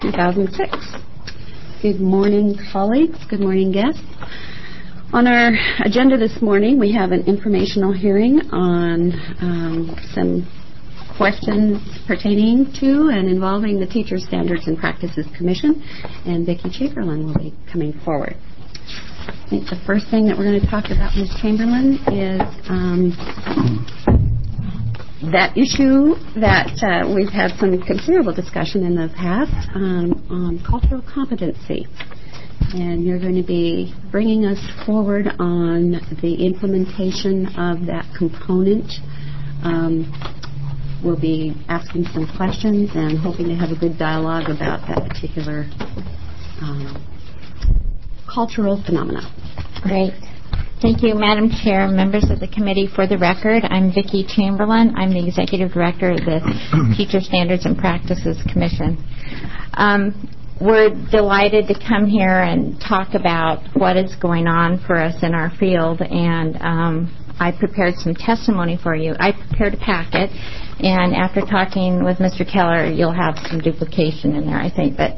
2006. Good morning, colleagues. Good morning, guests. On our agenda this morning, we have an informational hearing on some questions pertaining to and involving the Teacher Standards and Practices Commission, and Vicki Chamberlain will be coming forward. I think the first thing that we're going to talk about, Ms. Chamberlain, is that issue that we've had some considerable discussion in the past on cultural competency. And you're going to be bringing us forward on the implementation of that component. We'll be asking some questions and hoping to have a good dialogue about that particular cultural phenomena. Great. Thank you, Madam Chair, members of the committee. For the record, I'm Vicki Chamberlain. I'm the Executive Director of the Teacher Standards and Practices Commission. We're delighted to come here and talk about what is going on for us in our field, and I prepared some testimony for you. I prepared a packet, and after talking with Mr. Keller, you'll have some duplication in there, I think. But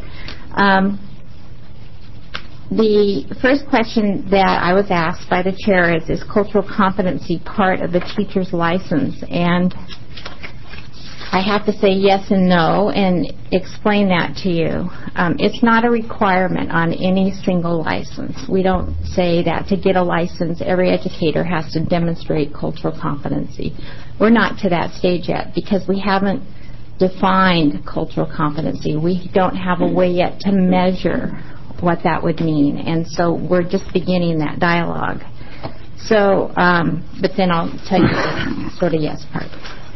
the first question that I was asked by the chair is cultural competency part of the teacher's license? And I have to say yes and no and explain that to you. It's not a requirement on any single license. We don't say that to get a license, every educator has to demonstrate cultural competency. We're not to that stage yet because we haven't defined cultural competency. We don't have a way yet to measure what that would mean, and so we're just beginning that dialogue. So, but then I'll tell you the sort of yes part.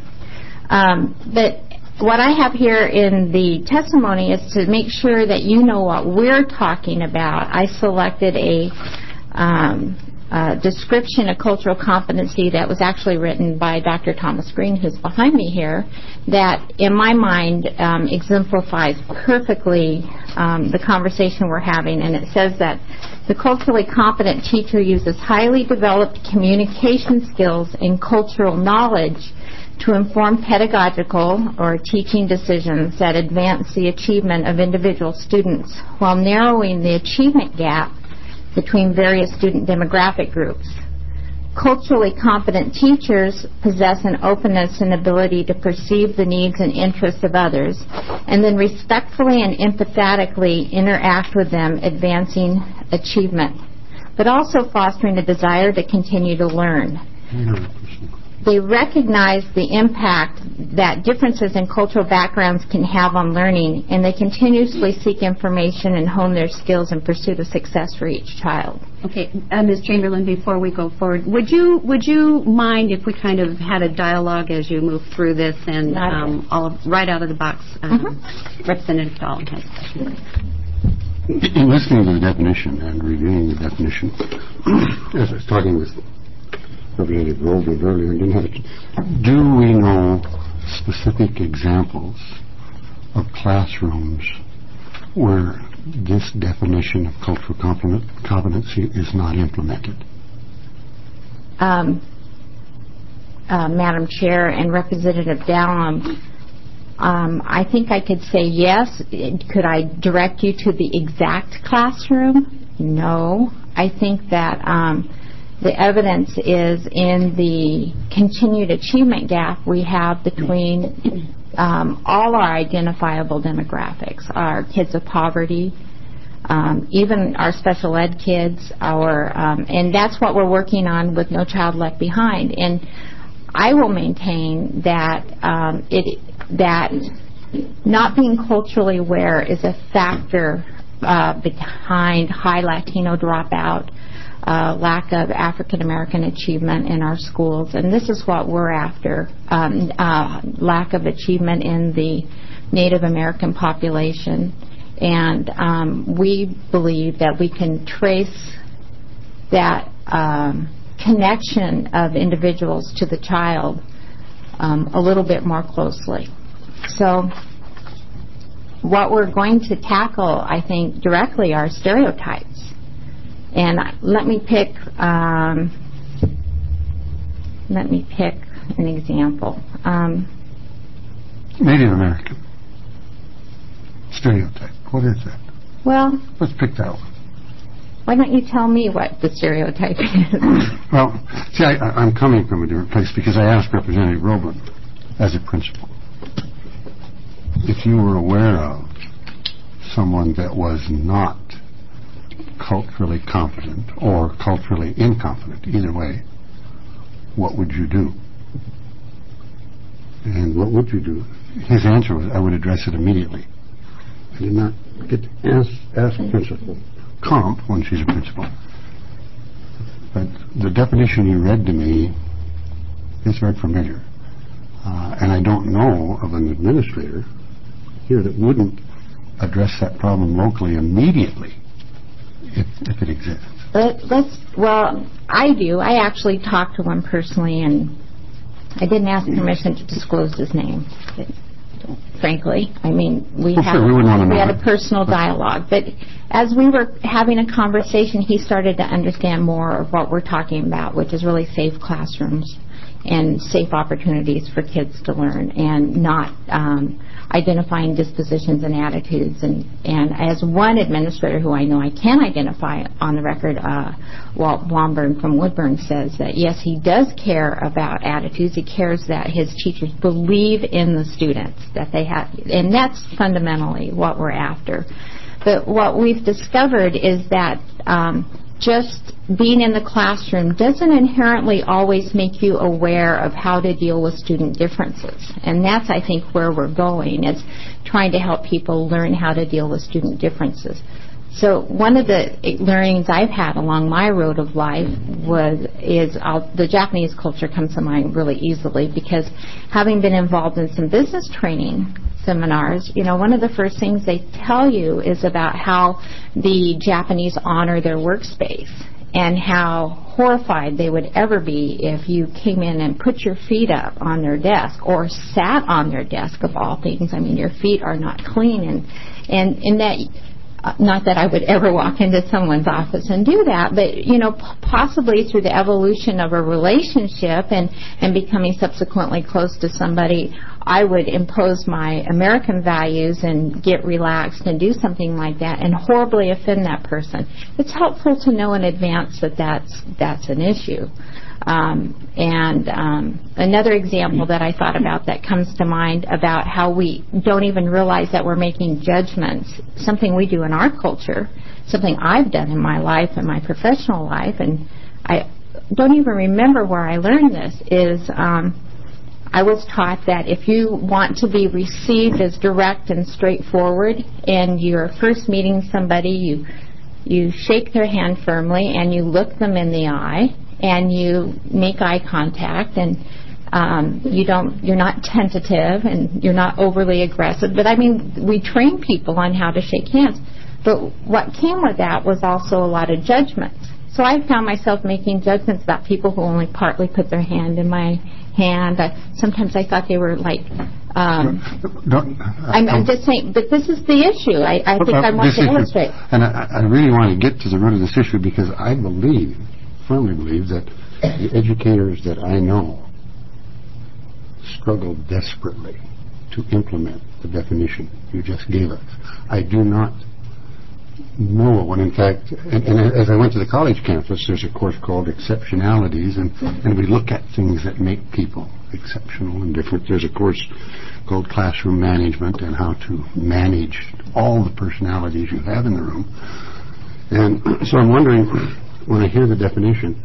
But what I have here in the testimony is to make sure that you know what we're talking about. I selected a description of cultural competency that was actually written by Dr. Thomas Green, who's behind me here, that in my mind exemplifies perfectly the conversation we're having. And it says that the culturally competent teacher uses highly developed communication skills and cultural knowledge to inform pedagogical or teaching decisions that advance the achievement of individual students while narrowing the achievement gap between various student demographic groups. Culturally competent teachers possess an openness and ability to perceive the needs and interests of others and then respectfully and empathetically interact with them, advancing achievement, but also fostering a desire to continue to learn. They recognize the impact that differences in cultural backgrounds can have on learning, and they continuously seek information and hone their skills in pursuit of success for each child. Okay, Ms. Chamberlain, before we go forward, would you mind if we kind of had a dialogue as you move through this and right out of the box, Representative Dahl has a question. In listening to the definition and reviewing the definition, as I was talking with Representative Goldberg earlier, do we know specific examples of classrooms where this definition of cultural competency is not implemented? Madam Chair and Representative Dallum, I think I could say yes. Could I direct you to the exact classroom? No. I think that the evidence is in the continued achievement gap we have between all our identifiable demographics, our kids of poverty, even our special ed kids, and that's what we're working on with No Child Left Behind. And I will maintain that that not being culturally aware is a factor behind high Latino dropout, lack of African American achievement in our schools, and this is what we're after, lack of achievement in the Native American population. And we believe that we can trace that connection of individuals to the child a little bit more closely. So what we're going to tackle, I think, directly are stereotypes. And let me pick an example. Native American stereotype. What is that? Well, Let's pick that one. why don't you tell me what the stereotype is? Well, see, I'm coming from a different place because I asked Representative Robin as a principal if you were aware of someone that was not culturally competent or culturally incompetent, either way, what would you do? And what would you do? His answer was, I would address it immediately. I did not get to ask Principal Comp when she's a principal. But the definition you read to me is very familiar. And I don't know of an administrator here that wouldn't address that problem locally immediately if it exists. Well, I do. I actually talked to one personally, and I didn't ask permission to disclose his name. Frankly, I mean, we had a personal dialogue. But as we were having a conversation, he started to understand more of what we're talking about, which is really safe classrooms and safe opportunities for kids to learn, and not identifying dispositions and attitudes. And as one administrator who I know I can identify on the record, Walt Blomberg from Woodburn, says that yes, he does care about attitudes. He cares that his teachers believe in the students, that they have, and that's fundamentally what we're after. But what we've discovered is that just being in the classroom doesn't inherently always make you aware of how to deal with student differences. And that's, I think, where we're going, is trying to help people learn how to deal with student differences. So one of the learnings I've had along my road of life is the Japanese culture comes to mind really easily, because having been involved in some business training seminars, one of the first things they tell you is about how the Japanese honor their workspace and how horrified they would ever be if you came in and put your feet up on their desk or sat on their desk, of all things. I mean, your feet are not clean, and in that, not that I would ever walk into someone's office and do that, but, possibly through the evolution of a relationship and becoming subsequently close to somebody, I would impose my American values and get relaxed and do something like that and horribly offend that person. It's helpful to know in advance that that's an issue. Another example that I thought about that comes to mind about how we don't even realize that we're making judgments, something we do in our culture, something I've done in my life and my professional life, and I don't even remember where I learned this, is I was taught that if you want to be received as direct and straightforward and you're first meeting somebody, you shake their hand firmly and you look them in the eye and you make eye contact, and you're not tentative and you're not overly aggressive. But I mean, we train people on how to shake hands. But what came with that was also a lot of judgments. So I found myself making judgments about people who only partly put their hand in my hand. Sometimes I thought they were like, I'm just saying, but this is the issue. I think I want to illustrate. And I really want to get to the root of this issue, because I firmly believe that the educators that I know struggle desperately to implement the definition you just gave us. I do not know when, in fact, and as I went to the college campus, there's a course called Exceptionalities, and we look at things that make people exceptional and different. There's a course called Classroom Management and how to manage all the personalities you have in the room. And so I'm wondering, when I hear the definition,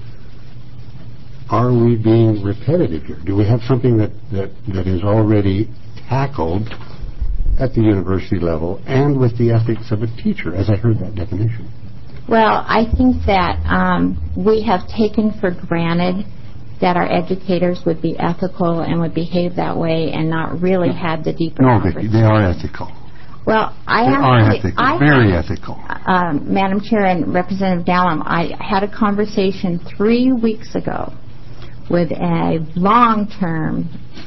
are we being repetitive here? Do we have something that is already tackled at the university level and with the ethics of a teacher, as I heard that definition? Well, I think that we have taken for granted that our educators would be ethical and would behave that way and not really had the deeper conversation. No, they are ethical. Well, very ethical. Madam Chair and Representative Dallam, I had a conversation 3 weeks ago with a long-term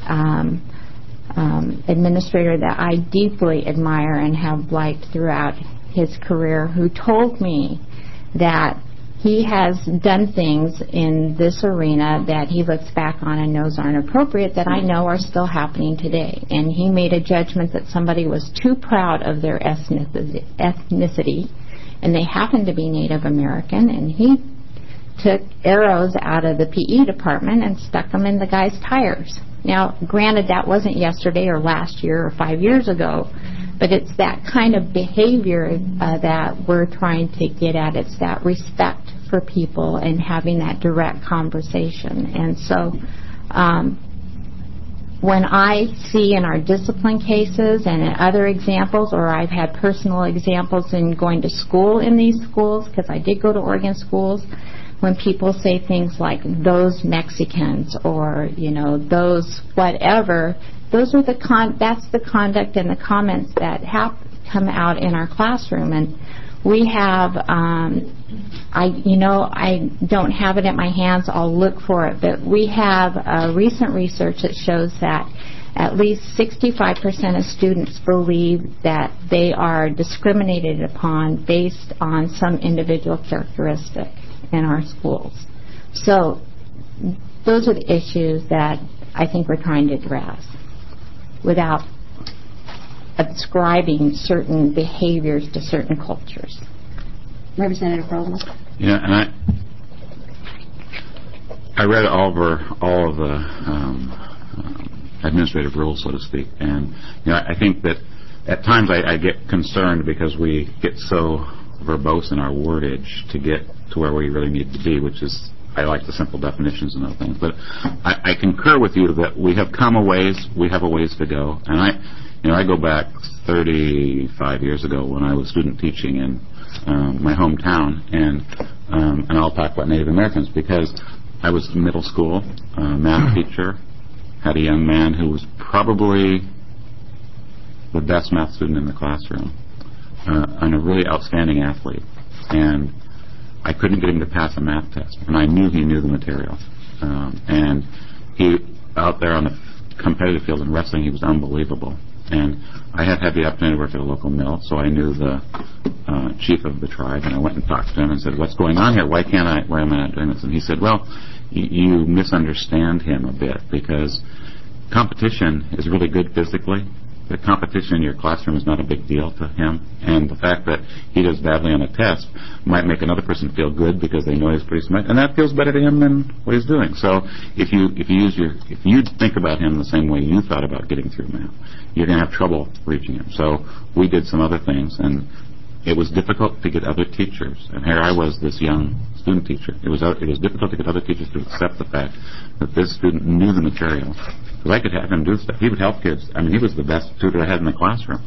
administrator that I deeply admire and have liked throughout his career, who told me that he has done things in this arena that he looks back on and knows aren't appropriate that I know are still happening today. And he made a judgment that somebody was too proud of their ethnicity, and they happened to be Native American, and he took arrows out of the PE department and stuck them in the guy's tires. Now, granted, that wasn't yesterday or last year or 5 years ago, but it's that kind of behavior that we're trying to get at. It's that respect for people and having that direct conversation. And so when I see in our discipline cases and in other examples, or I've had personal examples in going to school in these schools, because I did go to Oregon schools, when people say things like those Mexicans or, you know, those whatever, those are that's the conduct and the comments that come out in our classroom. And we have, I don't have it at my hands, I'll look for it, but we have recent research that shows that at least 65% of students believe that they are discriminated upon based on some individual characteristic in our schools. So those are the issues that I think we're trying to address without ascribing certain behaviors to certain cultures. Representative Roland. Yeah, and I read over all of the administrative rules, so to speak, and I think that at times I get concerned because we get so verbose in our wordage to get to where we really need to be, which is, I like the simple definitions and other things. But I concur with you that we have come a ways, we have a ways to go. And I go back 35 years ago when I was student teaching in my hometown, and I'll talk about Native Americans because I was in middle school, math teacher, had a young man who was probably the best math student in the classroom, and a really outstanding athlete. And I couldn't get him to pass a math test, and I knew he knew the material. And he, out there on the competitive field in wrestling, he was unbelievable. And I had the opportunity to work at a local mill, so I knew the chief of the tribe, and I went and talked to him and said, "What's going on here? Why am I not doing this?" And he said, "Well, you misunderstand him a bit, because competition is really good physically. The competition in your classroom is not a big deal to him, and the fact that he does badly on a test might make another person feel good because they know he's pretty smart, and that feels better to him than what he's doing. So if you think about him the same way you thought about getting through math, you're going to have trouble reaching him." So we did some other things, and it was difficult to get other teachers. And here I was, this young student teacher. It was difficult to get other teachers to accept the fact that this student knew the material. I could have him do stuff. He would help kids. I mean, he was the best tutor I had in the classroom.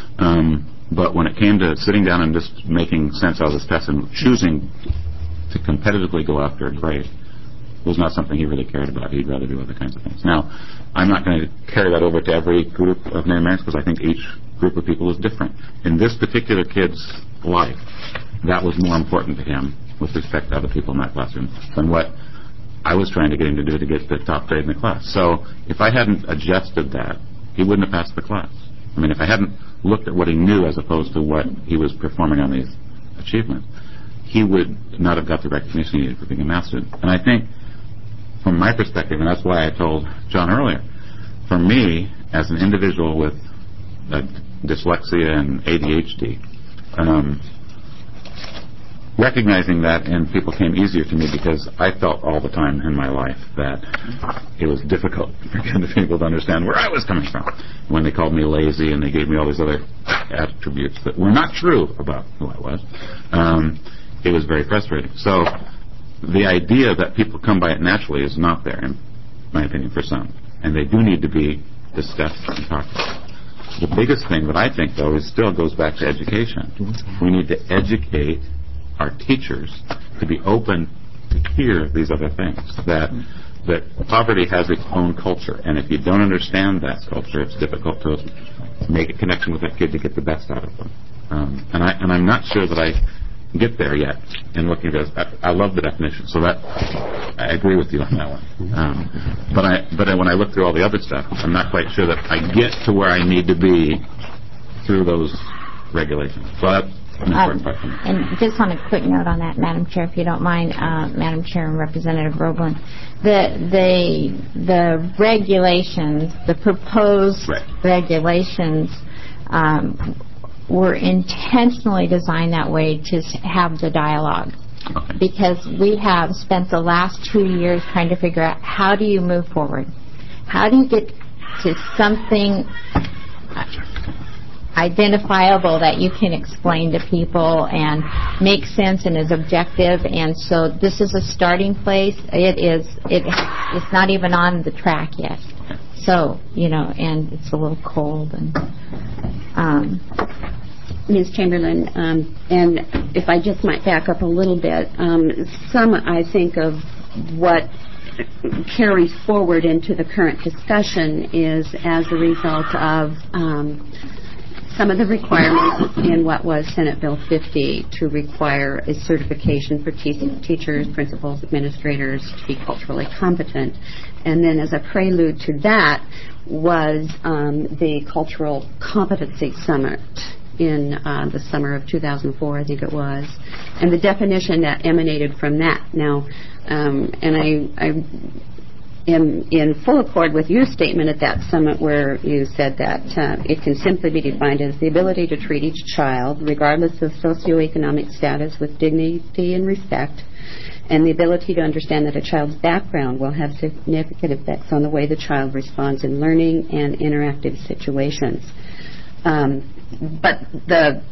But when it came to sitting down and just making sense out of this test and choosing to competitively go after a grade was not something he really cared about. He'd rather do other kinds of things. Now, I'm not going to carry that over to every group of Native Americans because I think each group of people is different. In this particular kid's life, that was more important to him with respect to other people in that classroom than what I was trying to get him to do to get the top grade in the class. So if I hadn't adjusted that, he wouldn't have passed the class. I mean, if I hadn't looked at what he knew as opposed to what he was performing on these achievements, he would not have got the recognition he needed for being a math student. And I think, from my perspective, and that's why I told John earlier, for me, as an individual with dyslexia and ADHD, recognizing that in people came easier to me because I felt all the time in my life that it was difficult for people to understand where I was coming from when they called me lazy and they gave me all these other attributes that were not true about who I was. It was very frustrating. So the idea that people come by it naturally is not there, in my opinion, for some. And they do need to be discussed and talked about. The biggest thing that I think, though, is still goes back to education. We need to educate our teachers to be open to hear these other things, that poverty has its own culture, and if you don't understand that culture, it's difficult to make a connection with that kid to get the best out of them. And I'm not sure that I get there yet in looking at this. I love the definition, so that I agree with you on that one. But when I look through all the other stuff, I'm not quite sure that I get to where I need to be through those regulations. So And just on a quick note on that, Madam Chair, if you don't mind, Madam Chair and Representative Roeblen, the regulations, the proposed regulations, were intentionally designed that way to have the dialogue. Okay. Because we have spent the last 2 years trying to figure out how do you move forward? How do you get to something identifiable that you can explain to people and make sense and is objective? And so this is a starting place. It's not even on the track yet. So, and it's a little cold. And Ms. Chamberlain, and if I just might back up a little bit, some, I think, of what carries forward into the current discussion is as a result of some of the requirements in what was Senate Bill 50 to require a certification for teachers, principals, administrators to be culturally competent. And then as a prelude to that was the Cultural Competency Summit in the summer of 2004, I think it was, and the definition that emanated from that. Now, and I am in full accord with your statement at that summit where you said that it can simply be defined as the ability to treat each child, regardless of socioeconomic status, with dignity and respect, and the ability to understand that a child's background will have significant effects on the way the child responds in learning and interactive situations. But the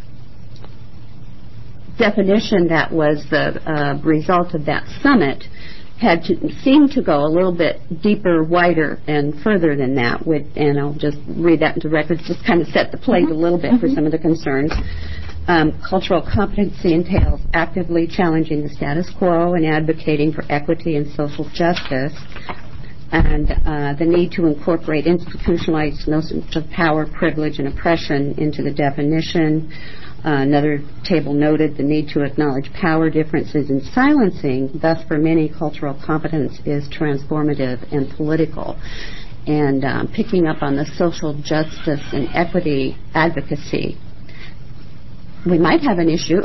definition that was the result of that summit seemed to go a little bit deeper, wider, and further than that. And I'll just read that into records, just kind of set the plate a little bit for some of the concerns. Cultural competency entails actively challenging the status quo and advocating for equity and social justice, and the need to incorporate institutionalized notions of power, privilege, and oppression into the definition. Another table noted the need to acknowledge power differences in silencing. Thus, for many, cultural competence is transformative and political. And picking up on the social justice and equity advocacy, we might have an issue.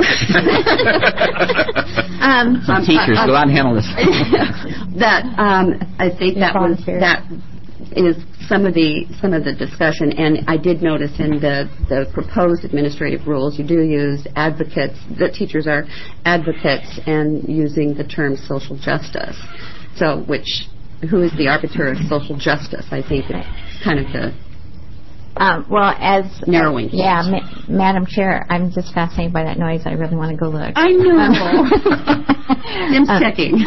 Some teachers, go out and handle this. I think that is some of the discussion, and I did notice in the proposed administrative rules you do use advocates. The teachers are advocates and using the term social justice. So, who is the arbiter of social justice? I think it's kind of the narrowing. Madam Chair, I'm just fascinated by that noise. I really want to go look. I know. I'm checking.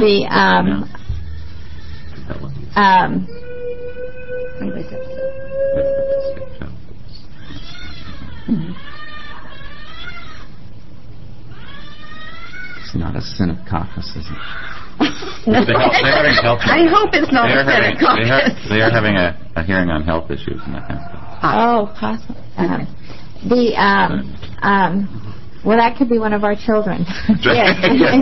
It's not a Senate caucus, is it? I hope it's not a Senate caucus. They are having a hearing on health issues and that kind of stuff. Oh, possibly. Well, that could be one of our children. Yes.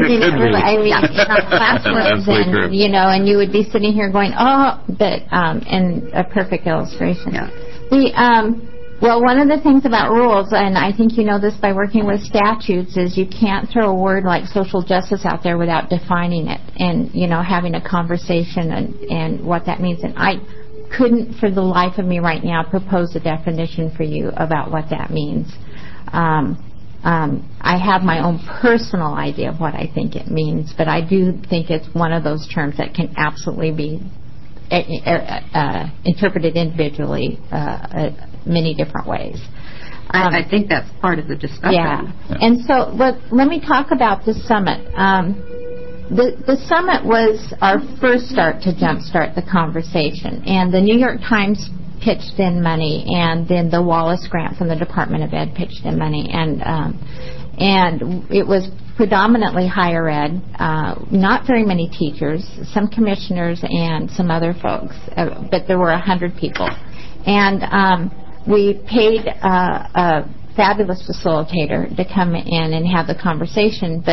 Classrooms, and and you would be sitting here going, and a perfect illustration. Yeah. Well, one of the things about rules, and I think you know this by working with statutes, is you can't throw a word like social justice out there without defining it and, having a conversation and what that means. And I couldn't for the life of me right now propose a definition for you about what that means. I have my own personal idea of what I think it means, but I do think it's one of those terms that can absolutely be interpreted individually many different ways. I think that's part of the discussion. Yeah. And so let me talk about the summit. The summit was our first start to jumpstart the conversation, and the New York Times pitched in money, and then the Wallace Grant from the Department of Ed pitched in money, and it was predominantly higher ed, not very many teachers, some commissioners and some other folks, but there were 100 people. And we paid a fabulous facilitator to come in and have the conversation, but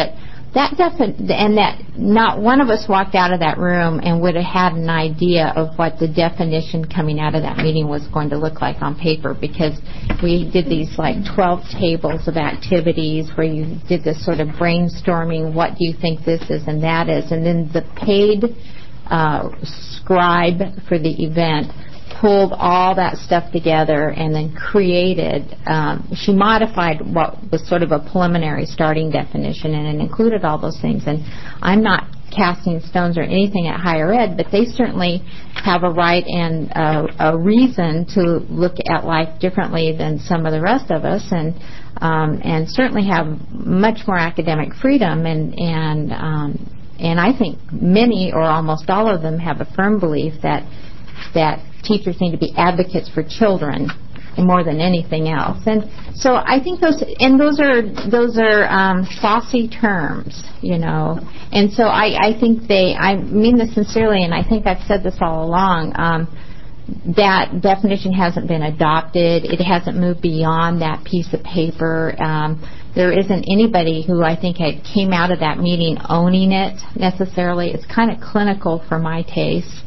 and that not one of us walked out of that room and would have had an idea of what the definition coming out of that meeting was going to look like on paper, because we did these like 12 tables of activities where you did this sort of brainstorming, what do you think this is and that is, and then the paid scribe for the event pulled all that stuff together and then created, she modified what was sort of a preliminary starting definition, and it included all those things. And I'm not casting stones or anything at higher ed, but they certainly have a right and a reason to look at life differently than some of the rest of us, and certainly have much more academic freedom, and I think many or almost all of them have a firm belief that teachers need to be advocates for children more than anything else. And so I think those are saucy terms, you know. And so I think I mean this sincerely, and I think I've said this all along. That definition hasn't been adopted. It hasn't moved beyond that piece of paper. There isn't anybody who I think came out of that meeting owning it necessarily. It's kind of clinical for my taste.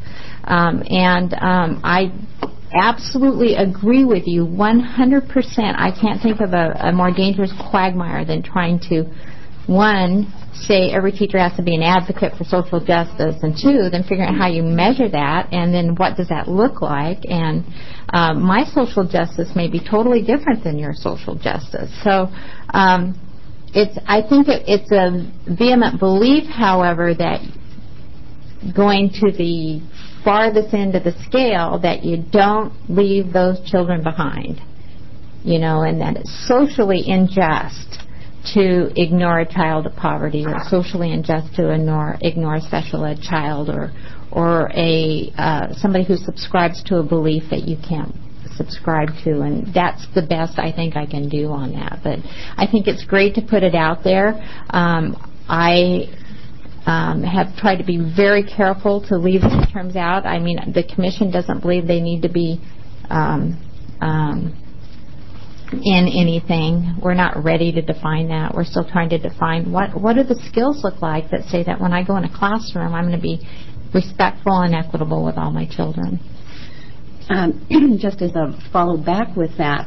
I absolutely agree with you 100%. I can't think of a more dangerous quagmire than trying to, one, say every teacher has to be an advocate for social justice, and two, then figuring out how you measure that, and then what does that look like. And my social justice may be totally different than your social justice. So I think it's a vehement belief, however, that going to the farthest end of the scale, that you don't leave those children behind, you know, and that it's socially unjust to ignore a child of poverty, or socially unjust to ignore a special ed child, or somebody who subscribes to a belief that you can't subscribe to. And that's the best I think I can do on that. But I think it's great to put it out there. I have tried to be very careful to leave these terms out. I mean, the Commission doesn't believe they need to be in anything. We're not ready to define that. We're still trying to define what do the skills look like that say that when I go in a classroom, I'm going to be respectful and equitable with all my children. Just as a follow back with that,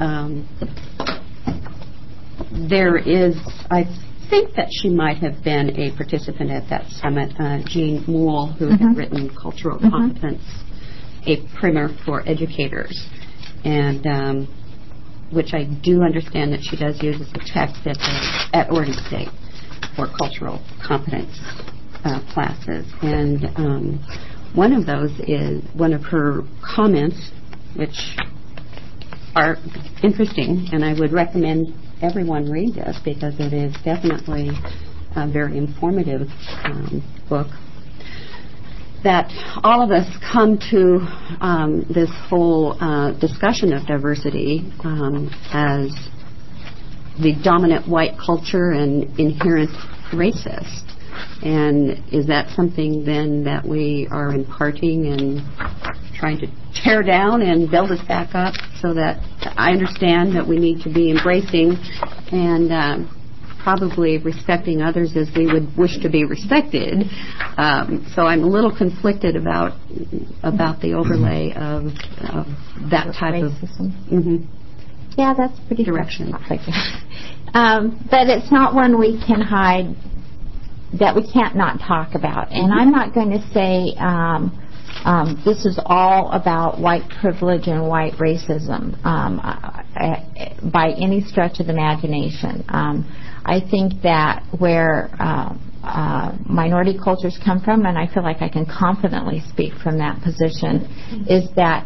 there is, I think that she might have been a participant at that summit, Jean Moule, who had written Cultural Competence, a primer for educators, and which I do understand that she does use as a text at Oregon State for cultural competence classes. And one of those is one of her comments, which are interesting, and I would recommend everyone read this because it is definitely a very informative book, that all of us come to this whole discussion of diversity as the dominant white culture and inherent racist. And is that something then that we are imparting and trying to tear down and build us back up, so that I understand that we need to be embracing and probably respecting others as we would wish to be respected. So I'm a little conflicted about the overlay of that type racism. Yeah, that's pretty direction. But it's not one we can hide, that we can't not talk about. And I'm not going to say this is all about white privilege and white racism by any stretch of the imagination. I think that where minority cultures come from, and I feel like I can confidently speak from that position, is that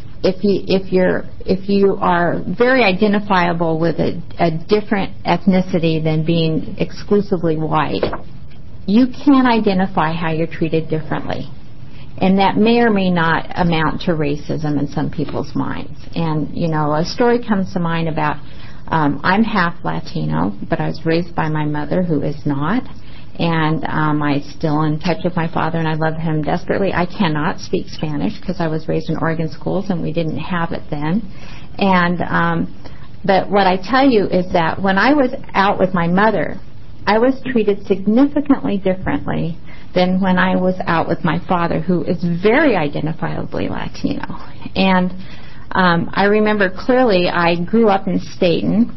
if you are very identifiable with a different ethnicity than being exclusively white, you can identify how you're treated differently. And that may or may not amount to racism in some people's minds. And, you know, a story comes to mind about, I'm half Latino, but I was raised by my mother, who is not. And I'm still in touch with my father, and I love him desperately. I cannot speak Spanish because I was raised in Oregon schools, and we didn't have it then. And but what I tell you is that when I was out with my mother, I was treated significantly differently than when I was out with my father, who is very identifiably Latino. And I remember clearly I grew up in Staten.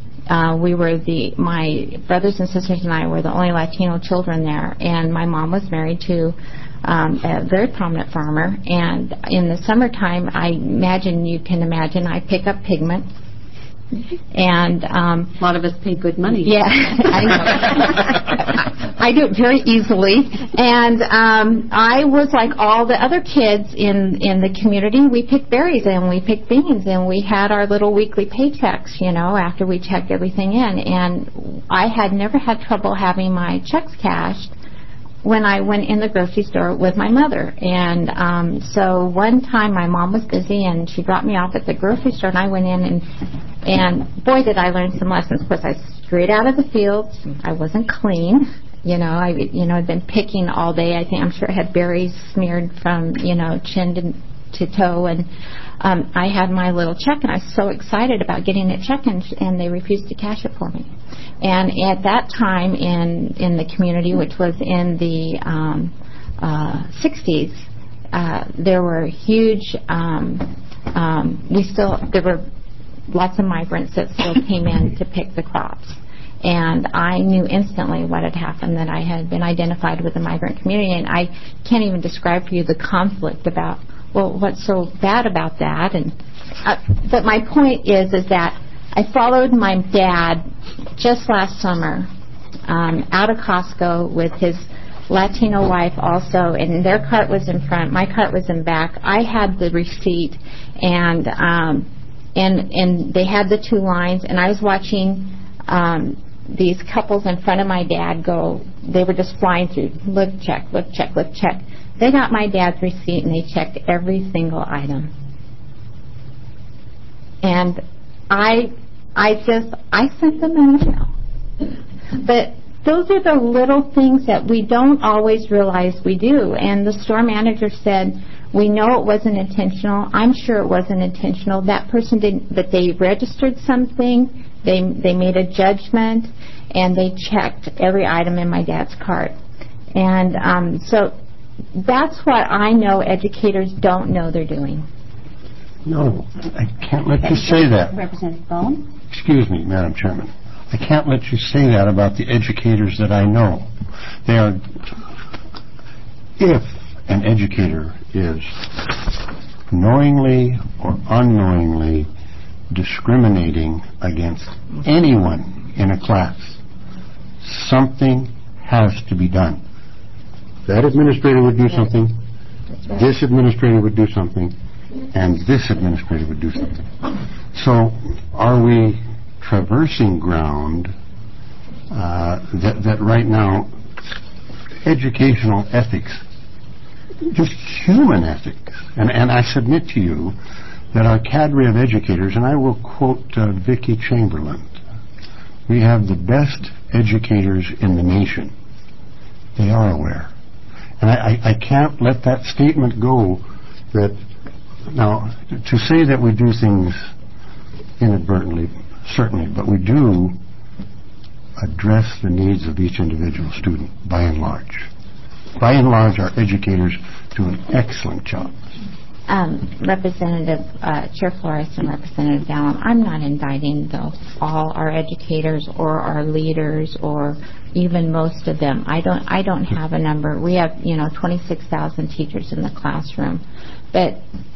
My brothers and sisters and I were the only Latino children there, and my mom was married to a very prominent farmer. And in the summertime, you can imagine, I pick up pigment. And a lot of us pay good money. Yeah, I know. I do it very easily. And I was like all the other kids in the community. We picked berries and we picked beans, and we had our little weekly paychecks, after we checked everything in. And I had never had trouble having my checks cashed when I went in the grocery store with my mother. And so one time my mom was busy and she dropped me off at the grocery store, and I went in and boy, did I learn some lessons. Of course, I straight out of the fields. I wasn't clean. I'd been picking all day. I'm sure I had berries smeared from, chin to toe. And I had my little check, and I was so excited about getting it checked, and they refused to cash it for me. And at that time in the community, which was in the 60s, there were huge, there were lots of migrants that still came in to pick the crops. And I knew instantly what had happened, that I had been identified with the migrant community. And I can't even describe for you the conflict about, well, what's so bad about that? And but my point is that I followed my dad just last summer out of Costco with his Latino wife also, and their cart was in front, my cart was in back. I had the receipt, and they had the two lines, and I was watching these couples in front of my dad go. They were just flying through. Look, check, look, check, look, check. They got my dad's receipt, and they checked every single item. And I sent them an email. But those are the little things that we don't always realize we do. And the store manager said, we know it wasn't intentional. I'm sure it wasn't intentional. That person didn't, but they registered something. They made a judgment, and they checked every item in my dad's cart. And so that's what I know educators don't know they're doing. No, I can't let you say that. Representative Bowen? Excuse me, Madam Chairman. I can't let you say that about the educators that I know. They are, if an educator is knowingly or unknowingly discriminating against anyone in a class, something has to be done. That administrator would do something, this administrator would do something, and this administrator would do something. So are we traversing ground that right now educational ethics, just human ethics, and I submit to you that our cadre of educators, and I will quote Vicki Chamberlain, we have the best educators in the nation. They are aware. And I can't let that statement go that, now, to say that we do things inadvertently, certainly, but we do address the needs of each individual student, by and large. By and large, our educators do an excellent job. Representative Chair Flores and Representative Dallin, I'm not indicting all our educators or our leaders or even most of them. I don't have a number. We have 26,000 teachers in the classroom, but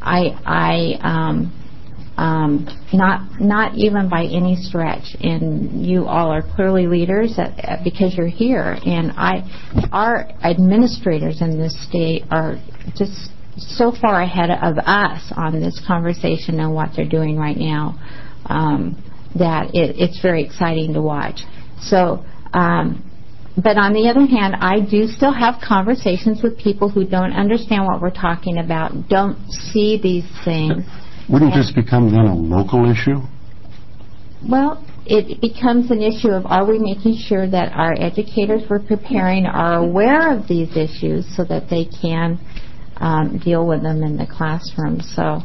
not even by any stretch. And you all are clearly leaders because you're here. And our administrators in this state are just so far ahead of us on this conversation and what they're doing right now that it's very exciting to watch. So, but on the other hand, I do still have conversations with people who don't understand what we're talking about, don't see these things. Wouldn't this become then a local issue? Well, it becomes an issue of, are we making sure that our educators we're preparing are aware of these issues so that they can deal with them in the classroom. So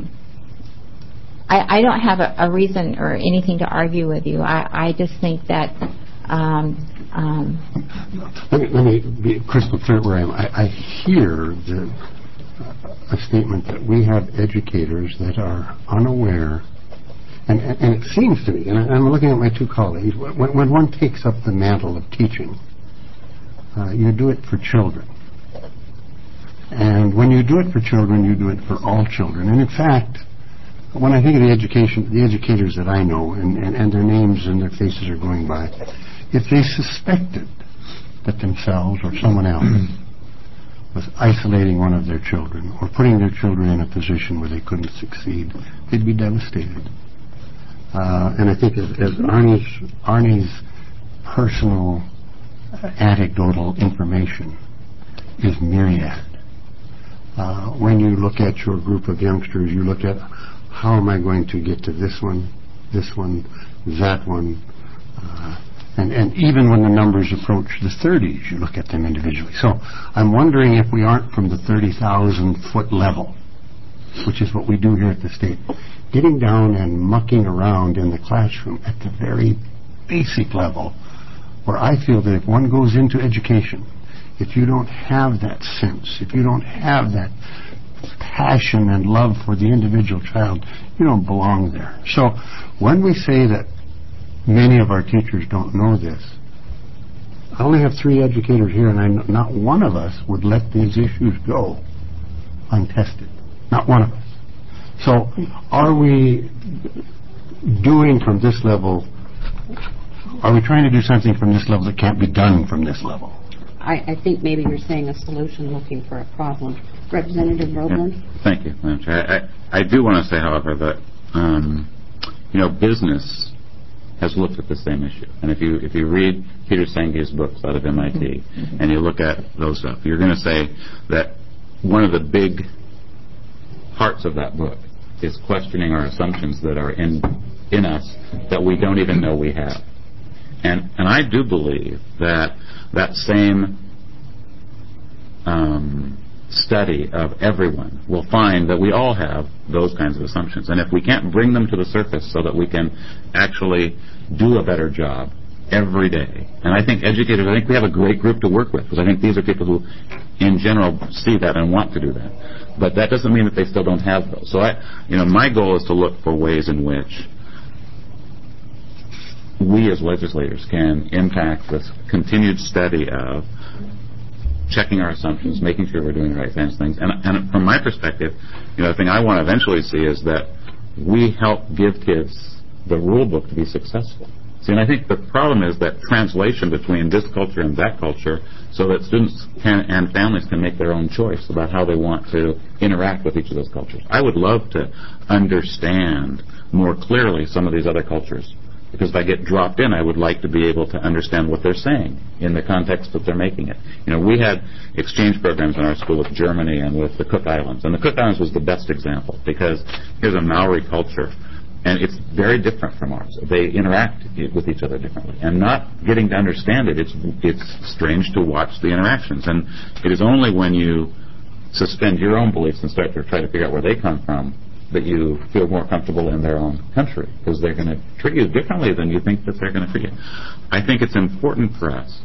I don't have a reason or anything to argue with you. I just think that Let me be crystal clear where I am. I hear a statement that we have educators that are unaware, and it seems to me, and I'm looking at my two colleagues, when one takes up the mantle of teaching, you do it for children. And when you do it for children, you do it for all children. And in fact, when I think of the educators that I know, and their names and their faces are going by, if they suspected that themselves or someone else was isolating one of their children or putting their children in a position where they couldn't succeed, they'd be devastated. And I think as Arnie's personal anecdotal information is myriad. When you look at your group of youngsters, you look at how am I going to get to this one, that one, and even when the numbers approach the 30s, you look at them individually. So I'm wondering if we aren't from the 30,000-foot level, which is what we do here at the state, getting down and mucking around in the classroom at the very basic level, where I feel that if one goes into education, if you don't have that sense, if you don't have that passion and love for the individual child, you don't belong there. So when we say that many of our teachers don't know this, I only have 3 educators here, and not one of us would let these issues go untested. Not one of us. So are we doing from this level, are we trying to do something from this level that can't be done from this level? I think maybe you're saying a solution looking for a problem. Representative Roebland? Yeah. Thank you, Madam Chair. I do want to say, however, that business has looked at the same issue. And if you read Peter Senge's books out of MIT and you look at those stuff, you're going to say that one of the big parts of that book is questioning our assumptions that are in us that we don't even know we have. And I do believe that same study of everyone will find that we all have those kinds of assumptions. And if we can't bring them to the surface so that we can actually do a better job every day, and I think educators, I think we have a great group to work with, because I think these are people who in general see that and want to do that. But that doesn't mean that they still don't have those. So my goal is to look for ways in which we as legislators can impact this continued study of checking our assumptions, making sure we're doing the right kinds of things. And from my perspective, the thing I want to eventually see is that we help give kids the rule book to be successful. See, and I think the problem is that translation between this culture and that culture, so that students and families can make their own choice about how they want to interact with each of those cultures. I would love to understand more clearly some of these other cultures, because if I get dropped in, I would like to be able to understand what they're saying in the context that they're making it. We had exchange programs in our school with Germany and with the Cook Islands. And the Cook Islands was the best example, because here's a Maori culture, and it's very different from ours. They interact with each other differently. And not getting to understand it, it's strange to watch the interactions. And it is only when you suspend your own beliefs and start to try to figure out where they come from that you feel more comfortable in their own country, because they're going to treat you differently than you think that they're going to treat you. I think it's important for us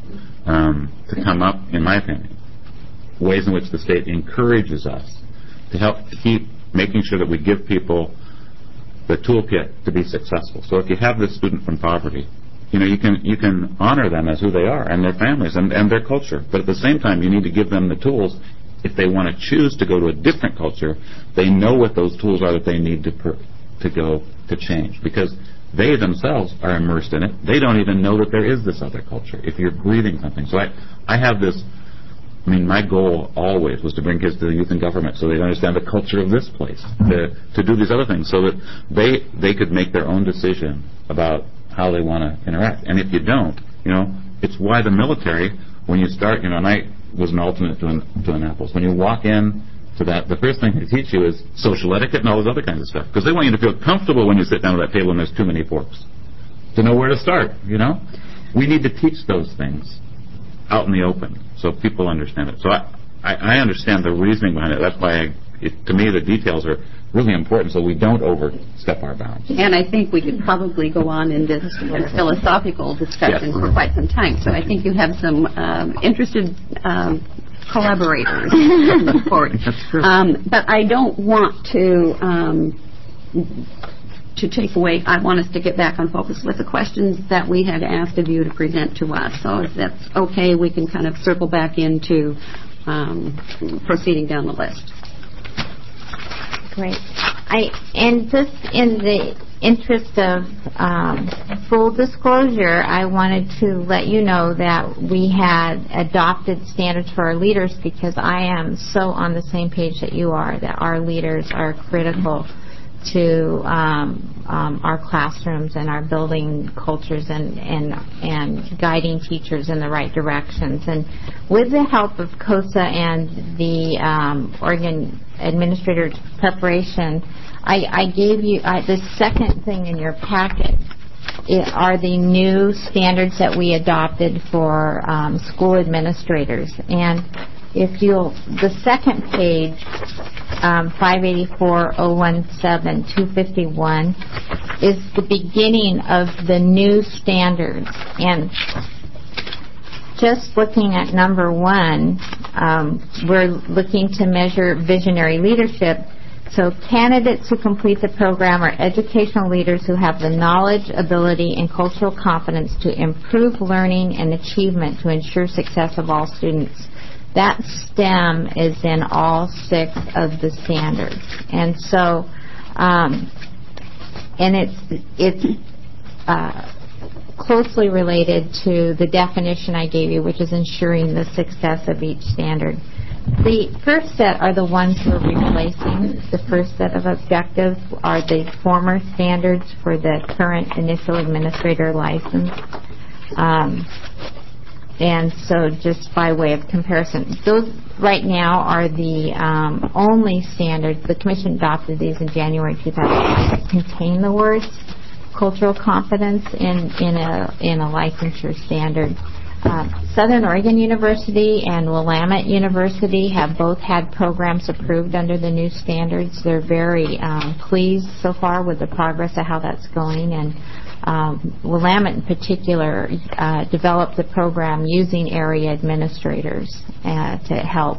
to come up, in my opinion, ways in which the state encourages us to help keep making sure that we give people the toolkit to be successful. So if you have this student from poverty, you can honor them as who they are and their families and their culture. But at the same time, you need to give them the tools. If they want to choose to go to a different culture, they know what those tools are that they need to go to change, because they themselves are immersed in it. They don't even know that there is this other culture if you're breathing something. So I have this, my goal always was to bring kids to the youth in government so they understand the culture of this place, to do these other things so that they could make their own decision about how they want to interact. And if you don't, it's why the military, when you start, and I was an alternate to Annapolis. When you walk in to that, the first thing they teach you is social etiquette and all this other kinds of stuff, because they want you to feel comfortable when you sit down at that table and there's too many forks, to know where to start. We need to teach those things out in the open so people understand it. So I understand the reasoning behind it. That's why to me the details are really important so we don't overstep our bounds. And I think we could probably go on in this philosophical discussion for quite some time. So I think you have some interested collaborators looking forward. But I don't want to take away. I want us to get back on focus with the questions that we had asked of you to present to us. So if that's okay, we can kind of circle back into proceeding down the list. Great. And just in the interest of full disclosure, I wanted to let you know that we had adopted standards for our leaders because I am so on the same page that you are, that our leaders are critical to our classrooms and our building cultures and guiding teachers in the right directions. And with the help of COSA and the Oregon Administrator's preparation, I gave you the second thing in your packet are the new standards that we adopted for school administrators. And if you'll, the second page, 584-017-251, is the beginning of the new standards. And just looking at number 1, we're looking to measure visionary leadership. So candidates who complete the program are educational leaders who have the knowledge, ability, and cultural competence to improve learning and achievement to ensure success of all students. That STEM is in all 6 of the standards. And so, and it's closely related to the definition I gave you, which is ensuring the success of each standard. The first set are the ones we're replacing. The first set of objectives are the former standards for the current initial administrator license. And so just by way of comparison, those right now are the only standards. The Commission adopted these in January 2000 that contain the words cultural competence in a licensure standard. Southern Oregon University and Willamette University have both had programs approved under the new standards. They're very pleased so far with the progress of how that's going, and Willamette in particular developed the program using area administrators to help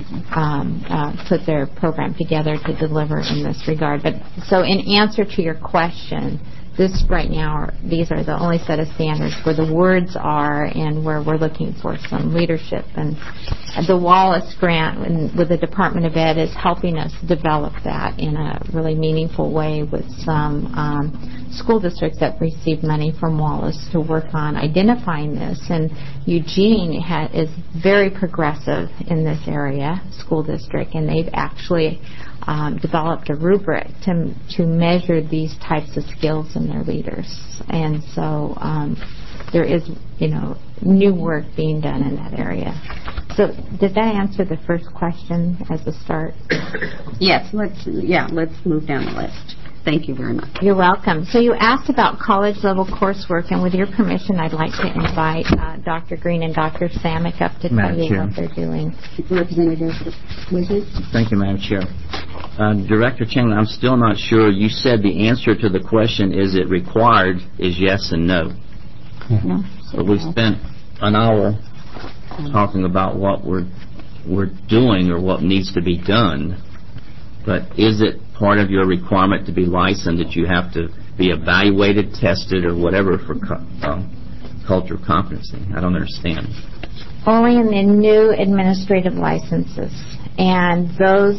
put their program together to deliver in this regard. But so in answer to your question, this right now, these are the only set of standards where the words are and where we're looking for some leadership. And the Wallace grant with the Department of Ed is helping us develop that in a really meaningful way with some school districts that receive money from Wallace to work on identifying this. And Eugene is very progressive in this area, school district, and they've actually developed a rubric to measure these types of skills in their leaders. And so there is, new work being done in that area. So did that answer the first question as a start? Yes, let's move down the list. Thank you very much. You're welcome. So you asked about college-level coursework, and with your permission, I'd like to invite Dr. Green and Dr. Samick up to tell you what they're doing. Representative Wizard. Thank you, Madam Chair. Director Chamberlain, I'm still not sure. You said the answer to the question, is it required, is yes and no. No. So we spent an hour talking about what we're doing or what needs to be done. But is it part of your requirement to be licensed that you have to be evaluated, tested, or whatever for culture of competency? I don't understand. Only in the new administrative licenses. And those,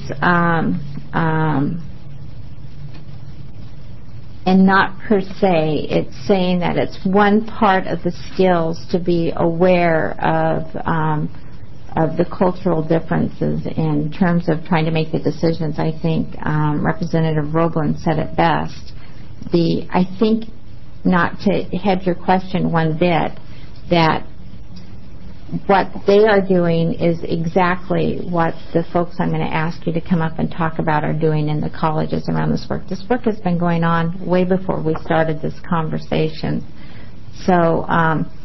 and not per se, it's saying that it's one part of the skills to be aware of the cultural differences in terms of trying to make the decisions. I think Representative Roblin said it best. I think, not to hedge your question one bit, that what they are doing is exactly what the folks I'm going to ask you to come up and talk about are doing in the colleges around this work. This work has been going on way before we started this conversation. So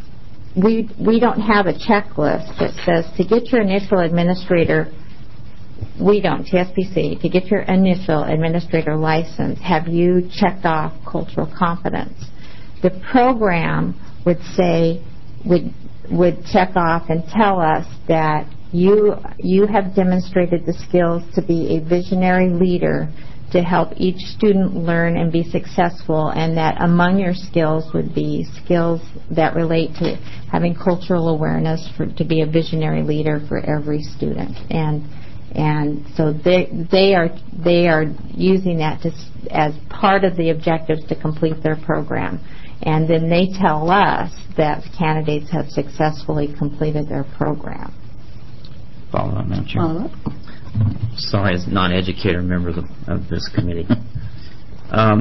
we don't have a checklist that says to get your initial administrator we don't, TSPC, to get your initial administrator license, have you checked off cultural competence? The program would say, would check off and tell us that you have demonstrated the skills to be a visionary leader to help each student learn and be successful, and that among your skills would be skills that relate to having cultural awareness to be a visionary leader for every student. And so they are using that as part of the objectives to complete their program. And then they tell us that candidates have successfully completed their program. Follow up, Madam Chair. Follow up. Sorry, as a non-educator member of this committee. I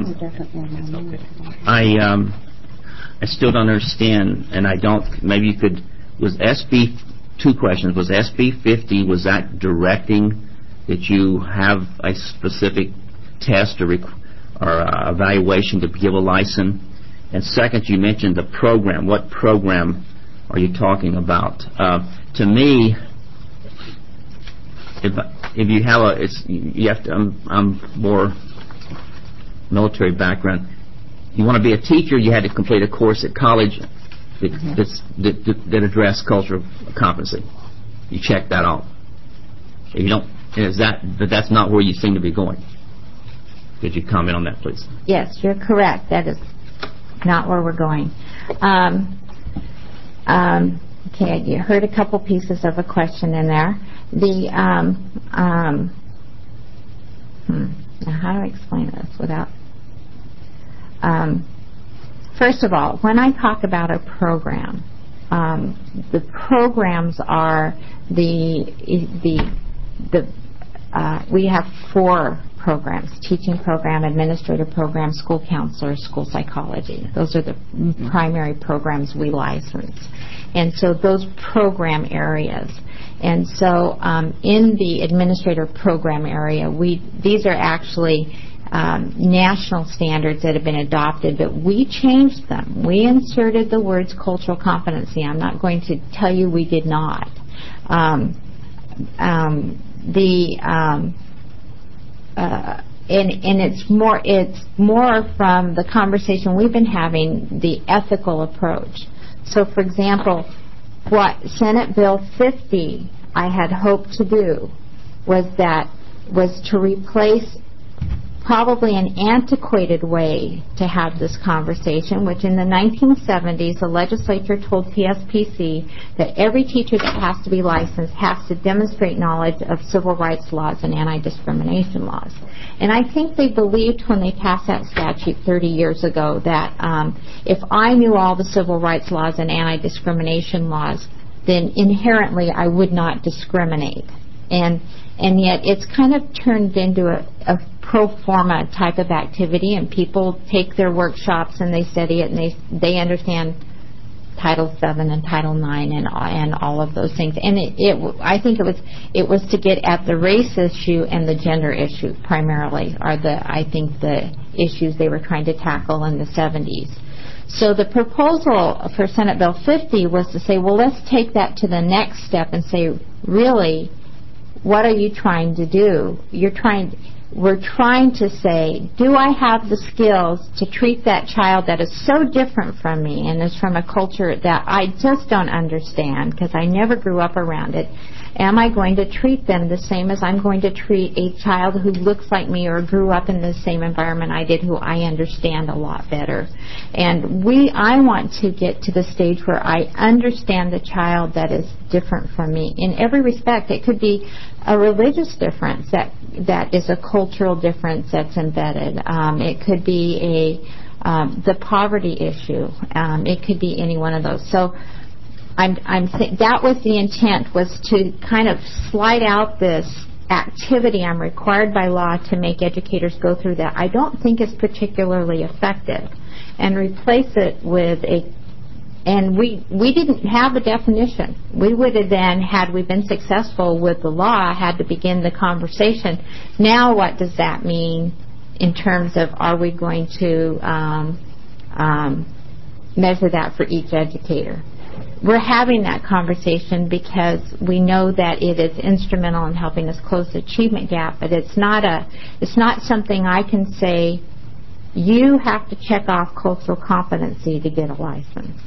still don't understand, and I don't, maybe you could, was SB, two questions, was SB 50, was that directing that you have a specific test or evaluation to give a license? And second, you mentioned the program. What program are you talking about? To me, if you have you have to, I'm more military background. You want to be a teacher, you had to complete a course at college that addressed cultural competency. You check that off. If you don't, but that's not where you seem to be going. Could you comment on that, please? Yes, you're correct. That is not where we're going. Okay, you heard a couple pieces of a question in there. Now how do I explain this without? First of all, when I talk about a program, the programs are we have 4 programs: teaching program, administrative program, school counselor, school psychology. Those are the primary programs we license. And so those program areas. And so in the administrative program area, these are actually national standards that have been adopted, but we changed them. We inserted the words cultural competency. I'm not going to tell you we did not. And it's more from the conversation we've been having, the ethical approach. So, for example, what Senate Bill 50 I had hoped to do was to replace probably an antiquated way to have this conversation, which in the 1970s the legislature told TSPC that every teacher that has to be licensed has to demonstrate knowledge of civil rights laws and anti-discrimination laws. And I think they believed when they passed that statute 30 years ago that if I knew all the civil rights laws and anti-discrimination laws, then inherently I would not discriminate. And yet it's kind of turned into a pro forma type of activity, and people take their workshops and they study it and they understand Title VII and Title IX and all of those things. And I think it was to get at the race issue and the gender issue primarily are the issues they were trying to tackle in the 70s. So the proposal for Senate Bill 50 was to say, well, let's take that to the next step and say, really, what are you trying to do? We're trying to say, do I have the skills to treat that child that is so different from me and is from a culture that I just don't understand because I never grew up around it? Am I going to treat them the same as I'm going to treat a child who looks like me or grew up in the same environment I did, who I understand a lot better? And I want to get to the stage where I understand the child that is different from me in every respect. It could be a religious difference that is a cultural difference that's embedded. It could be the poverty issue. It could be any one of those. So that was the intent, was to kind of slide out this activity I'm required by law to make educators go through that I don't think is particularly effective, and replace it with and we didn't have a definition. We would have then, had we been successful with the law, had to begin the conversation. Now what does that mean in terms of, are we going to measure that for each educator? we're having that conversation because we know that it is instrumental in helping us close the achievement gap, but it's not something I can say, you have to check off cultural competency to get a license.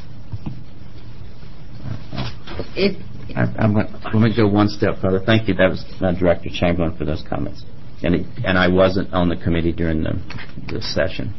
Let me go one step further. Thank you. That was Director Chamberlain for those comments. And I wasn't on the committee during the session.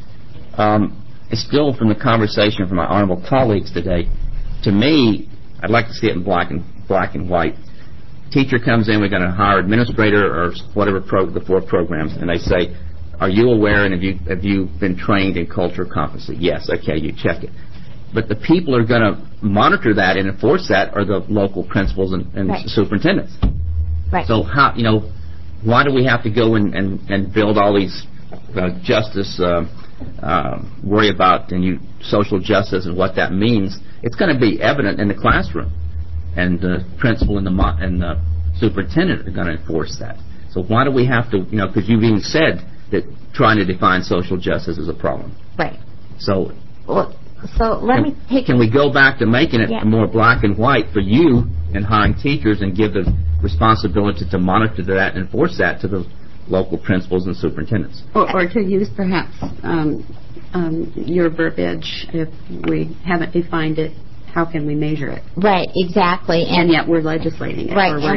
Still from the conversation from my honorable colleagues today, to me, I'd like to see it in black and white. Teacher comes in, we're going to hire administrator or whatever the 4 programs, and they say, are you aware and have you been trained in cultural competency? Yes, okay, you check it. But the people who are going to monitor that and enforce that are the local principals and right. superintendents. Right. So how, why do we have to go and build all these justice, worry about social justice and what that means? It's going to be evident in the classroom, and the principal and the superintendent are going to enforce that. So why do we have to, because you've even said that trying to define social justice is a problem. Right. So let me take... Can we go back to making it more black and white for you in hiring teachers and give the responsibility to monitor that and enforce that to the local principals and superintendents? Or to use perhaps your verbiage, if we haven't defined it, how can we measure it? Right, exactly. And yet we're legislating it. Right, or we're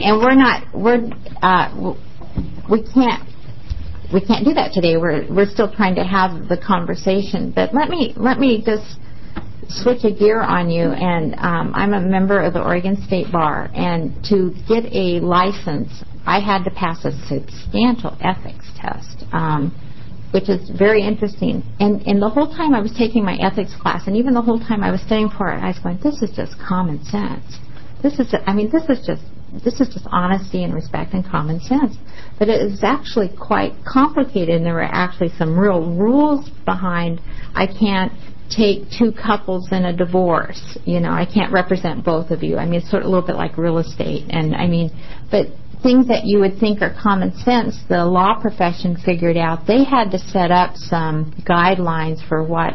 we can't do that today. We're still trying to have the conversation. But let me just switch a gear on you. And I'm a member of the Oregon State Bar, and to get a license, I had to pass a substantial ethics test, which is very interesting. And the whole time I was taking my ethics class, and even the whole time I was studying for it, I was going, this is just common sense. This is just honesty and respect and common sense. But it is actually quite complicated, and there were actually some real rules behind. I can't take 2 couples in a divorce. I can't represent both of you. It's sort of a little bit like real estate. But things that you would think are common sense, the law profession figured out. They had to set up some guidelines for what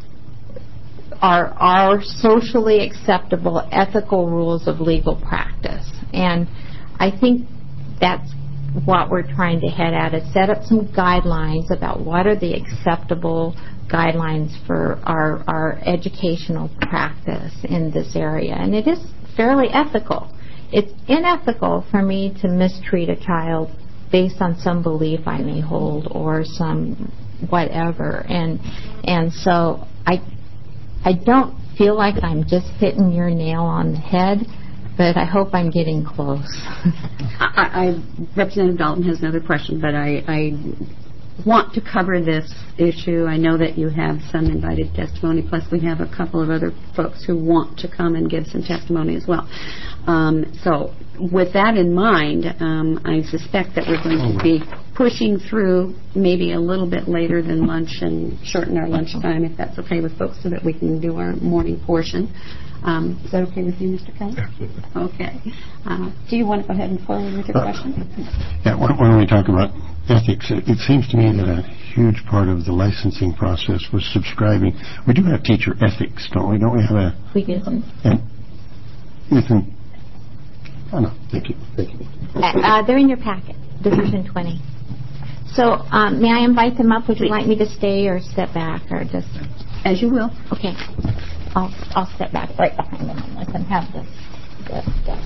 are socially acceptable ethical rules of legal practice. And I think that's what we're trying to head at, is set up some guidelines about what are the acceptable guidelines for our educational practice in this area. And it is fairly ethical. It's unethical for me to mistreat a child based on some belief I may hold or some whatever. And so I don't feel like I'm just hitting your nail on the head, but I hope I'm getting close. Representative Dalton has another question, but I want to cover this issue. I know that you have some invited testimony, plus we have a couple of other folks who want to come and give some testimony as well. So with that in mind, I suspect that we're going to be pushing through maybe a little bit later than lunch and shorten our lunch time, if that's okay with folks, so that we can do our morning portion. Is that okay with you, Mr. Kelly? Absolutely. Okay. Do you want to go ahead and forward with your question? Yeah, when we talk about ethics, it seems to me that a huge part of the licensing process was subscribing. We do have teacher ethics, don't we? Don't we have a... We do. And Ethan... Oh, no. Thank you. They're in your packet, Division 20. So may I invite them up? Would you like me to stay or step back or just... As you will. Okay. I'll step back right behind them and let them have this desk.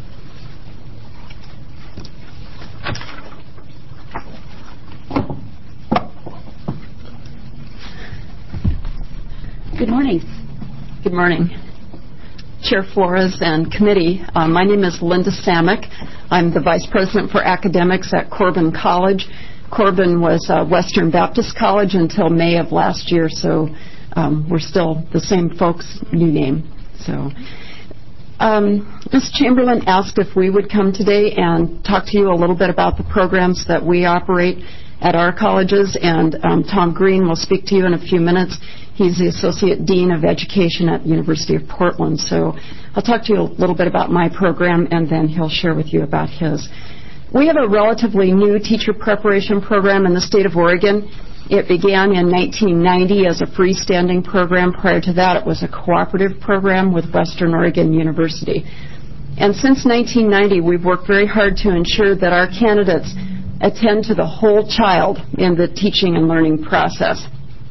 Good morning. Good morning, Chair Flores and committee. My name is Linda Samick. I'm the Vice President for Academics at Corbin College. Corbin was Western Baptist College until May of last year, so we're still the same folks, new name. So, Ms. Chamberlain asked if we would come today and talk to you a little bit about the programs that we operate at our colleges, and Tom Green will speak to you in a few minutes. He's the Associate Dean of Education at the University of Portland. So I'll talk to you a little bit about my program, and then he'll share with you about his. We have a relatively new teacher preparation program in the state of Oregon. It began in 1990 as a freestanding program. Prior to that, it was a cooperative program with Western Oregon University. And since 1990, we've worked very hard to ensure that our candidates attend to the whole child in the teaching and learning process.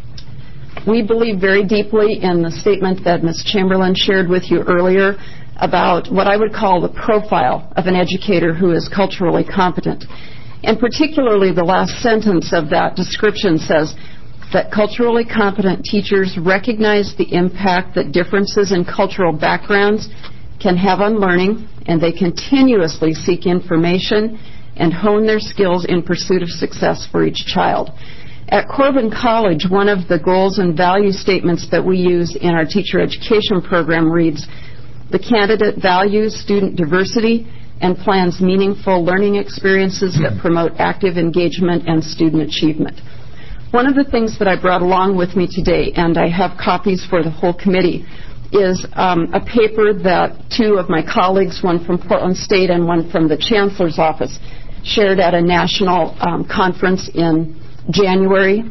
We believe very deeply in the statement that Ms. Chamberlain shared with you earlier about what I would call the profile of an educator who is culturally competent. And particularly the last sentence of that description says that culturally competent teachers recognize the impact that differences in cultural backgrounds can have on learning, and they continuously seek information and hone their skills in pursuit of success for each child. At Corbin College, one of the goals and value statements that we use in our teacher education program reads, "The candidate values student diversity and plans meaningful learning experiences that promote active engagement and student achievement." One of the things that I brought along with me today, and I have copies for the whole committee, is a paper that two of my colleagues, one from Portland State and one from the Chancellor's Office, shared at a national conference in January.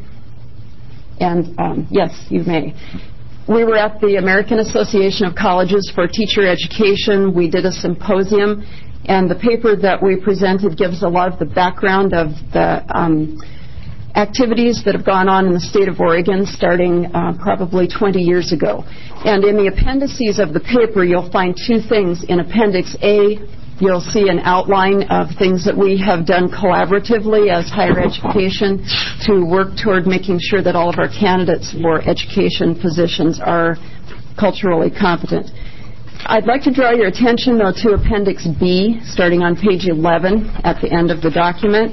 And yes, you may. We were at the American Association of Colleges for Teacher Education. We did a symposium, and the paper that we presented gives a lot of the background of the activities that have gone on in the state of Oregon starting probably 20 years ago. And in the appendices of the paper, you'll find two things. In Appendix A, you'll see an outline of things that we have done collaboratively as higher education to work toward making sure that all of our candidates for education positions are culturally competent. I'd like to draw your attention, though, to Appendix B, starting on page 11 at the end of the document.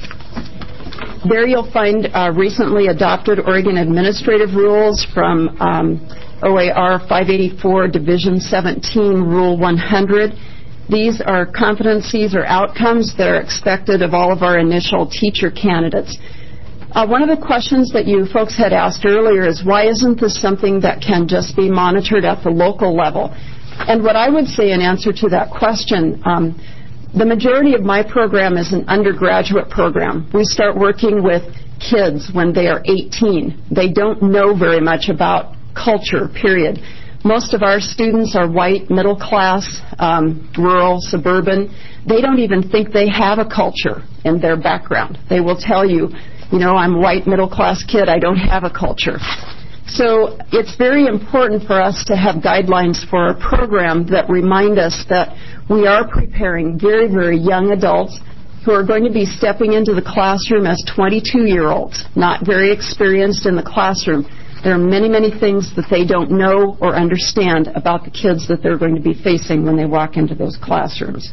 There you'll find recently adopted Oregon administrative rules from OAR 584, Division 17, Rule 100. These are competencies or outcomes that are expected of all of our initial teacher candidates. One of the questions that you folks had asked earlier is, why isn't this something that can just be monitored at the local level? And what I would say in answer to that question, the majority of my program is an undergraduate program. We start working with kids when they are 18. They don't know very much about culture, period. Most of our students are white, middle class, rural, suburban. They don't even think they have a culture in their background. They will tell you, I'm a white, middle class kid, I don't have a culture. So it's very important for us to have guidelines for our program that remind us that we are preparing very, very young adults who are going to be stepping into the classroom as 22-year-olds, not very experienced in the classroom. There are many, many things that they don't know or understand about the kids that they're going to be facing when they walk into those classrooms.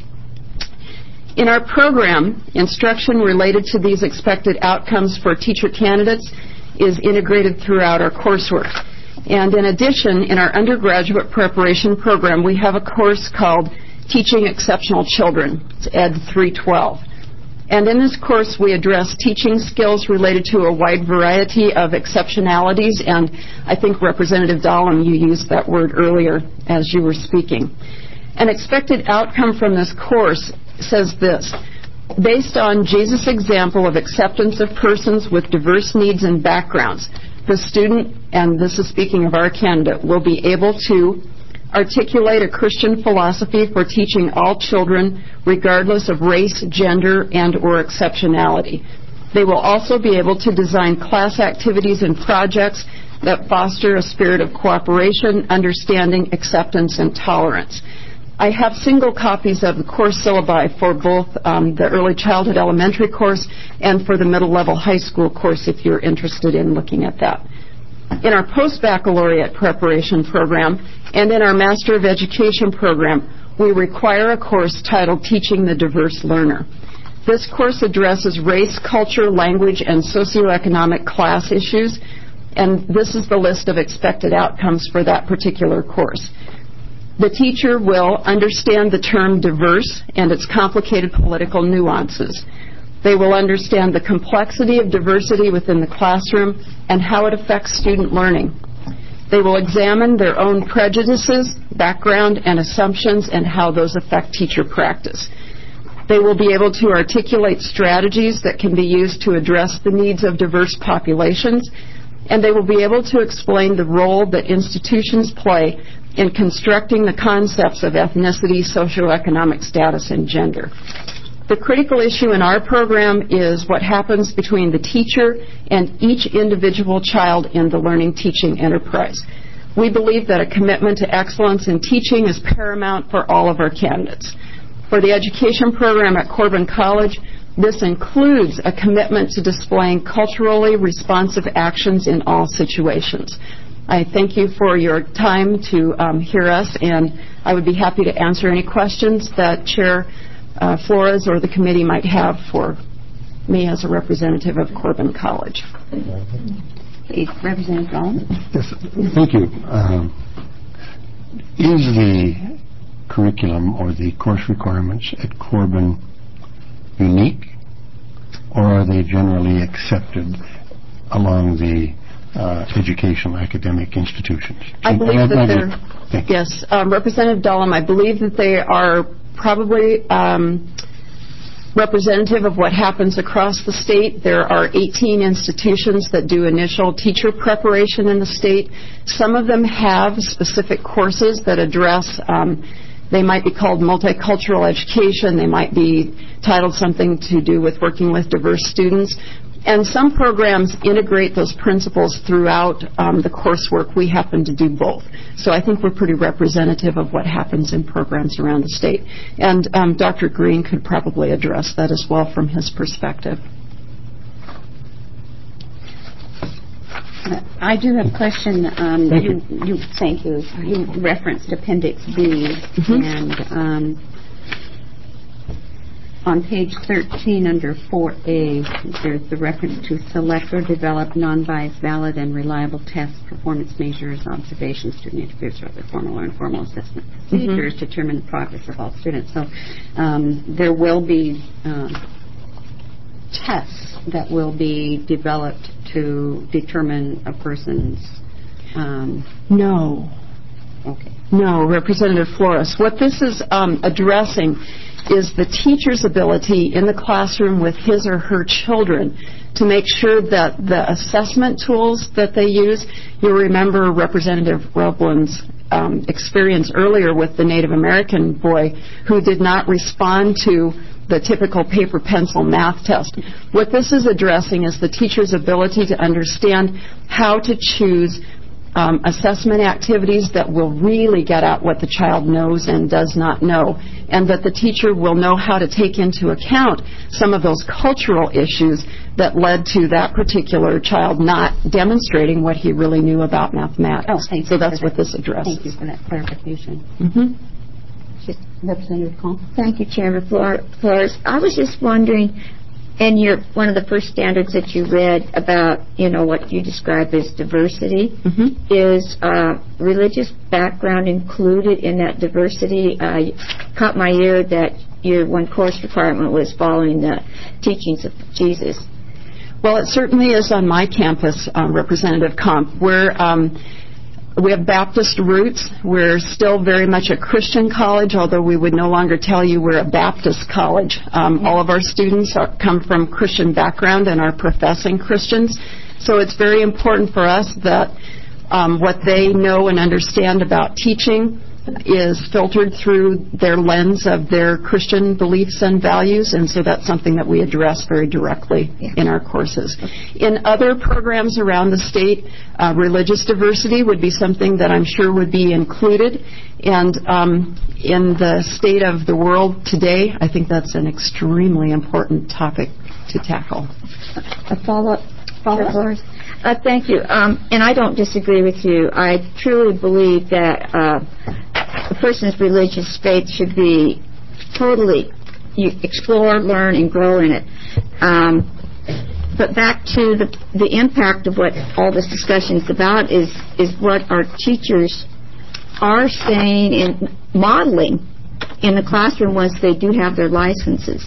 In our program, instruction related to these expected outcomes for teacher candidates is integrated throughout our coursework. And in addition, in our undergraduate preparation program, we have a course called Teaching Exceptional Children. It's Ed 312. And in this course, we address teaching skills related to a wide variety of exceptionalities, and I think Representative Dahlem, you used that word earlier as you were speaking. An expected outcome from this course says this: based on Jesus' example of acceptance of persons with diverse needs and backgrounds, the student, and this is speaking of our candidate, will be able to articulate a Christian philosophy for teaching all children regardless of race, gender, and or exceptionality. They will also be able to design class activities and projects that foster a spirit of cooperation, understanding, acceptance, and tolerance. I have single copies of the course syllabi for both the early childhood elementary course and for the middle level high school course if you're interested in looking at that. In our post-baccalaureate preparation program and in our Master of Education program, we require a course titled Teaching the Diverse Learner. This course addresses race, culture, language, and socioeconomic class issues, and this is the list of expected outcomes for that particular course. The teacher will understand the term diverse and its complicated political nuances. They will understand the complexity of diversity within the classroom and how it affects student learning. They will examine their own prejudices, background, and assumptions and how those affect teacher practice. They will be able to articulate strategies that can be used to address the needs of diverse populations, and they will be able to explain the role that institutions play in constructing the concepts of ethnicity, socioeconomic status, and gender. The critical issue in our program is what happens between the teacher and each individual child in the learning teaching enterprise. We believe that a commitment to excellence in teaching is paramount for all of our candidates. For the education program at Corbin College, this includes a commitment to displaying culturally responsive actions in all situations. I thank you for your time to hear us, and I would be happy to answer any questions that Chair Flores or the committee might have for me as a representative of Corbin College. Please, Representative Dolan. Yes, thank you. Is the curriculum or the course requirements at Corbin unique, or are they generally accepted along the educational academic institutions? I believe that they're, yes, Representative Dolan, I believe that they are probably representative of what happens across the state. There are 18 institutions that do initial teacher preparation in the state. Some of them have specific courses that address, they might be called multicultural education, they might be titled something to do with working with diverse students. And some programs integrate those principles throughout the coursework. We happen to do both. So I think we're pretty representative of what happens in programs around the state. And Dr. Green could probably address that as well from his perspective. I do have a question. Thank you. You referenced Appendix B, and on page 13 under 4A, there's the reference to select or develop non-biased, valid, and reliable test performance measures, observations, student interviews, or other formal or informal assessment procedures to determine the progress of all students. So there will be tests that will be developed to determine a person's... No. Okay. No, Representative Flores. What this is addressing is the teacher's ability in the classroom with his or her children to make sure that the assessment tools that they use, you'll remember Representative Roblin's experience earlier with the Native American boy who did not respond to the typical paper pencil math test. What this is addressing is the teacher's ability to understand how to choose assessment activities that will really get at what the child knows and does not know, and that the teacher will know how to take into account some of those cultural issues that led to that particular child not demonstrating what he really knew about mathematics. Oh, thank you. So that's what this addresses. Thank you for that clarification. Representative Cole. Thank you, Chairman Flores. I was just wondering, and one of the first standards that you read about, what you describe as diversity, is religious background included in that diversity? Caught my ear that your one course requirement was following the teachings of Jesus. Well, it certainly is on my campus, Representative Comp. We have Baptist roots. We're still very much a Christian college, although we would no longer tell you we're a Baptist college. All of our students come from Christian background and are professing Christians. So it's very important for us that what they know and understand about teaching is filtered through their lens of their Christian beliefs and values, and so that's something that we address very directly in our courses. In other programs around the state, religious diversity would be something that I'm sure would be included, and in the state of the world today, I think that's an extremely important topic to tackle. A follow-up? Thank you. And I don't disagree with you. I truly believe that a person's religious faith should be totally, you explore, learn, and grow in it. But back to the impact of what all this discussion is about is what our teachers are saying and modeling in the classroom once they do have their licenses.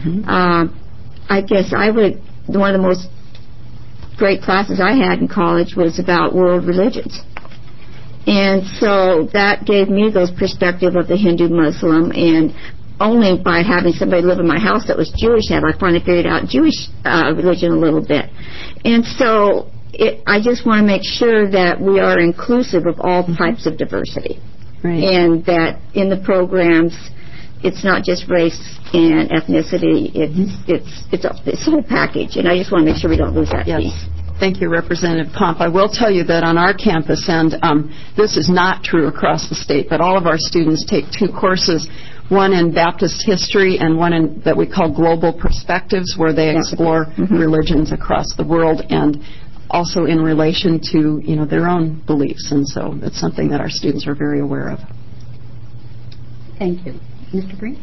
I guess one of the most great classes I had in college was about world religions. And so that gave me those perspective of the Hindu, Muslim, and only by having somebody live in my house that was Jewish have I finally figured out Jewish religion a little bit. And so I just want to make sure that we are inclusive of all types of diversity. Right. And that in the programs, it's not just race and ethnicity, it's a whole package. And I just want to make sure we don't lose that piece. Thank you, Representative Pomp. I will tell you that on our campus, and this is not true across the state, but all of our students take 2 courses, one in Baptist history and one in that we call Global Perspectives, where they explore religions across the world and also in relation to, their own beliefs. And so it's something that our students are very aware of. Thank you. Mr. Green?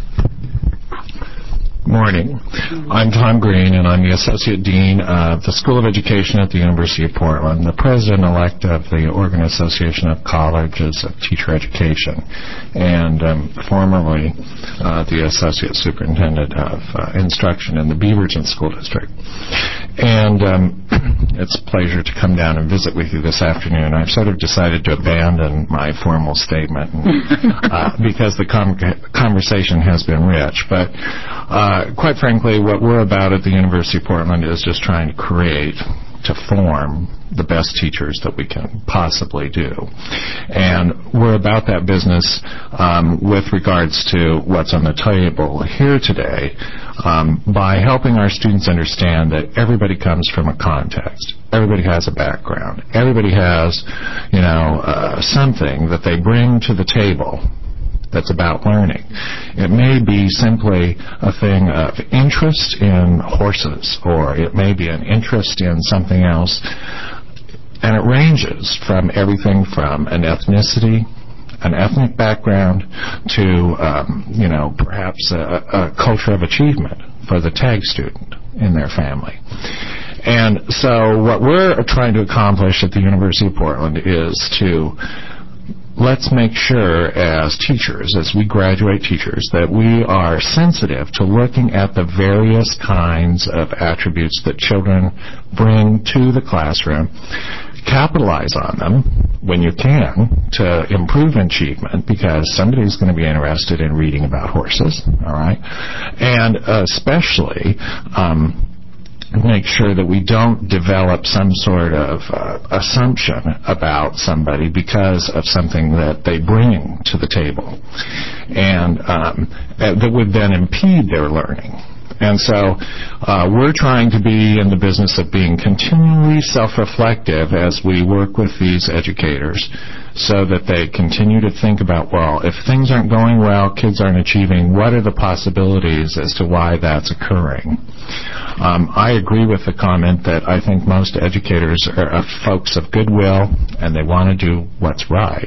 Morning. I'm Tom Green, and I'm the Associate Dean of the School of Education at the University of Portland, the President-elect of the Oregon Association of Colleges of Teacher Education, and formerly the Associate Superintendent of Instruction in the Beaverton School District. And it's a pleasure to come down and visit with you this afternoon. I've sort of decided to abandon my formal statement because the conversation has been rich, but quite frankly, what we're about at the University of Portland is just trying to form the best teachers that we can possibly do. And we're about that business with regards to what's on the table here today by helping our students understand that everybody comes from a context. Everybody has a background. Everybody has, something that they bring to the table that's about learning. It may be simply a thing of interest in horses, or it may be an interest in something else. And it ranges from everything from an ethnicity, an ethnic background, to, perhaps a culture of achievement for the tag student in their family. And so what we're trying to accomplish at the University of Portland is to let's make sure as teachers, as we graduate teachers, that we are sensitive to looking at the various kinds of attributes that children bring to the classroom, capitalize on them when you can to improve achievement, because somebody's going to be interested in reading about horses, all right? And especially make sure that we don't develop some sort of assumption about somebody because of something that they bring to the table, and that would then impede their learning. And so we're trying to be in the business of being continually self-reflective as we work with these educators, so that they continue to think about, well, if things aren't going well, kids aren't achieving, what are the possibilities as to why that's occurring? I agree with the comment that I think most educators are folks of goodwill, and they want to do what's right.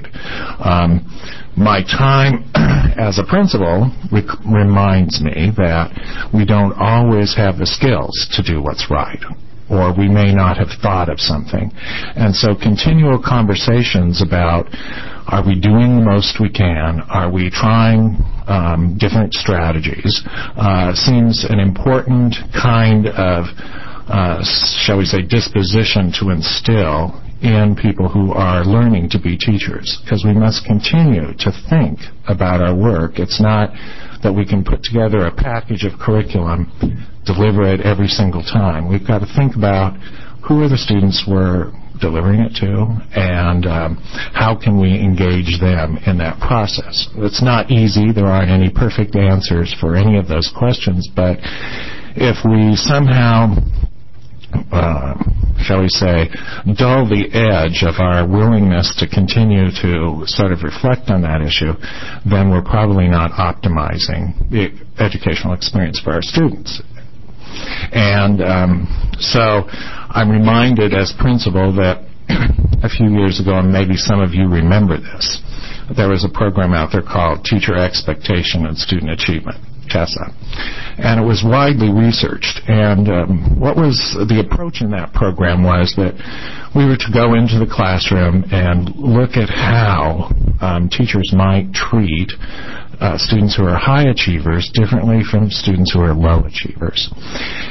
My time as a principal reminds me that we don't always have the skills to do what's right, or we may not have thought of something. And so continual conversations about, are we doing the most we can? Are we trying different strategies? Seems an important kind of, shall we say, disposition to instill in people who are learning to be teachers, because we must continue to think about our work. It's not that we can put together a package of curriculum, deliver it every single time. We've got to think about who are the students we're delivering it to, and how can we engage them in that process. It's not easy. There aren't any perfect answers for any of those questions, but if we somehow shall we say, dull the edge of our willingness to continue to sort of reflect on that issue, then we're probably not optimizing the educational experience for our students. And so I'm reminded as principal that a few years ago, and maybe some of you remember this, there was a program out there called Teacher Expectation and Student Achievement, TESSA. And it was widely researched. And what was the approach in that program was that we were to go into the classroom and look at how teachers might treat students who are high achievers differently from students who are low achievers.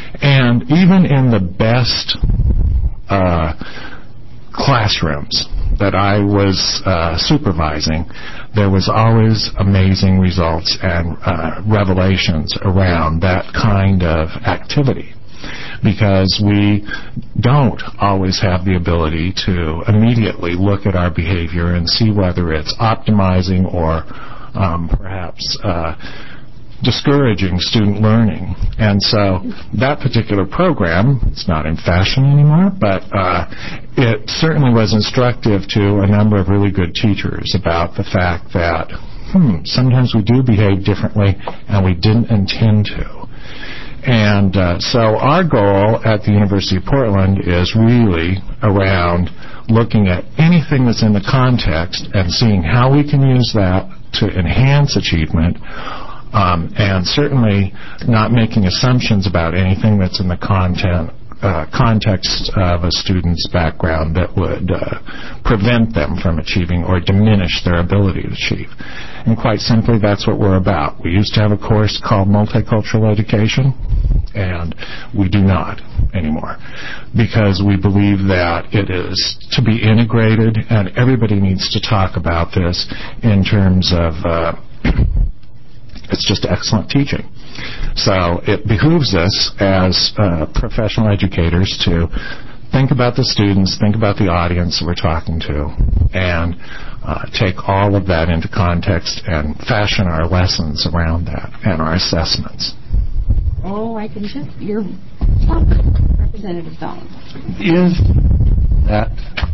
And even in the best classrooms that I was supervising, there was always amazing results and revelations around that kind of activity, because we don't always have the ability to immediately look at our behavior and see whether it's optimizing or perhaps discouraging student learning. And so that particular program, it's not in fashion anymore, but it certainly was instructive to a number of really good teachers about the fact that sometimes we do behave differently and we didn't intend to. And so our goal at the University of Portland is really around looking at anything that's in the context and seeing how we can use that to enhance achievement, and certainly not making assumptions about anything that's in the context of a student's background that would prevent them from achieving or diminish their ability to achieve. And quite simply, that's what we're about. We used to have a course called Multicultural Education, and we do not anymore, because we believe that it is to be integrated, and everybody needs to talk about this in terms of it's just excellent teaching. So it behooves us as professional educators to think about the students, think about the audience we're talking to, and take all of that into context and fashion our lessons around that and our assessments. Oh, I can just... You're Representative Bell. Is that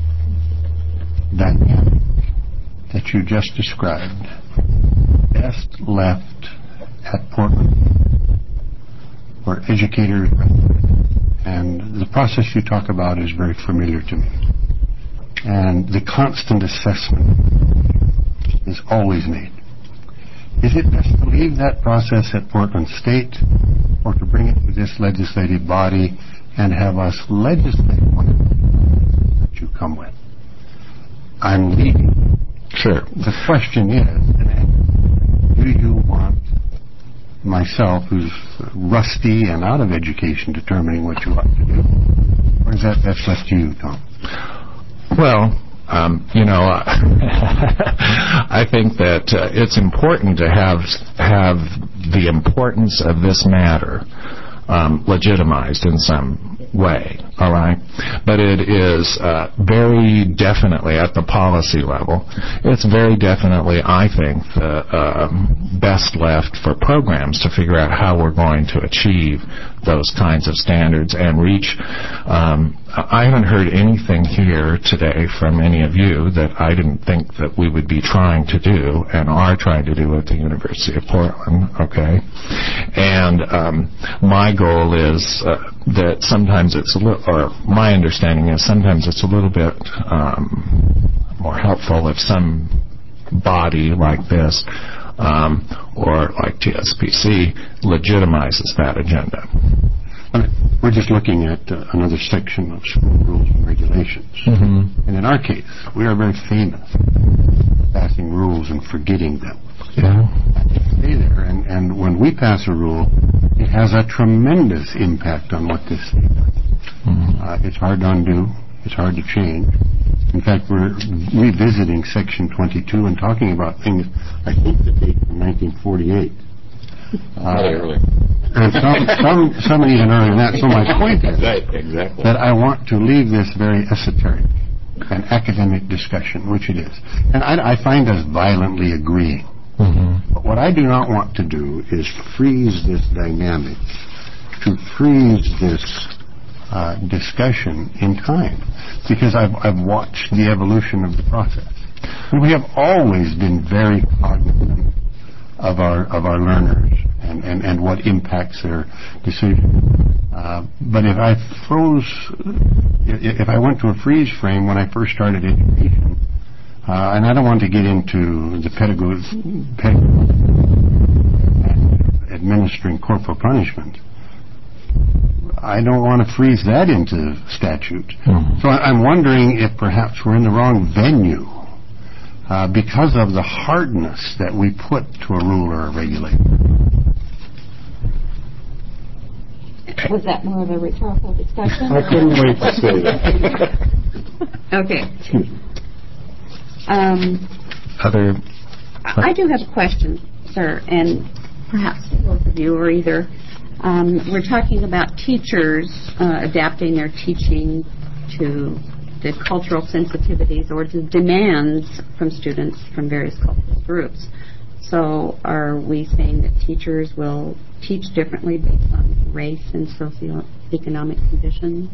dynamic that you just described best left at Portland, where educators, and the process you talk about is very familiar to me, and the constant assessment is always made. Is it best to leave that process at Portland State, or to bring it to this legislative body and have us legislate one that you come with? I'm leaving. Sure. The question is, do you want myself, who's rusty and out of education, determining what you ought to do? Or is that best left to you, Tom? Well, I think that it's important to have the importance of this matter legitimized in some way, all right? But it is very definitely at the policy level. It's very definitely, I think, the best left for programs to figure out how we're going to achieve those kinds of standards and reach. I haven't heard anything here today from any of you that I didn't think that we would be trying to do and are trying to do at the University of Portland, okay? And my goal is that sometimes it's a little, or my understanding is sometimes it's a little bit more helpful if some body like this or like TSPC legitimizes that agenda. We're just looking at another section of school rules and regulations. And in our case, we are very famous for passing rules and forgetting them. Yeah. Stay there, and when we pass a rule, it has a tremendous impact on what this state does. It's hard to undo. It's hard to change. In fact, we're revisiting Section 22 and talking about things, I think, that date from 1948. Early. And some even earlier than that. So my point is exactly. that I want to leave this very esoteric and academic discussion, which it is. And I find us violently agreeing. But what I do not want to do is freeze this dynamic, to freeze this discussion in time, because I've watched the evolution of the process. And we have always been very cognizant of our learners and what impacts their decision. But if I went to a freeze frame when I first started education, and I don't want to get into the pedagogy administering corporal punishment, I don't want to freeze that into statute. So I'm wondering if perhaps we're in the wrong venue because of the hardness that we put to a rule or a regulation. Was that more of a rhetorical discussion? I couldn't wait to say that. Okay. Excuse me. Other... I do have a question, sir, and perhaps both of you, or either. We're talking about teachers adapting their teaching to the cultural sensitivities or the demands from students from various cultural groups. So are we saying that teachers will teach differently based on race and socioeconomic conditions?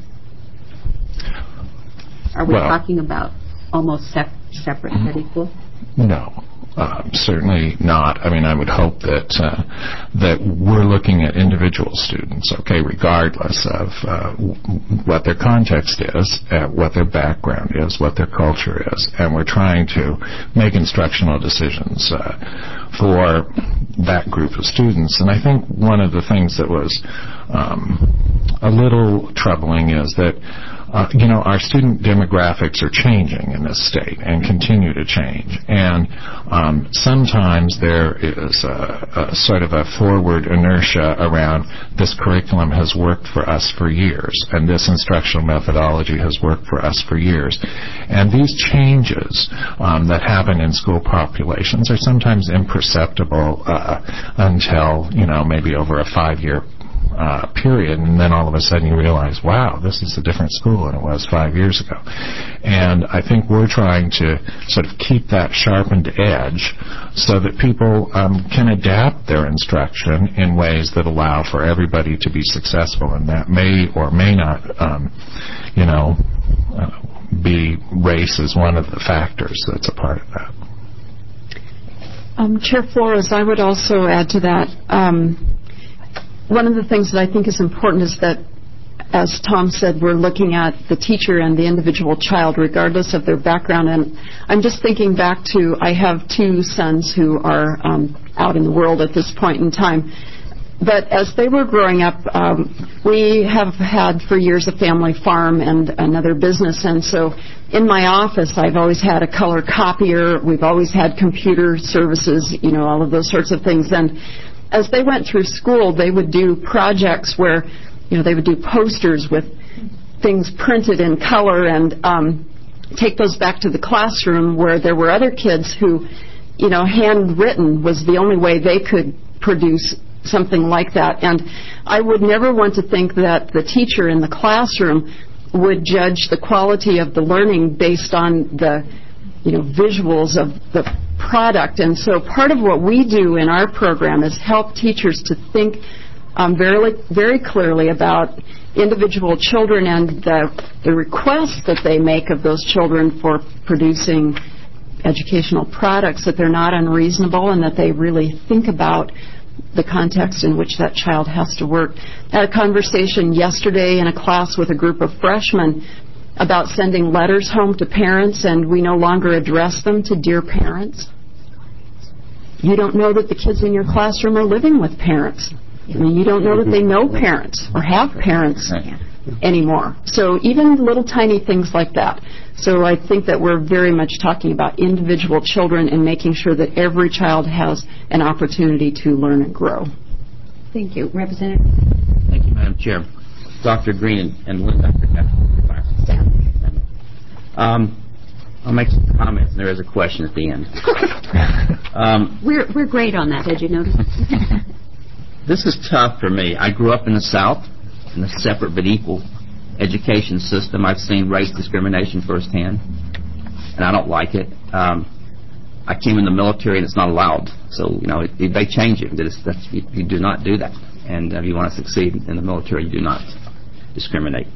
Are we talking about almost separate but equal? No. Certainly not. I mean, I would hope that that we're looking at individual students, okay, regardless of what their context is, what their background is, what their culture is, and we're trying to make instructional decisions for that group of students. And I think one of the things that was a little troubling is that our student demographics are changing in this state and continue to change. And sometimes there is a sort of a forward inertia around this curriculum has worked for us for years, and this instructional methodology has worked for us for years. And these changes that happen in school populations are sometimes imperceptible until, maybe over a 5-year period, and then all of a sudden you realize, wow, this is a different school than it was 5 years ago. And I think we're trying to sort of keep that sharpened edge so that people can adapt their instruction in ways that allow for everybody to be successful, and that may or may not, be race as one of the factors that's a part of that. Chair Flores, I would also add to that. One of the things that I think is important is that, as Tom said, we're looking at the teacher and the individual child regardless of their background. And I'm just thinking back to, I have 2 sons who are out in the world at this point in time. But as they were growing up, we have had for years a family farm and another business. And so in my office, I've always had a color copier. We've always had computer services, all of those sorts of things. And as they went through school, they would do projects where, they would do posters with things printed in color and take those back to the classroom where there were other kids who, handwritten was the only way they could produce something like that. And I would never want to think that the teacher in the classroom would judge the quality of the learning based on the, visuals of the product. And so part of what we do in our program is help teachers to think very, very clearly about individual children and the requests that they make of those children for producing educational products, that they're not unreasonable and that they really think about the context in which that child has to work. I had a conversation yesterday in a class with a group of freshmen about sending letters home to parents, and we no longer address them to dear parents. You don't know that the kids in your classroom are living with parents. I mean, you don't know that they know parents or have parents anymore. So even little tiny things like that. So I think that we're very much talking about individual children and making sure that every child has an opportunity to learn and grow. Thank you. Representative? Thank you, Madam Chair. Dr. Green and Linda. I'll make some comments, and there is a question at the end. We're great on that. Did you notice? This is tough for me. I grew up in the South in a separate but equal education system. I've seen race discrimination firsthand, and I don't like it. I came in the military, and it's not allowed. So, they change it. You do not do that. And if you want to succeed in the military, you do not discriminate.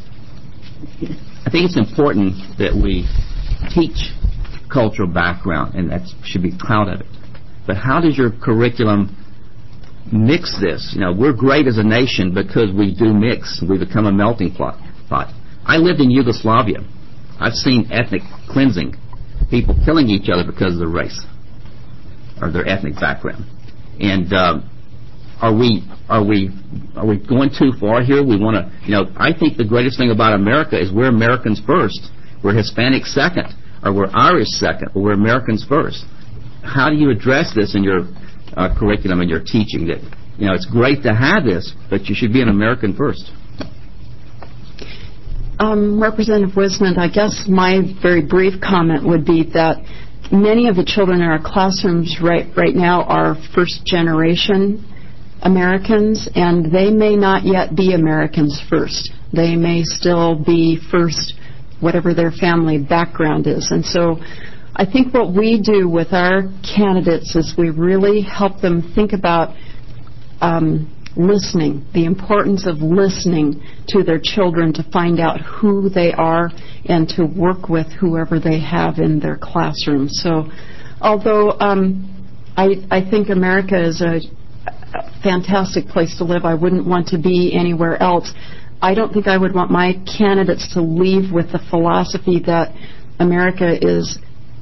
I think it's important that we teach cultural background, and that should be proud of it. But how does your curriculum mix this? We're great as a nation because we do mix. We become a melting pot. I lived in Yugoslavia. I've seen ethnic cleansing, people killing each other because of their race or their ethnic background. And are we going too far here? We want to, I think the greatest thing about America is we're Americans first. We're Hispanic second, or we're Irish second, but we're Americans first. How do you address this in your curriculum and your teaching? That it's great to have this, but you should be an American first. Representative Wisnant, I guess my very brief comment would be that many of the children in our classrooms right now are first-generation Americans, and they may not yet be Americans first. They may still be first whatever their family background is. And so I think what we do with our candidates is we really help them think about listening, the importance of listening to their children to find out who they are and to work with whoever they have in their classroom. So although I think America is a fantastic place to live, I wouldn't want to be anywhere else, I don't think I would want my candidates to leave with the philosophy that America is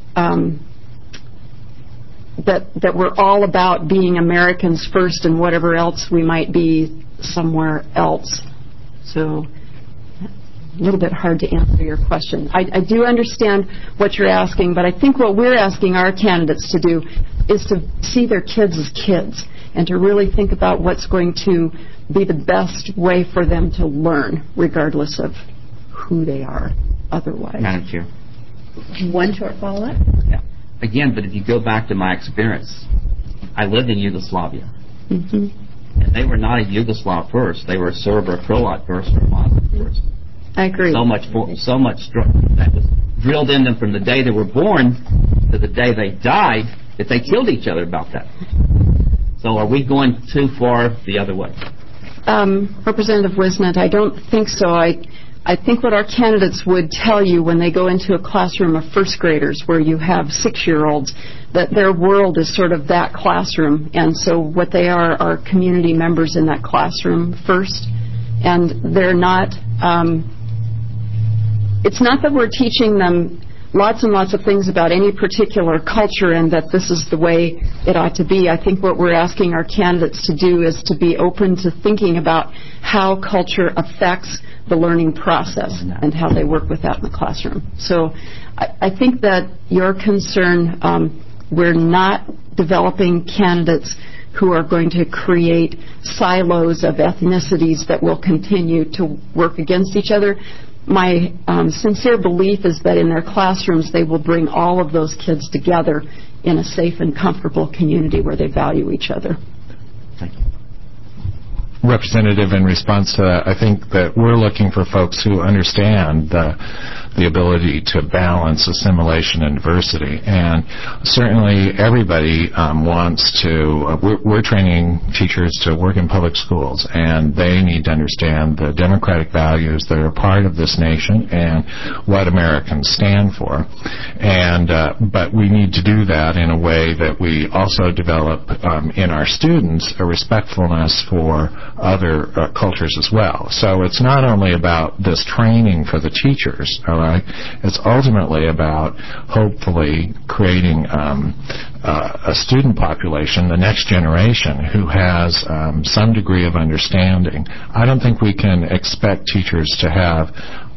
that we're all about being Americans first and whatever else we might be somewhere else. So a little bit hard to answer your question. I do understand what you're asking, but I think what we're asking our candidates to do is to see their kids as kids and to really think about what's going to be the best way for them to learn, regardless of who they are otherwise. Madam Chair. One short follow-up. Yeah. Again, but if you go back to my experience, I lived in Yugoslavia. Mm-hmm. And they were not a Yugoslav first. They were a Serb or a Croat first or a Muslim first. I agree. So much that was drilled in them from the day they were born to the day they died that they killed each other about that. So are we going too far the other way? Representative Wisnant, I don't think so. I think what our candidates would tell you when they go into a classroom of first graders where you have 6-year-olds, that their world is sort of that classroom, and so what they are community members in that classroom first, and they're not, it's not that we're teaching them lots and lots of things about any particular culture and that this is the way it ought to be. I think what we're asking our candidates to do is to be open to thinking about how culture affects the learning process and how they work with that in the classroom. So I think that your concern, we're not developing candidates who are going to create silos of ethnicities that will continue to work against each other. My sincere belief is that in their classrooms they will bring all of those kids together in a safe and comfortable community where they value each other. Thank you. Representative, in response to that, I think that we're looking for folks who understand the ability to balance assimilation and diversity. And certainly everybody wants to, we're training teachers to work in public schools, and they need to understand the democratic values that are part of this nation and what Americans stand for. And but we need to do that in a way that we also develop in our students a respectfulness for other cultures as well. So it's not only about this training for the teachers, all right? It's ultimately about hopefully creating a student population, the next generation, who has some degree of understanding. I don't think we can expect teachers to have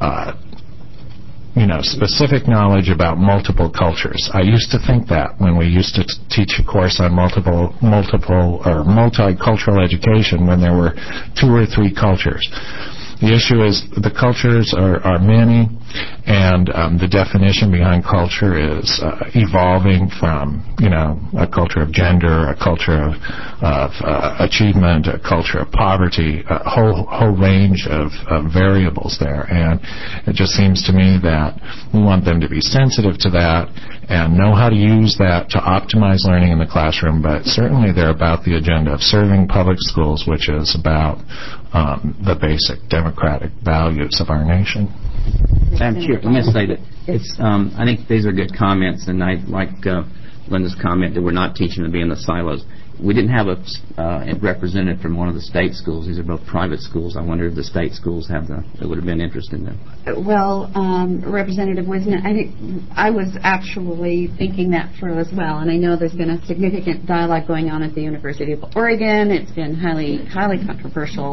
specific knowledge about multiple cultures. I used to think that when we used to teach a course on multiple or multicultural education when there were 2 or 3 cultures. The issue is the cultures are many, and the definition behind culture is evolving from, a culture of gender, a culture of achievement, a culture of poverty, a whole range of variables there. And it just seems to me that we want them to be sensitive to that and know how to use that to optimize learning in the classroom, but certainly they're about the agenda of serving public schools, which is about the basic democratic values of our nation. Madam Chair, let me say that it's. I think these are good comments, and I like Linda's comment that we're not teaching to be in the silos. We didn't have a representative from one of the state schools. These are both private schools. I wonder if the state schools it would have been interested in them. Well, Representative Wisnant, I think I was actually thinking that through as well, and I know there's been a significant dialogue going on at the University of Oregon. It's been highly controversial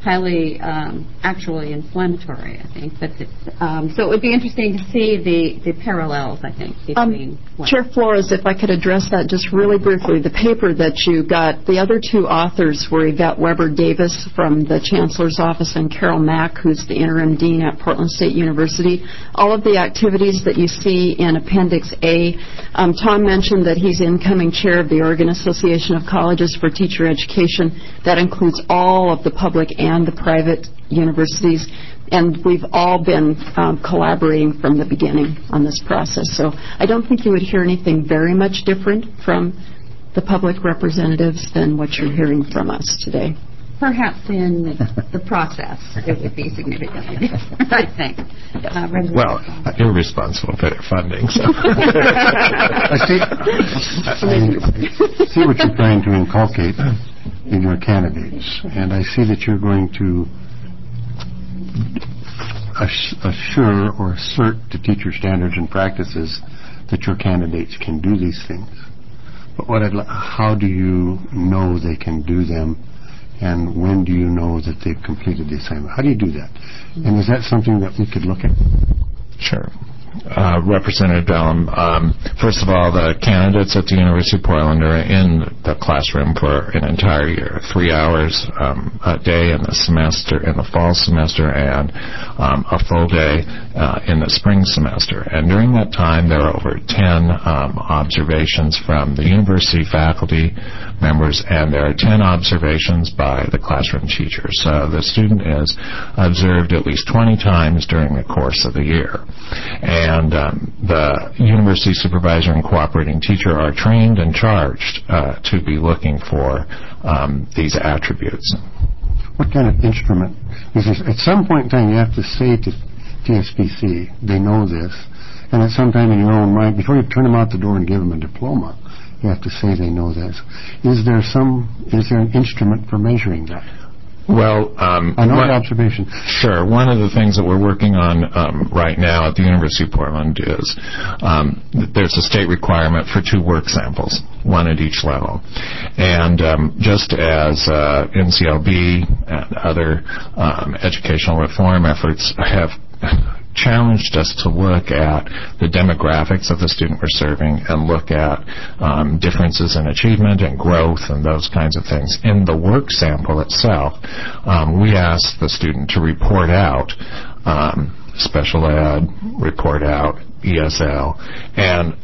highly actually inflammatory, I think. But so it would be interesting to see the parallels, I think, between... Chair Flores, if I could address that just really briefly. The paper that you got, the other two authors were Yvette Weber-Davis from the Chancellor's Office and Carol Mack, who's the interim dean at Portland State University. All of the activities that you see in Appendix A, Tom mentioned that he's incoming chair of the Oregon Association of Colleges for Teacher Education. That includes all of the public and the private universities, and we've all been collaborating from the beginning on this process. So I don't think you would hear anything very much different from the public representatives than what you're hearing from us today. Perhaps in the process it would be significantly different, I think. Well, irresponsible funding. So. I see what you're trying to inculcate in your candidates, and I see that you're going to assure or assert to teacher standards and practices that your candidates can do these things. But how do you know they can do them, and when do you know that they've completed the assignment? How do you do that? And is that something that we could look at? Sure. Representative Dellum, first of all, the candidates at the University of Portland are in the classroom for an entire year, 3 hours a day in the semester, in the fall semester, and a full day in the spring semester. And during that time, there are over 10 observations from the university faculty members, and there are 10 observations by the classroom teachers. So the student is observed at least 20 times during the course of the year. And the university supervisor and cooperating teacher are trained and charged to be looking for these attributes. What kind of instrument? Because at some point in time you have to say to TSPC, they know this, and at some time in your own mind, before you turn them out the door and give them a diploma, you have to say they know this. Is there an instrument for measuring that? Well, another observation. Sure. One of the things that we're working on right now at the University of Portland is there's a state requirement for 2 work samples, 1 at each level. And just as NCLB and other educational reform efforts have challenged us to look at the demographics of the student we're serving and look at differences in achievement and growth and those kinds of things. In the work sample itself, we ask the student to report out special ed, report out ESL, and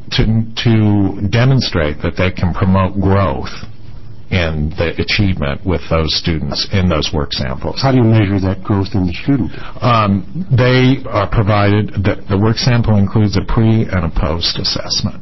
to demonstrate that they can promote growth in the achievement with those students in those work samples. How do you measure that growth in the student? They are provided, the work sample includes a pre and a post assessment.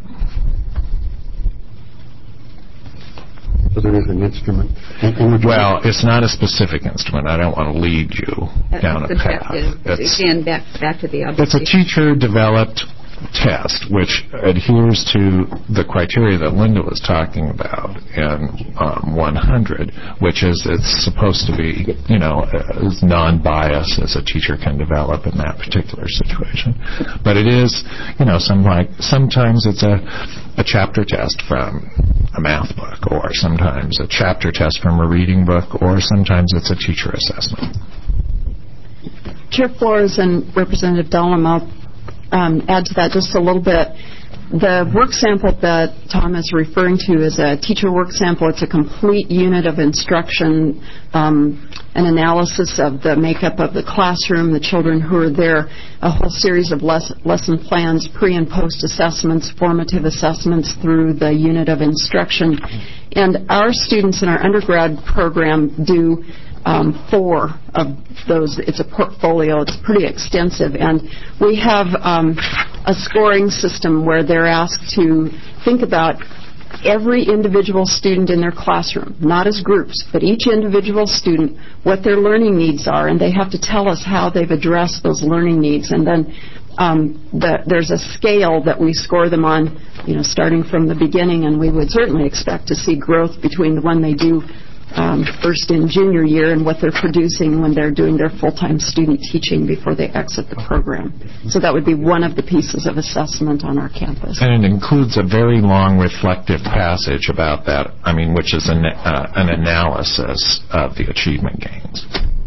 So there is an instrument. Well, it's not a specific instrument. I don't want to lead you down a path. Again, back to the It's a teacher-developed test which adheres to the criteria that Linda was talking about in 100, which is it's supposed to be, as non-biased as a teacher can develop in that particular situation. But it is, sometimes it's a chapter test from a math book, or sometimes a chapter test from a reading book, or sometimes it's a teacher assessment. Chair Flores and Representative Dellum, I'll add to that just a little bit. The work sample that Tom is referring to is a teacher work sample. It's a complete unit of instruction, an analysis of the makeup of the classroom, the children who are there, a whole series of lesson plans, pre- and post-assessments, formative assessments through the unit of instruction. And our students in our undergrad program do 4 of those. It's a portfolio. It's pretty extensive. And we have a scoring system where they're asked to think about every individual student in their classroom, not as groups, but each individual student, what their learning needs are, and they have to tell us how they've addressed those learning needs. And then there's a scale that we score them on, starting from the beginning, and we would certainly expect to see growth between the one they do first in junior year and what they're producing when they're doing their full-time student teaching before they exit the program. So that would be one of the pieces of assessment on our campus. And it includes a very long reflective passage about that, which is an analysis of the achievement gains.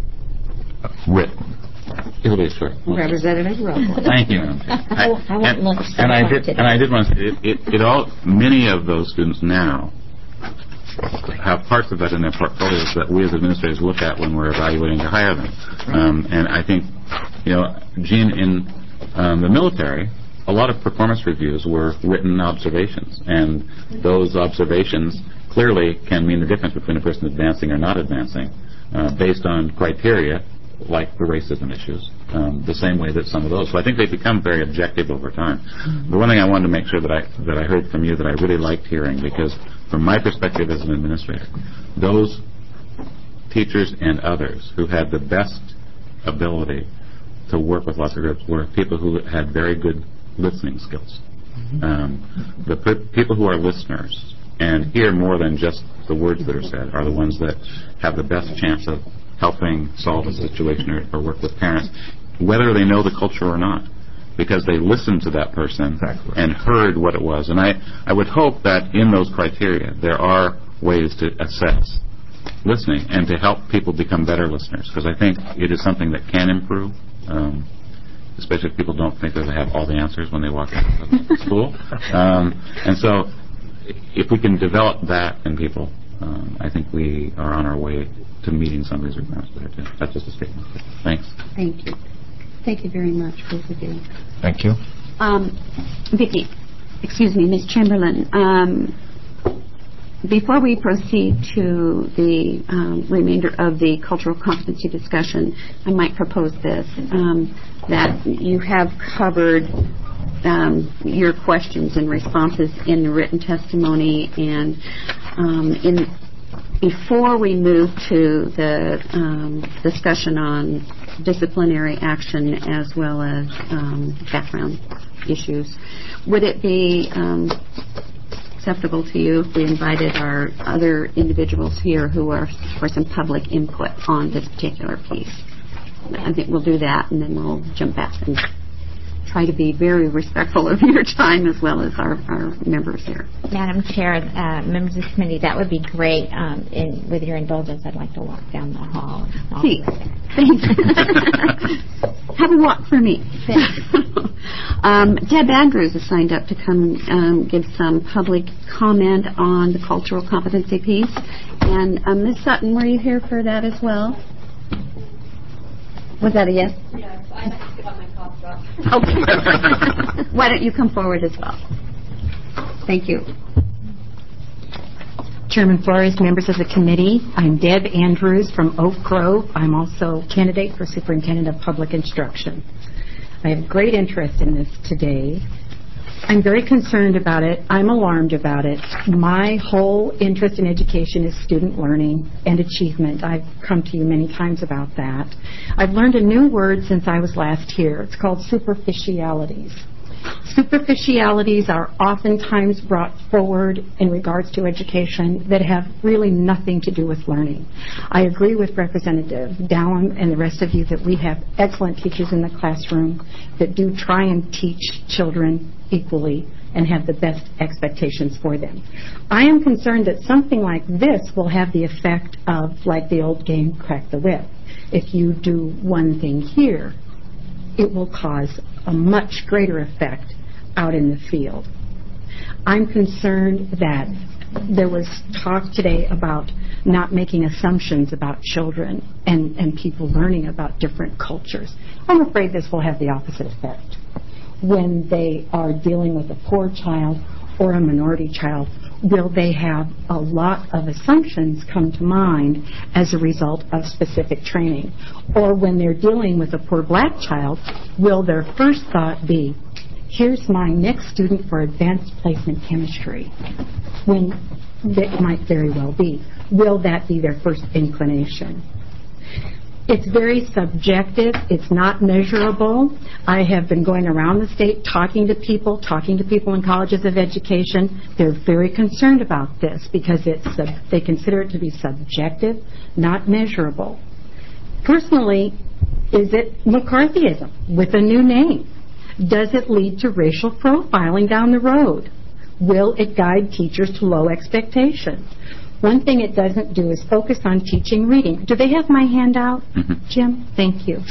written. It'll be short. Representative Robles. Thank you. And I did want to say, many of those students now have parts of that in their portfolios that we as administrators look at when we're evaluating to hire them. And I think, Gene, in the military, a lot of performance reviews were written observations, and those observations clearly can mean the difference between a person advancing or not advancing based on criteria like the racism issues, the same way that some of those. So I think they become very objective over time. The one thing I wanted to make sure that I heard from you that I really liked hearing, because from my perspective as an administrator, those teachers and others who had the best ability to work with lots of groups were people who had very good listening skills. The people who are listeners and hear more than just the words that are said are the ones that have the best chance of helping solve a situation or work with parents, whether they know the culture or not, because they listened to that person and heard what it was. And I would hope that in those criteria there are ways to assess listening and to help people become better listeners, because I think it is something that can improve, especially if people don't think that they have all the answers when they walk out of school. And so if we can develop that in people, I think we are on our way to meeting some of these requirements better too. That's just a statement. Thanks. Thank you. Thank you very much, both of you. Thank you. Ms. Chamberlain, before we proceed to the remainder of the cultural competency discussion, I might propose this, that you have covered your questions and responses in the written testimony, and before we move to the discussion on disciplinary action as well as background issues, would it be acceptable to you if we invited our other individuals here who are for some public input on this particular piece? I think we'll do that, and then we'll jump back and try to be very respectful of your time as well as our members here. Madam Chair, members of the committee, that would be great. With your indulgence, I'd like to walk down the hall. See, thanks. Have a walk for me. Deb Andrews has signed up to come give some public comment on the cultural competency piece. And Ms. Sutton, were you here for that as well? Was that a yes? Yes, I have to get on my cough drop. Okay. Why don't you come forward as well? Thank you. Chairman Flores, members of the committee, I'm Deb Andrews from Oak Grove. I'm also candidate for Superintendent of Public Instruction. I have great interest in this today. I'm very concerned about it. I'm alarmed about it. My whole interest in education is student learning and achievement. I've come to you many times about that. I've learned a new word since I was last here. It's called superficialities. Superficialities are oftentimes brought forward in regards to education that have really nothing to do with learning. I agree with Representative Dallum and the rest of you that we have excellent teachers in the classroom that do try and teach children equally and have the best expectations for them. I am concerned that something like this will have the effect of, like the old game, Crack the Whip. If you do one thing here, it will cause a much greater effect out in the field. I'm concerned that there was talk today about not making assumptions about children and people learning about different cultures. I'm afraid this will have the opposite effect. When they are dealing with a poor child or a minority child, will they have a lot of assumptions come to mind as a result of specific training? Or when they're dealing with a poor black child, will their first thought be, here's my next student for advanced placement chemistry? When it might very well be. Will that be their first inclination? It's very subjective. It's not measurable. I have been going around the state talking to people in colleges of education. They're very concerned about this because they consider it to be subjective, not measurable. Personally, is it McCarthyism with a new name? Does it lead to racial profiling down the road? Will it guide teachers to low expectations? One thing it doesn't do is focus on teaching reading. Do they have my handout, Jim? Thank you.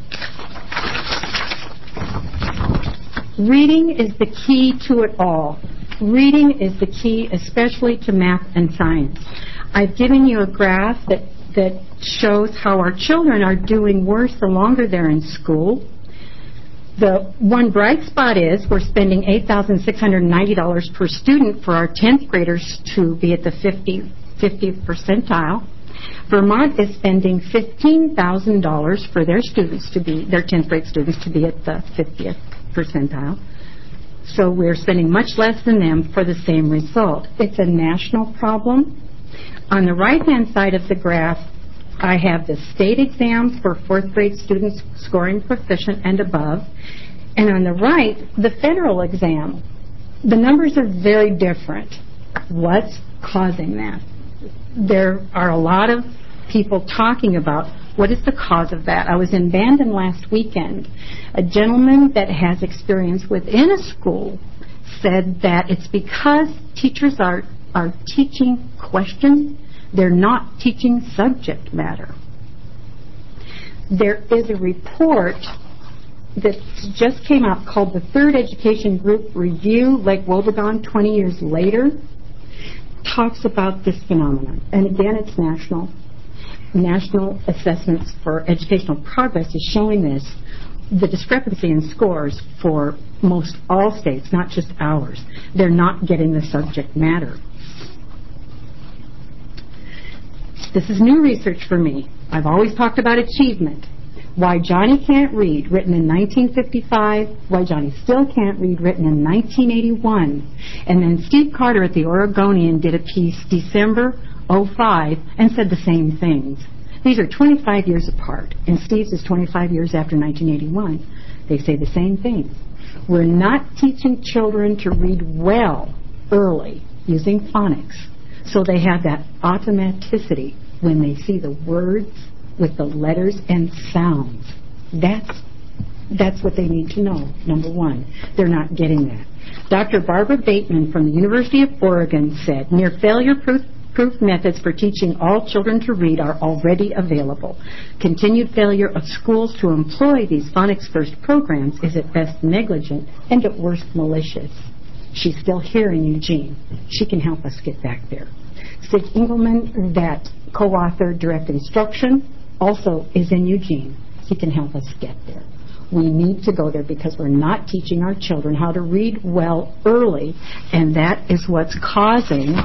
Reading is the key to it all. Reading is the key, especially to math and science. I've given you a graph that shows how our children are doing worse the longer they're in school. The one bright spot is we're spending $8,690 per student for our 10th graders to be at the 50th percentile. Vermont is spending $15,000 for their 10th grade students to be at the 50th percentile. So we're spending much less than them for the same result. It's a national problem. On the right-hand side of the graph, I have the state exam for 4th grade students scoring proficient and above. And on the right, the federal exam. The numbers are very different. What's causing that? There are a lot of people talking about what is the cause of that. I was in Bandon last weekend. A gentleman that has experience within a school said that it's because teachers are teaching questions. They're not teaching subject matter. There is a report that just came out called the Third Education Group Review, Lake Wobegon, 20 years later, talks about this phenomenon. And again, it's national. National Assessments for Educational Progress is showing this, the discrepancy in scores for most all states, not just ours. They're not getting the subject matter. This is new research for me. I've always talked about achievement. Why Johnny Can't Read, written in 1955. Why Johnny Still Can't Read, written in 1981. And then Steve Carter at the Oregonian did a piece December 05 and said the same things. These are 25 years apart, and Steve's is 25 years after 1981. They say the same things. We're not teaching children to read well early using phonics, so they have that automaticity when they see the words with the letters and sounds. That's what they need to know, number one. They're not getting that. Dr. Barbara Bateman from the University of Oregon said, near failure-proof methods for teaching all children to read are already available. Continued failure of schools to employ these phonics first programs is at best negligent and at worst malicious. She's still here in Eugene. She can help us get back there. Sig Engelman, that co-authored Direct Instruction, also is in Eugene. He can help us get there. We need to go there because we're not teaching our children how to read well early, and that is what's causing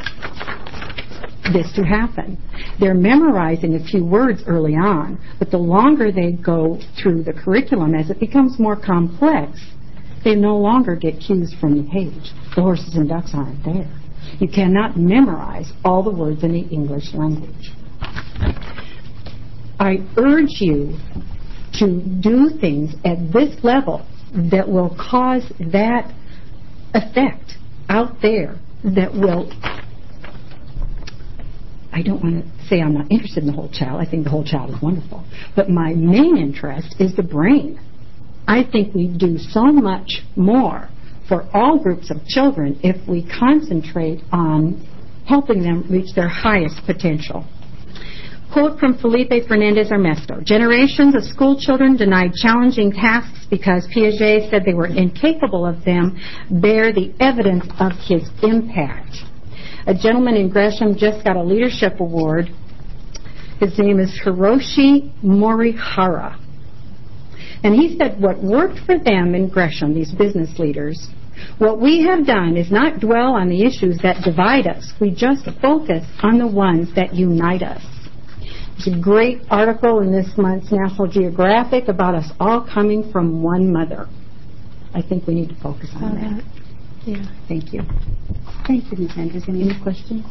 this to happen. They're memorizing a few words early on, but the longer they go through the curriculum, as it becomes more complex, they no longer get cues from the page. The horses and ducks aren't there. You cannot memorize all the words in the English language. I urge you to do things at this level that will cause that effect out there that will... I don't want to say I'm not interested in the whole child. I think the whole child is wonderful. But my main interest is the brain. I think we do so much more for all groups of children if we concentrate on helping them reach their highest potential. Quote from Felipe Fernandez Armesto. Generations of school children denied challenging tasks because Piaget said they were incapable of them bear the evidence of his impact. A gentleman in Gresham just got a leadership award. His name is Hiroshi Morihara. And he said what worked for them in Gresham, these business leaders, what we have done is not dwell on the issues that divide us. We just focus on the ones that unite us. There's a great article in this month's National Geographic about us all coming from one mother. I think we need to focus on that. Yeah. Thank you. Thank you, Ms. Andrews. Any questions?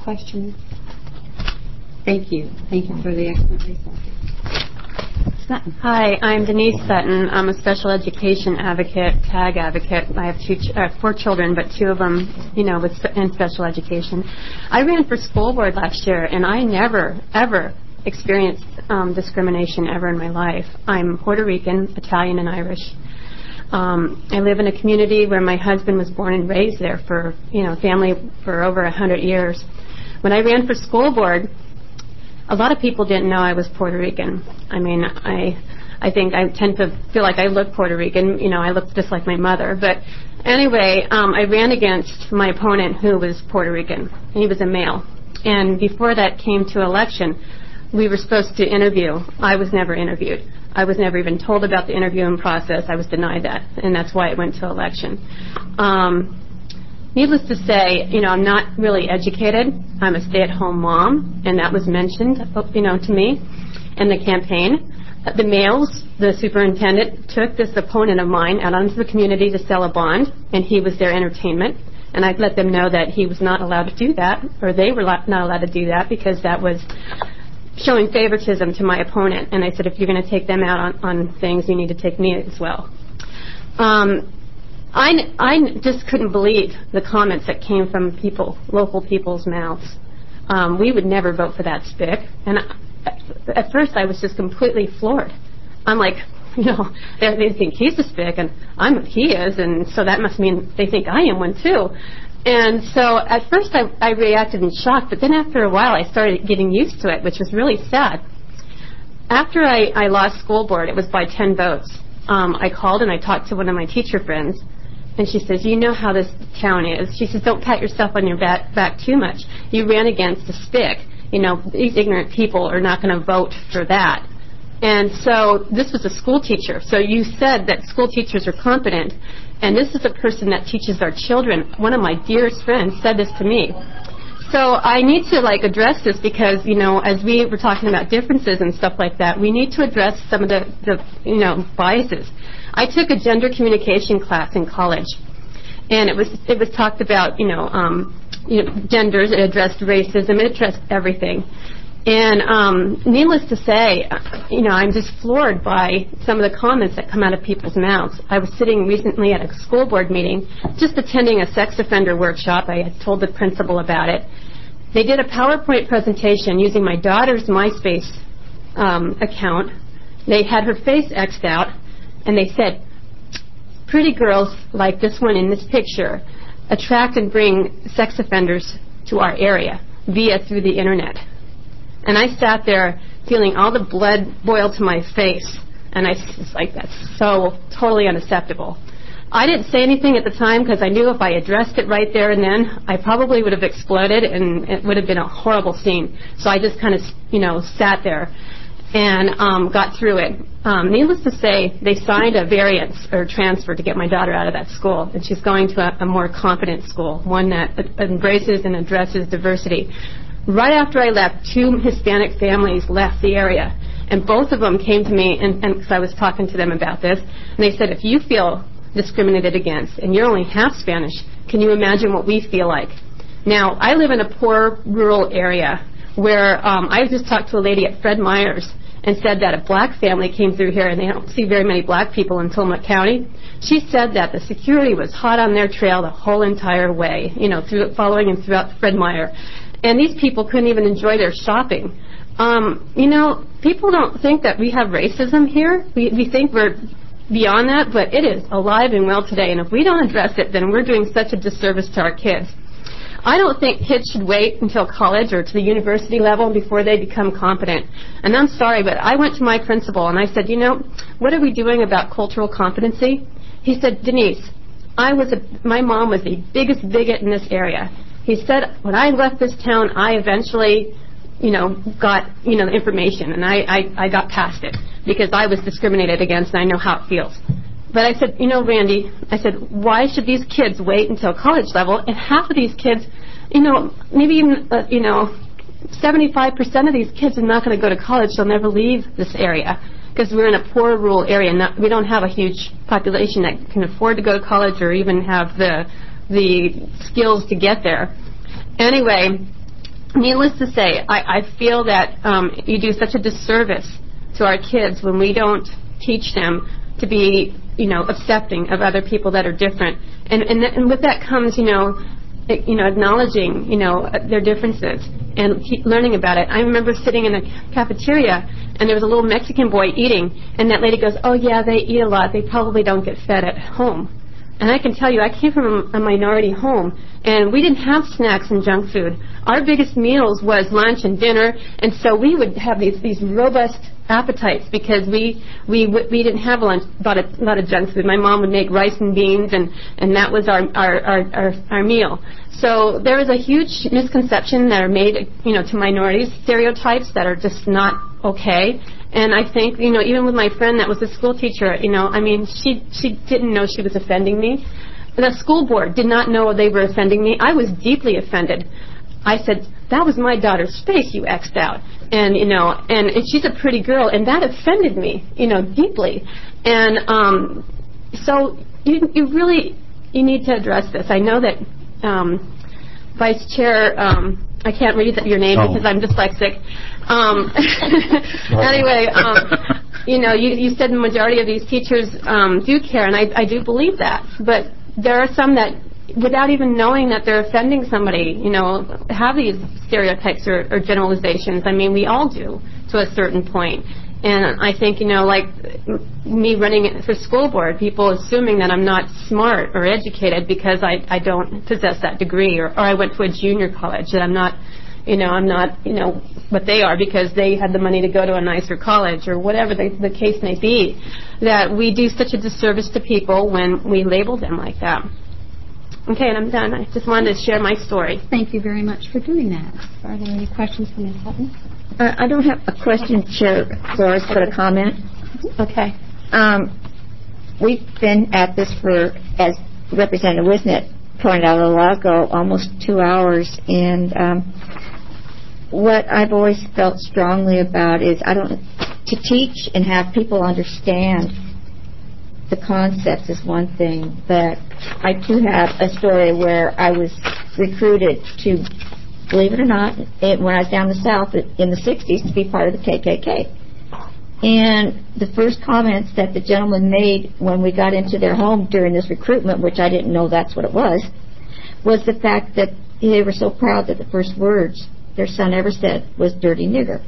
Thank you. Thank you for the excellent resources. Sutton. Hi, I'm Denise Sutton. I'm a special education advocate, TAG advocate. I have 4 children, but 2 of them, in special education. I ran for school board last year, and I never, ever experienced discrimination ever in my life. I'm Puerto Rican, Italian, and Irish. I live in a community where my husband was born and raised there for, family for over 100 years. When I ran for school board, a lot of people didn't know I was Puerto Rican. I mean, I think I tend to feel like I look Puerto Rican. You know, I look just like my mother. But anyway, I ran against my opponent who was Puerto Rican. He was a male. And before that came to election, we were supposed to interview. I was never interviewed. I was never even told about the interviewing process. I was denied that, and that's why it went to election. Needless to say, you know, I'm not really educated. I'm a stay-at-home mom, and that was mentioned, you know, to me in the campaign. The males, the superintendent, took this opponent of mine out onto the community to sell a bond, and he was their entertainment. And I let them know that he was not allowed to do that, or they were not allowed to do that, because that was showing favoritism to my opponent. And I said, if you're going to take them out on things, you need to take me as well. I just couldn't believe the comments that came from people, local people's mouths. We would never vote for that spick. And at first I was just completely floored. I'm like, you know, they think he's a spick, and he is, and so that must mean they think I am one too. And so at first I reacted in shock, but then after a while I started getting used to it, which was really sad. After I lost school board, it was by 10 votes. I called and I talked to one of my teacher friends, and she says, you know how this town is. She says, don't pat yourself on your back too much. You ran against a spick. You know, these ignorant people are not going to vote for that. And so this was a school teacher. So you said that school teachers are competent, and this is a person that teaches our children. One of my dearest friends said this to me. So I need to, like, address this because, you know, as we were talking about differences and stuff like that, we need to address some of the you know, biases. I took a gender communication class in college, and it was talked about, you know, genders. It addressed racism. It addressed everything. And needless to say, you know, I'm just floored by some of the comments that come out of people's mouths. I was sitting recently at a school board meeting, just attending a sex offender workshop. I had told the principal about it. They did a PowerPoint presentation using my daughter's MySpace account. They had her face X'd out, and they said, pretty girls like this one in this picture attract and bring sex offenders to our area through the internet. And I sat there feeling all the blood boil to my face, and I was like, that's so totally unacceptable. I didn't say anything at the time because I knew if I addressed it right there and then, I probably would have exploded, and it would have been a horrible scene. So I just kind of, you know, sat there and got through it. Needless to say, they signed a variance or transfer to get my daughter out of that school, and she's going to a more competent school, one that embraces and addresses diversity. Right after I left, 2 Hispanic families left the area, and both of them came to me, and because I was talking to them about this, and they said, if you feel discriminated against and you're only half Spanish, can you imagine what we feel like? Now, I live in a poor rural area where I just talked to a lady at Fred Meyer's and said that a black family came through here, and they don't see very many black people in Tillamook County. She said that the security was hot on their trail the whole entire way, you know, following and throughout Fred Meyer. And these people couldn't even enjoy their shopping. You know, people don't think that we have racism here. We think we're beyond that, but it is alive and well today. And if we don't address it, then we're doing such a disservice to our kids. I don't think kids should wait until college or to the university level before they become competent. And I'm sorry, but I went to my principal and I said, you know, what are we doing about cultural competency? He said, Denise, my mom was the biggest bigot in this area. He said, when I left this town, I eventually, you know, got, you know, the information, and I got past it because I was discriminated against, and I know how it feels. But I said, you know, Randy, I said, why should these kids wait until college level? And half of these kids, you know, maybe even, you know, 75% of these kids are not going to go to college. They'll never leave this area because we're in a poor rural area. We don't have a huge population that can afford to go to college or even have the skills to get there. Anyway, needless to say, I feel that you do such a disservice to our kids when we don't teach them to be, you know, accepting of other people that are different. And with that comes, you know, acknowledging, you know, their differences and keep learning about it. I remember sitting in a cafeteria, and there was a little Mexican boy eating, and that lady goes, oh, yeah, they eat a lot. They probably don't get fed at home. And I can tell you, I came from a minority home, and we didn't have snacks and junk food. our biggest meals was lunch and dinner, and so we would have these robust appetites because we didn't have a lot of junk food. My mom would make rice and beans, and that was our meal. So there is a huge misconception that are made, to minorities, stereotypes that are just not okay. And I think, even with my friend that was a school teacher, she didn't know she was offending me. The school board did not know they were offending me. I was deeply offended. I said, that was my daughter's face you X'd out. And, and she's a pretty girl, and that offended me, deeply. And so you really need to address this. I know that Vice Chair, I can't read your name because I'm dyslexic. Anyway, you said the majority of these teachers do care, and I do believe that. But there are some that, without even knowing that they're offending somebody, have these stereotypes or generalizations. We all do to a certain point. And I think, like me running for school board, people assuming that I'm not smart or educated because I don't possess that degree, or I went to a junior college, that I'm not what they are because they had the money to go to a nicer college, or whatever the case may be, that we do such a disservice to people when we label them like that. Okay, and I'm done. I just wanted to share my story. Thank you very much for doing that. Are there any questions for Ms. Hutton? I don't have a question, Chair Flores, but a comment. Okay. We've been at this for, as Representative Wisnet pointed out a while ago, almost 2 hours, and what I've always felt strongly about is to teach and have people understand the concepts is one thing, but I too have a story where I was recruited to, believe it or not, when I was down the South in the 60s, to be part of the KKK. And the first comments that the gentleman made when we got into their home during this recruitment, which I didn't know that's what it was the fact that they were so proud that the first words their son ever said was dirty nigger.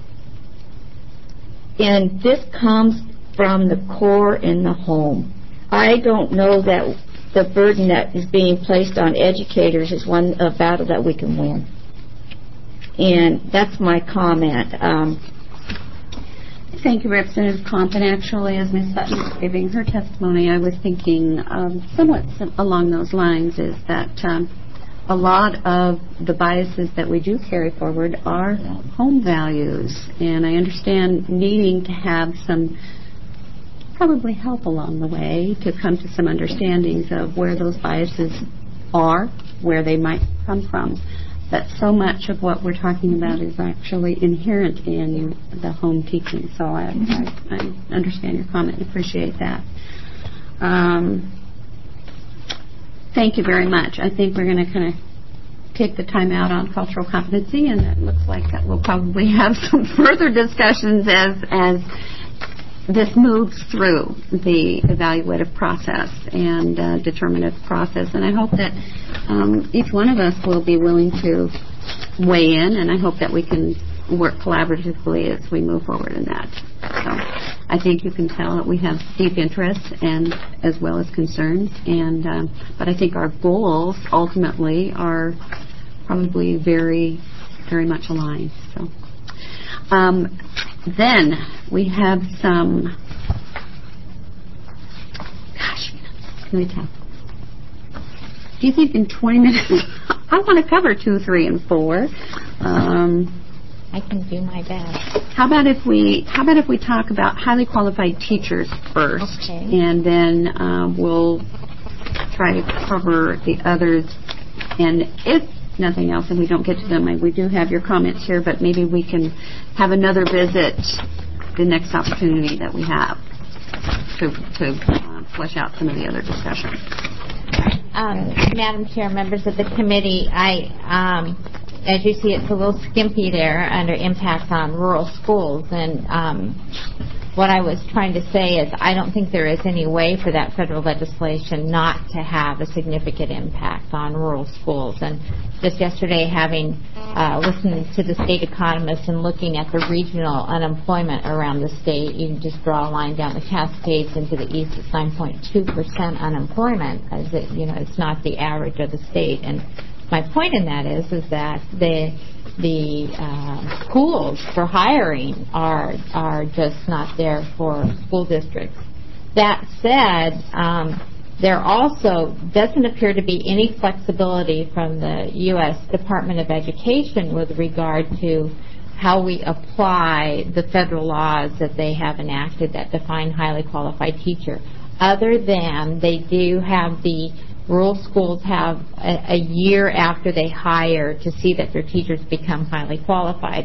And this comes from the core in the home. I don't know that the burden that is being placed on educators is a battle that we can win. And that's my comment. Thank you, Representative Compton. Actually, as Ms. Sutton was giving her testimony, I was thinking somewhat along those lines, is that a lot of the biases that we do carry forward are home values. And I understand needing to have some probably help along the way to come to some understandings of where those biases are, where they might come from. But so much of what we're talking about is actually inherent in the home teaching. So I understand your comment and appreciate that. Thank you very much. I think we're going to kind of take the time out on cultural competency, and it looks like that we'll probably have some further discussions as this moves through the evaluative process and determinative process. And I hope that each one of us will be willing to weigh in, and I hope that we can work collaboratively as we move forward in that. So I think you can tell that we have deep interests and as well as concerns, and but I think our goals ultimately are probably very, very much aligned. So then we have some, let me tell. Do you think in 20 minutes I want to cover 2, 3, and 4? I can do my best. How about if we talk about highly qualified teachers first, okay, and then we'll try to cover the others. And if nothing else, and we don't get to them, we do have your comments here, but maybe we can have another visit the next opportunity that we have to flesh out some of the other discussions. Madam Chair, members of the committee, as you see, it's a little skimpy there under impacts on rural schools. And what I was trying to say is I don't think there is any way for that federal legislation not to have a significant impact on rural schools. And just yesterday, having listened to the state economists and looking at the regional unemployment around the state, you can just draw a line down the Cascades into the east. It's 9.2% unemployment. As it's not the average of the state. And my point in that is that the pools for hiring are just not there for school districts. That said, there also doesn't appear to be any flexibility from the U.S. Department of Education with regard to how we apply the federal laws that they have enacted that define highly qualified teacher, other than they do have the rural schools have a year after they hire to see that their teachers become highly qualified.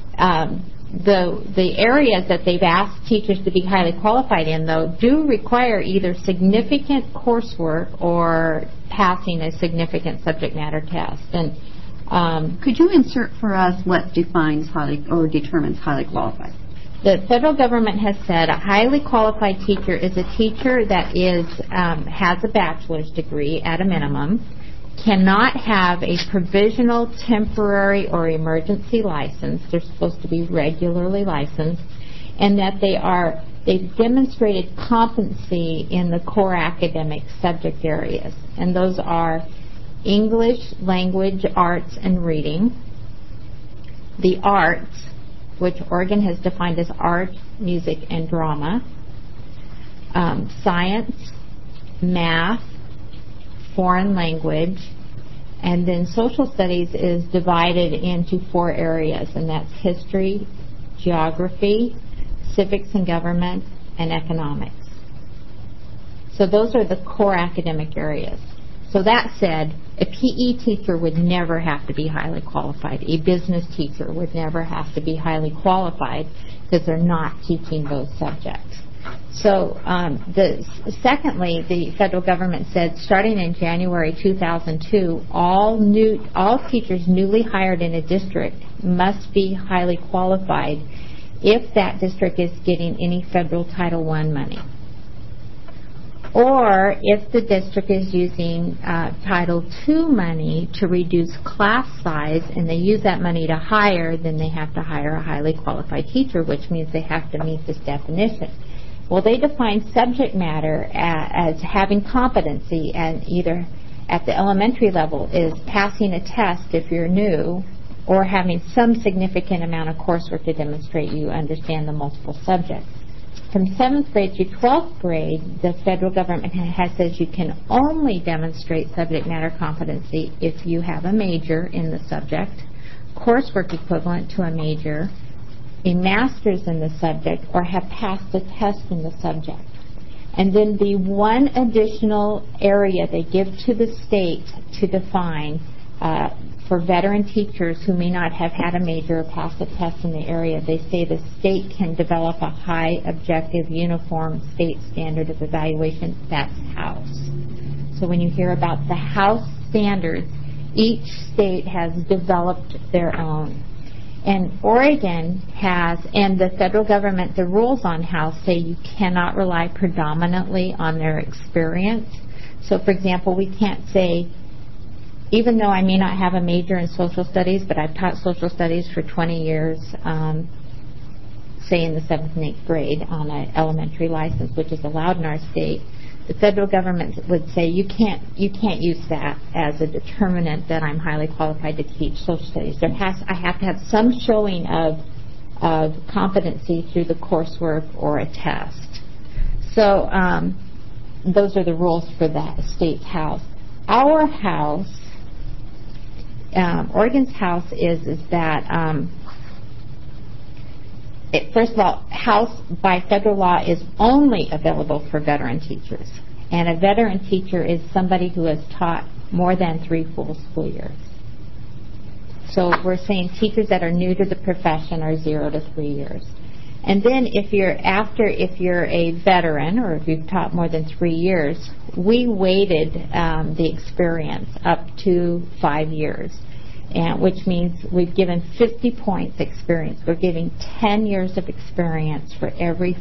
The areas that they've asked teachers to be highly qualified in, though, do require either significant coursework or passing a significant subject matter test. And could you insert for us what defines highly or determines highly qualified? The federal government has said a highly qualified teacher is a teacher that has a bachelor's degree at a minimum, cannot have a provisional, temporary, or emergency license. They're supposed to be regularly licensed, and that they've demonstrated competency in the core academic subject areas. And those are English, language, arts, and reading. The arts, which Oregon has defined as art, music, and drama. Science, math, foreign language, and then social studies is divided into 4 areas, and that's history, geography, civics and government, and economics. So those are the core academic areas. So that said, a PE teacher would never have to be highly qualified. A business teacher would never have to be highly qualified because they're not teaching those subjects. So secondly, the federal government said starting in January 2002, all teachers newly hired in a district must be highly qualified if that district is getting any federal Title I money, or if the district is using Title II money to reduce class size and they use that money to hire, then they have to hire a highly qualified teacher, which means they have to meet this definition. Well, they define subject matter as having competency, and either at the elementary level is passing a test if you're new, or having some significant amount of coursework to demonstrate you understand the multiple subjects. From 7th grade through 12th grade, the federal government has says you can only demonstrate subject matter competency if you have a major in the subject, coursework equivalent to a major, a master's in the subject, or have passed a test in the subject. And then the one additional area they give to the state to define for veteran teachers who may not have had a major or passed a test in the area, they say the state can develop a high objective uniform state standard of evaluation. That's House. So when you hear about the House standards, each state has developed their own. And Oregon has, and the federal government, the rules on House say you cannot rely predominantly on their experience. So, for example, we can't say, even though I may not have a major in social studies, but I've taught social studies for 20 years, say in the 7th and 8th grade on an elementary license, which is allowed in our state, the federal government would say you can't use that as a determinant that I'm highly qualified to teach social studies. I have to have some showing of competency through the coursework or a test. So those are the rules for that state's House. Our House, Oregon's House is that first of all, House by federal law is only available for veteran teachers. And a veteran teacher is somebody who has taught more than 3 full school years. So we're saying teachers that are new to the profession are 0 to 3 years. And then if you're a veteran or if you've taught more than 3 years, we weighted the experience up to 5 years. And which means we've given 50 points experience. We're giving 10 years of experience for every,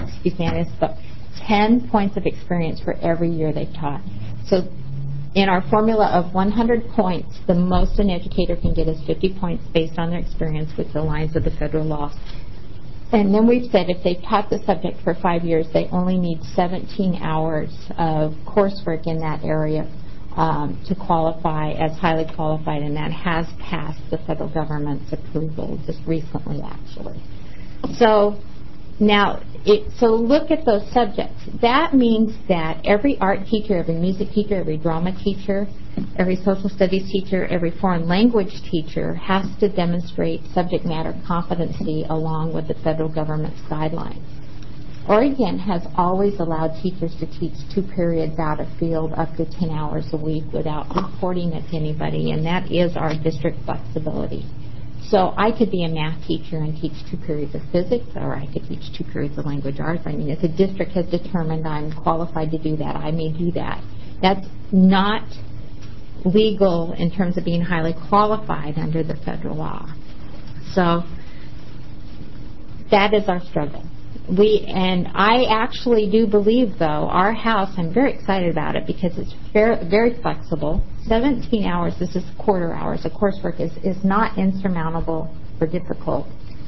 10 points of experience for every year they've taught. So in our formula of 100 points, the most an educator can get is 50 points based on their experience with the lines of the federal law. And then we've said if they've taught the subject for 5 years, they only need 17 hours of coursework in that area, to qualify as highly qualified, and that has passed the federal government's approval just recently, actually. So now, so look at those subjects. That means that every art teacher, every music teacher, every drama teacher, every social studies teacher, every foreign language teacher has to demonstrate subject matter competency along with the federal government's guidelines. Oregon has always allowed teachers to teach 2 periods out of field up to 10 hours a week without reporting it to anybody, and that is our district flexibility. So I could be a math teacher and teach 2 periods of physics, or I could teach 2 periods of language arts. I mean, if the district has determined I'm qualified to do that, I may do that. That's not legal in terms of being highly qualified under the federal law. So that is our struggle. And I actually do believe, though, our house, I'm very excited about it because it's very, very flexible. 17 hours, this is quarter hours. The coursework is not insurmountable or difficult.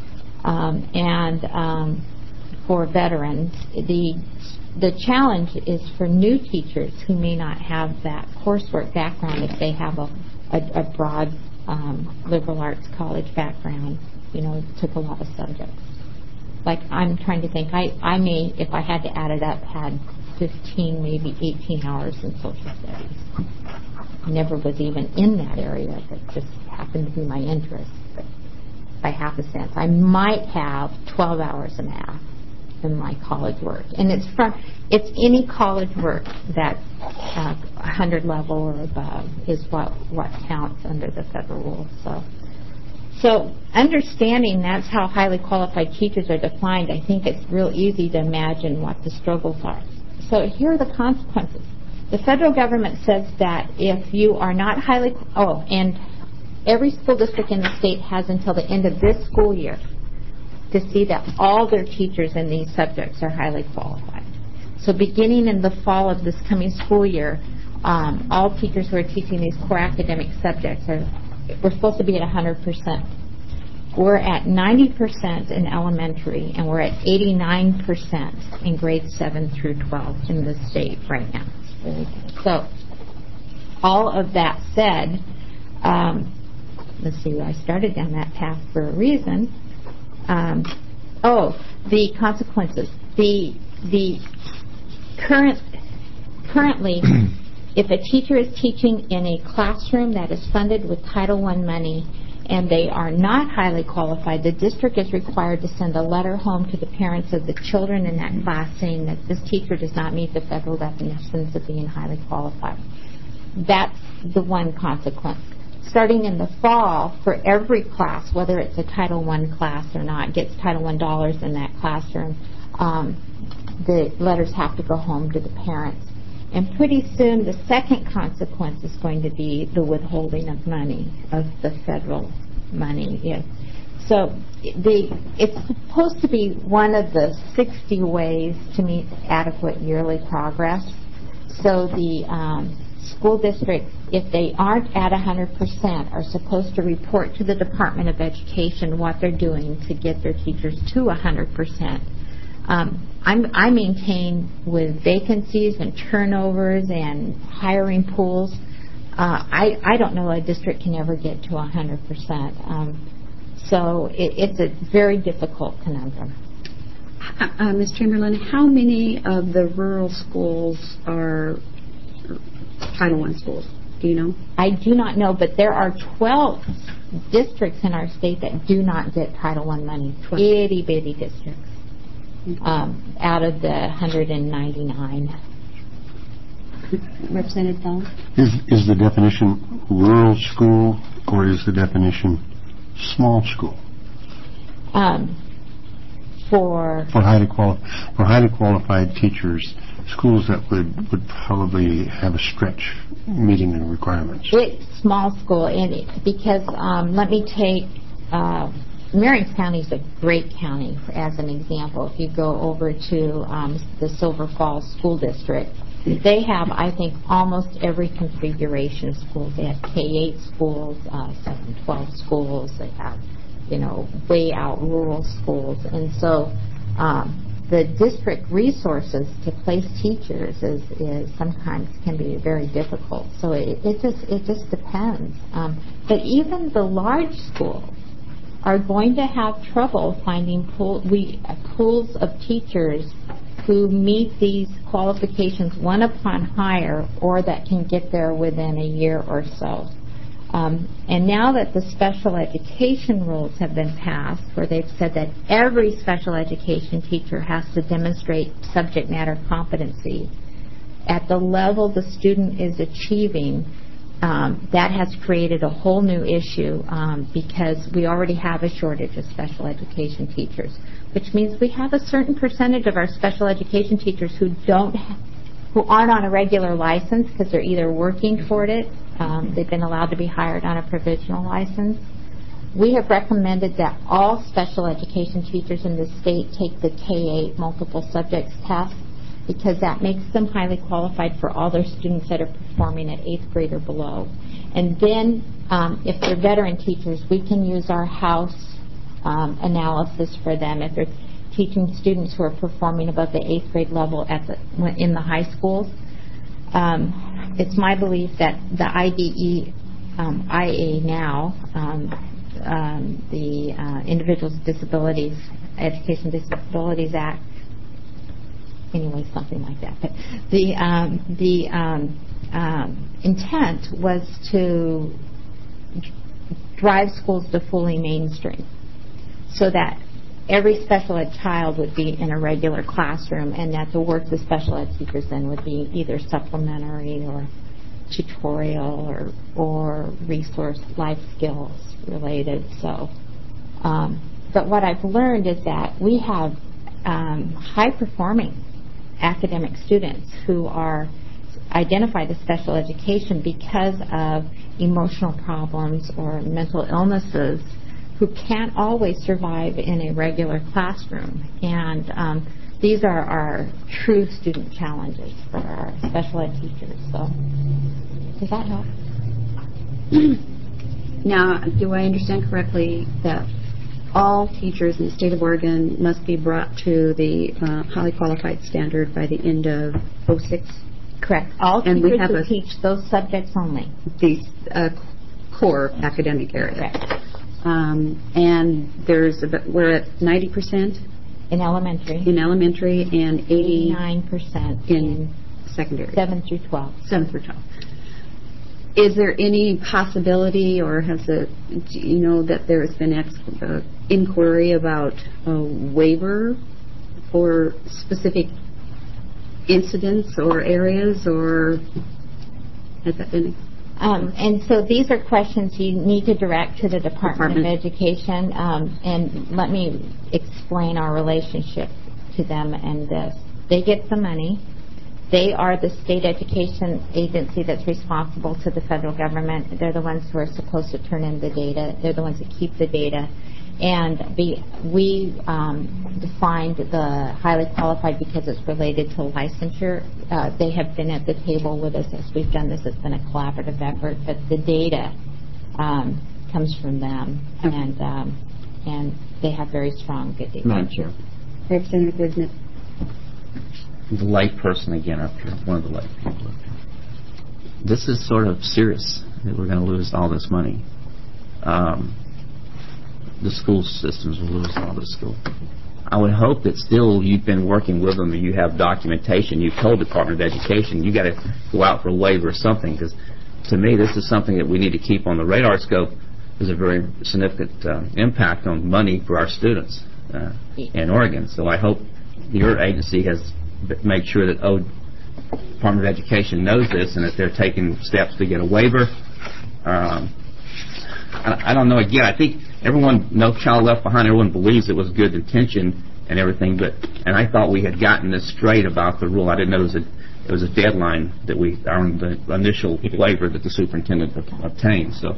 For veterans, the challenge is for new teachers who may not have that coursework background if they have a broad liberal arts college background, took a lot of subjects. Like, I'm trying to think, I may, if I had to add it up, had 15, maybe 18 hours in social studies. Never was even in that area, but just happened to be my interest. But by half a sense, I might have 12 hours of math in my college work. And it's any college work that 100 level or above is what counts under the federal rules. So understanding that's how highly qualified teachers are defined, I think it's real easy to imagine what the struggles are. So here are the consequences. The federal government says that if you are not highly... and every school district in the state has until the end of this school year to see that all their teachers in these subjects are highly qualified. So beginning in the fall of this coming school year, all teachers who are teaching these core academic subjects we're supposed to be at 100%. We're at 90% in elementary, and we're at 89% in grades 7 through 12 in the state right now. So, all of that said, let's see, I started down that path for a reason. The consequences. The currently. If a teacher is teaching in a classroom that is funded with Title I money and they are not highly qualified, the district is required to send a letter home to the parents of the children in that class saying that this teacher does not meet the federal definitions of being highly qualified. That's the one consequence. Starting in the fall, for every class, whether it's a Title I class or not, gets Title I dollars in that classroom, the letters have to go home to the parents. And pretty soon, the second consequence is going to be the withholding of money, of the federal money. Yes. So it's supposed to be one of the 60 ways to meet adequate yearly progress. So the school districts, if they aren't at 100%, are supposed to report to the Department of Education what they're doing to get their teachers to 100%. I maintain with vacancies and turnovers and hiring pools, I don't know a district can ever get to 100%. So it's a very difficult conundrum. Ms. Chamberlain, how many of the rural schools are Title I schools? Do you know? I do not know, but there are 12 districts in our state that do not get Title I money. 12. Itty-bitty districts. Out of the 199. Representative Dahl? Is the definition rural school or is the definition small school? For highly qualified teachers, schools that would probably have a stretch meeting the requirements. It's small school, because let me take Marion County is a great county, as an example. If you go over to the Silver Falls School District, they have, I think, almost every configuration of schools. They have K-8 schools, 7-12 schools. They have, way out rural schools. And so the district resources to place teachers is sometimes can be very difficult. So it just depends. But even the large schools are going to have trouble finding pools of teachers who meet these qualifications, one upon hire, or that can get there within a year or so. And now that the special education rules have been passed, where they've said that every special education teacher has to demonstrate subject matter competency at the level the student is achieving, that has created a whole new issue because we already have a shortage of special education teachers, which means we have a certain percentage of our special education teachers who aren't on a regular license because they're either working toward it. They've been allowed to be hired on a provisional license. We have recommended that all special education teachers in the state take the K-8 multiple subjects test because that makes them highly qualified for all their students that are performing at 8th grade or below. And then if they're veteran teachers, we can use our house analysis for them if they're teaching students who are performing above the 8th grade level in the high schools. It's my belief that the IDE, IA now, the Individuals with Disabilities, Education Disabilities Act, anyway, something like that. But the intent was to drive schools to fully mainstream so that every special ed child would be in a regular classroom and that the work the special ed teachers then would be either supplementary or tutorial or resource life skills related. So, but what I've learned is that we have high-performing academic students who are identified as special education because of emotional problems or mental illnesses who can't always survive in a regular classroom. And these are our true student challenges for our special ed teachers. So, does that help? Now, do I understand correctly that all teachers in the state of Oregon must be brought to the highly qualified standard by the end of 06? Correct. All and teachers who teach those subjects only. These core academic areas. Correct. And we're at 90% in elementary. In elementary and 89% in secondary. 7 through 12. 7 through 12. Is there any possibility, or that there has been inquiry about a waiver for specific incidents or areas, or has that been? And so these are questions you need to direct to the Department of Education. And let me explain our relationship to them and this. They get the money. They are the state education agency that's responsible to the federal government. They're the ones who are supposed to turn in the data. They're the ones that keep the data. And we defined the highly qualified because it's related to licensure. They have been at the table with us as we've done this. It's been a collaborative effort, but the data comes from them, and they have very strong good data. Madam Chair. Representative Wisnick. The light person again up here, one of the light people up here. This is sort of serious that we're going to lose all this money. The school systems will lose all this school. I would hope that still you've been working with them and you have documentation. You've told the Department of Education you got to go out for a waiver or something, because to me this is something that we need to keep on the radar scope. There's a very significant impact on money for our students in Oregon. So I hope your agency has made sure that Department of Education knows this and that they're taking steps to get a waiver. I don't know. Again, I think everyone, No Child Left Behind, everyone believes it was good intention and everything, and I thought we had gotten this straight about the rule. I didn't know it was a deadline that we earned the initial waiver that the superintendent obtained. So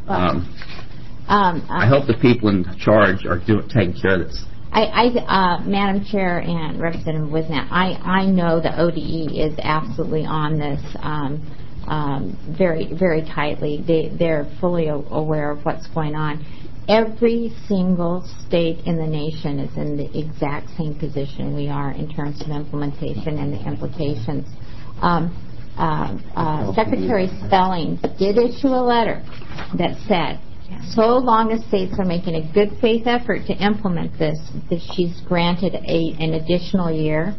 I hope the people in charge are taking care of this. Madam Chair and Representative Wisnick, I know the ODE is absolutely on this very, very tightly. They're fully aware of what's going on. every single state in the nation is in the exact same position we are in terms of implementation and the implications. Secretary Spelling did issue a letter that said, so long as states are making a good faith effort to implement this, that she's granted an additional year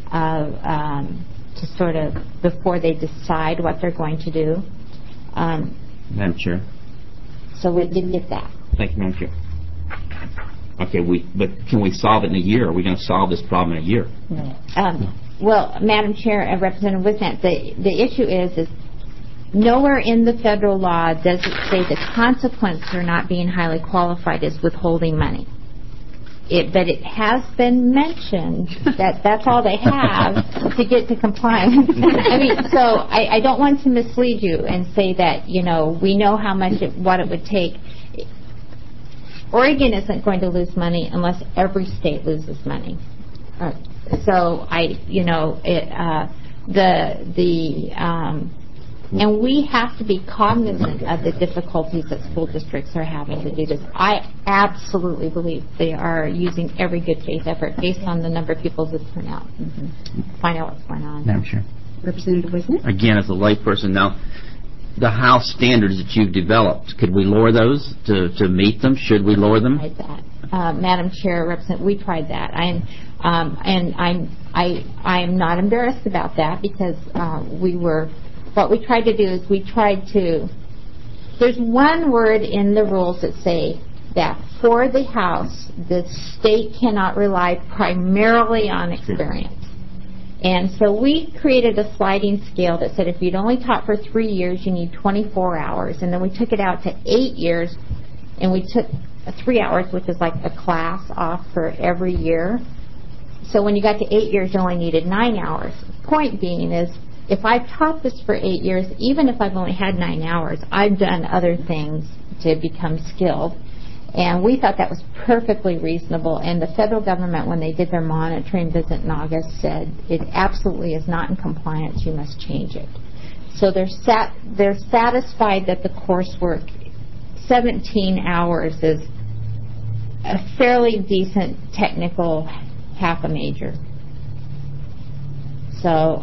to sort of before they decide what they're going to do. Madam Chair. So we did get that. Thank you, Madam Chair. Okay, but can we solve it in a year? Are we going to solve this problem in a year? Well, Madam Chair and Representative Wisnant, the issue is nowhere in the federal law does it say the consequence for not being highly qualified is withholding money. But it has been mentioned that that's all they have to get to compliance. I mean, so I don't want to mislead you and say that, we know how much what it would take. Oregon isn't going to lose money unless every state loses money. And we have to be cognizant of the difficulties that school districts are having to do this. I absolutely believe they are using every good faith effort based on the number of people that turn out. Find out what's going on. Madam Chair. Representative Wisnant? Again, as a layperson, now, the House standards that you've developed, could we lower those to meet them? Should we lower them? We tried that. Madam Chair, we tried that. I'm not embarrassed about that because what we tried to do is there's one word in the rules that say that for the House, the state cannot rely primarily on experience. And so we created a sliding scale that said if you'd only taught for 3 years, you need 24 hours. And then we took it out to 8 years, and we took 3 hours, which is like a class, off for every year. So when you got to 8 years, you only needed 9 hours. Point being is, if I've taught this for 8 years, even if I've only had 9 hours, I've done other things to become skilled. And we thought that was perfectly reasonable. And the federal government, when they did their monitoring visit in August, said it absolutely is not in compliance. You must change it. So they're satisfied that the coursework, 17 hours, is a fairly decent technical half a major. So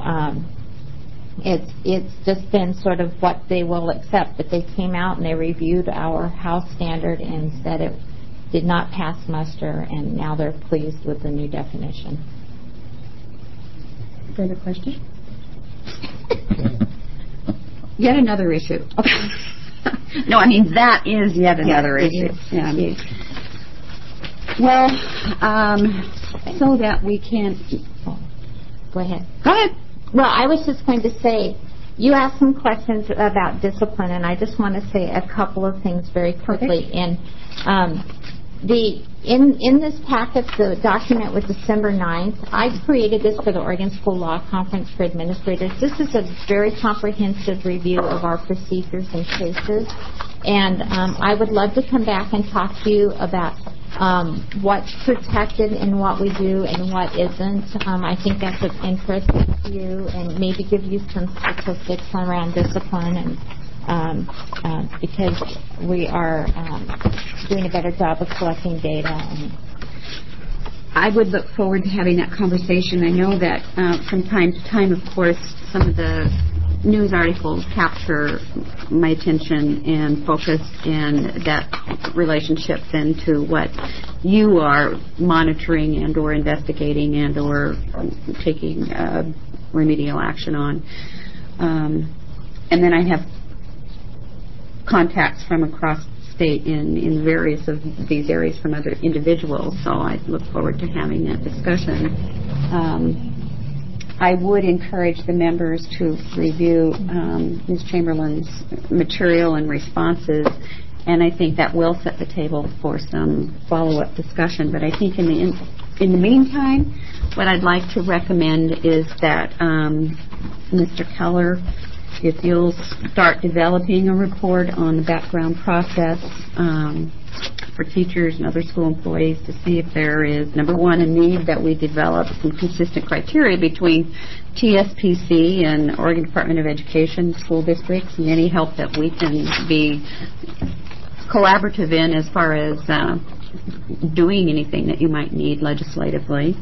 it's just been sort of what they will accept. But they came out and they reviewed our House standard and said it did not pass muster, and now they're pleased with the new definition. Further question? Yet another issue. No, I mean, that is yet another issue. Yeah. Well, so that we can... Go ahead. Go ahead. Well, I was just going to say, you asked some questions about discipline, and I just want to say a couple of things very quickly. Okay. And in this packet, the document with December 9th, I created this for the Oregon School Law Conference for Administrators. This is a very comprehensive review of our procedures and cases, and I would love to come back and talk to you about what's protected in what we do and what isn't. I think that's of interest to you, and maybe give you some statistics around discipline, and because we are doing a better job of collecting data. I would look forward to having that conversation. I know that from time to time, of course, some of the news articles capture my attention and focus, and that relationship then to what you are monitoring and or investigating and or taking remedial action on. And then I have contacts from across the state in various of these areas from other individuals, so I look forward to having that discussion. I would encourage the members to review Ms. Chamberlain's material and responses, and I think that will set the table for some follow-up discussion. But I think in the meantime, what I'd like to recommend is that Mr. Keller, if you'll start developing a report on the background process for teachers and other school employees to see if there is, number one, a need that we develop some consistent criteria between TSPC and Oregon Department of Education school districts, and any help that we can be collaborative in as far as doing anything that you might need legislatively.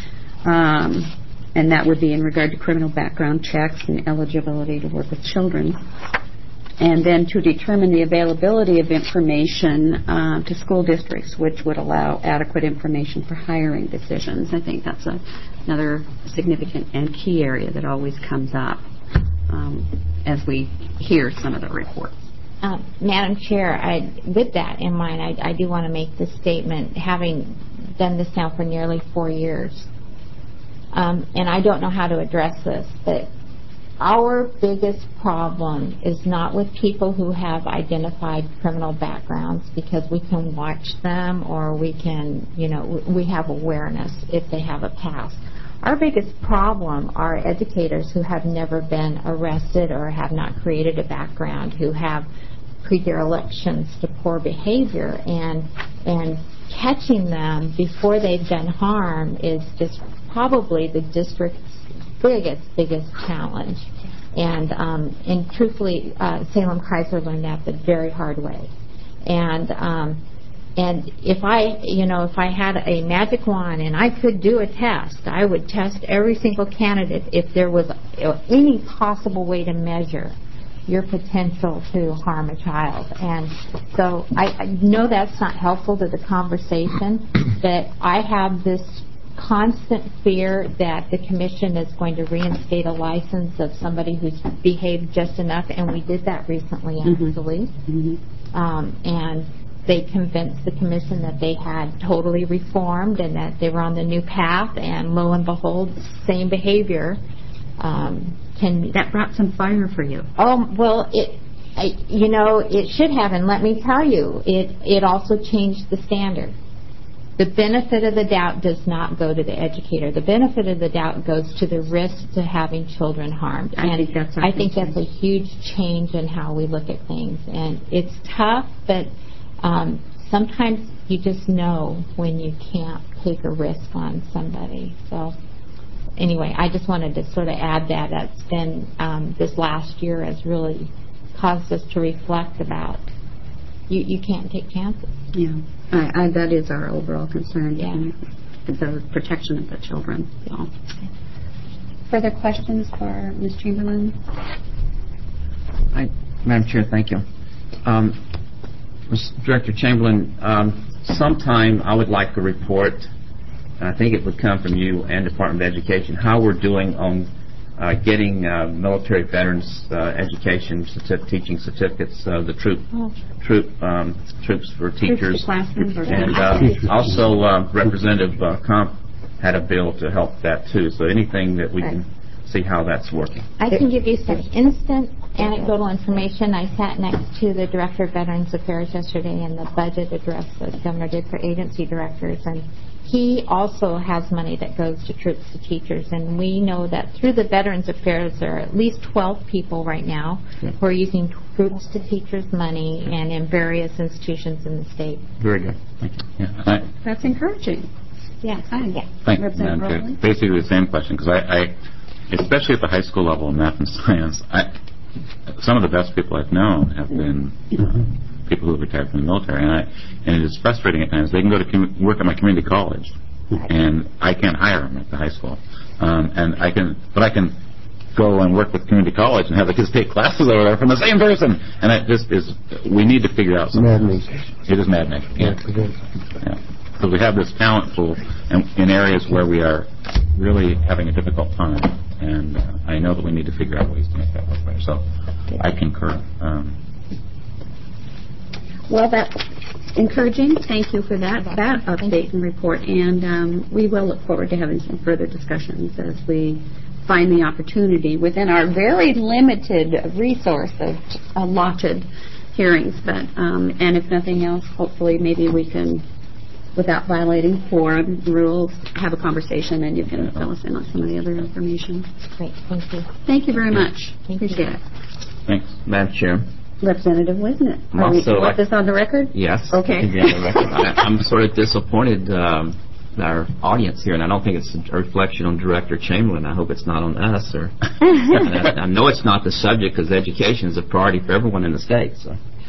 And that would be in regard to criminal background checks and eligibility to work with children. And then to determine the availability of information to school districts, which would allow adequate information for hiring decisions. I think that's another significant and key area that always comes up as we hear some of the reports. Madam Chair, with that in mind, I do want to make this statement, having done this now for nearly 4 years. And I don't know how to address this, but our biggest problem is not with people who have identified criminal backgrounds, because we can watch them or we can, we have awareness if they have a past. Our biggest problem are educators who have never been arrested or have not created a background, who have predilections to poor behavior, and catching them before they've done harm is just probably the district's biggest challenge. And truthfully, Salem Kaiser learned that the very hard way. And if I had a magic wand and I could do a test, I would test every single candidate if there was any possible way to measure your potential to harm a child. And so I know that's not helpful to the conversation, but I have this constant fear that the commission is going to reinstate a license of somebody who's behaved just enough, and we did that recently, actually. And they convinced the commission that they had totally reformed and that they were on the new path, and lo and behold, same behavior. That brought some fire for you. Oh, well, it should have, and let me tell you, it also changed the standard. The benefit of the doubt does not go to the educator. The benefit of the doubt goes to the risk to having children harmed. I think that's a huge change in how we look at things. And it's tough, but sometimes you just know when you can't take a risk on somebody. So anyway, I just wanted to sort of add that. That's been, this last year has really caused us to reflect about you can't take chances. Yeah, that is our overall concern. Yeah, the protection of the children. So. Further questions for Ms. Chamberlain? Madam Chair, thank you. Director Chamberlain, sometime I would like a report, and I think it would come from you and Department of Education, how we're doing on getting military veterans education teaching certificates, the troops for teachers, and also Representative Comp had a bill to help that too. So anything that we can see how that's working. I can give you some instant anecdotal information. I sat next to the Director of Veterans Affairs yesterday in the budget address that the Governor did for agency directors, and he also has money that goes to troops to teachers, and we know that through the Veterans Affairs there are at least 12 people right now who are using troops to teachers money and in various institutions in the state. Very good. Thank you. Yeah, that's encouraging. Yeah. Thank you, Madam Chair. Basically the same question, because I especially at the high school level in math and science, some of the best people I've known have been people who have retired from the military, and it is frustrating at times. They can go to work at my community college, and I can't hire them at the high school, but I can go and work with community college and have the kids take classes over there from the same person, and we need to figure out something. Maddening. It is maddening. Yeah. So we have this talent pool in areas where we are really having a difficult time, and I know that we need to figure out ways to make that work better. So I concur. Well, that's encouraging. Thank you for that update and report, and we will look forward to having some further discussions as we find the opportunity within our very limited resource of allotted hearings. But and if nothing else, hopefully maybe we can, without violating quorum rules, have a conversation and you can fill us in on some of the other information. Great, thank you. Thank you very much. Appreciate it. Thanks, Madam Chair. Representative Wisnett. You want this on the record? Yes. Okay. I'm sort of disappointed our audience here, and I don't think it's a reflection on Director Chamberlain. I hope it's not on us. I know it's not the subject, because education is a priority for everyone in the state. So.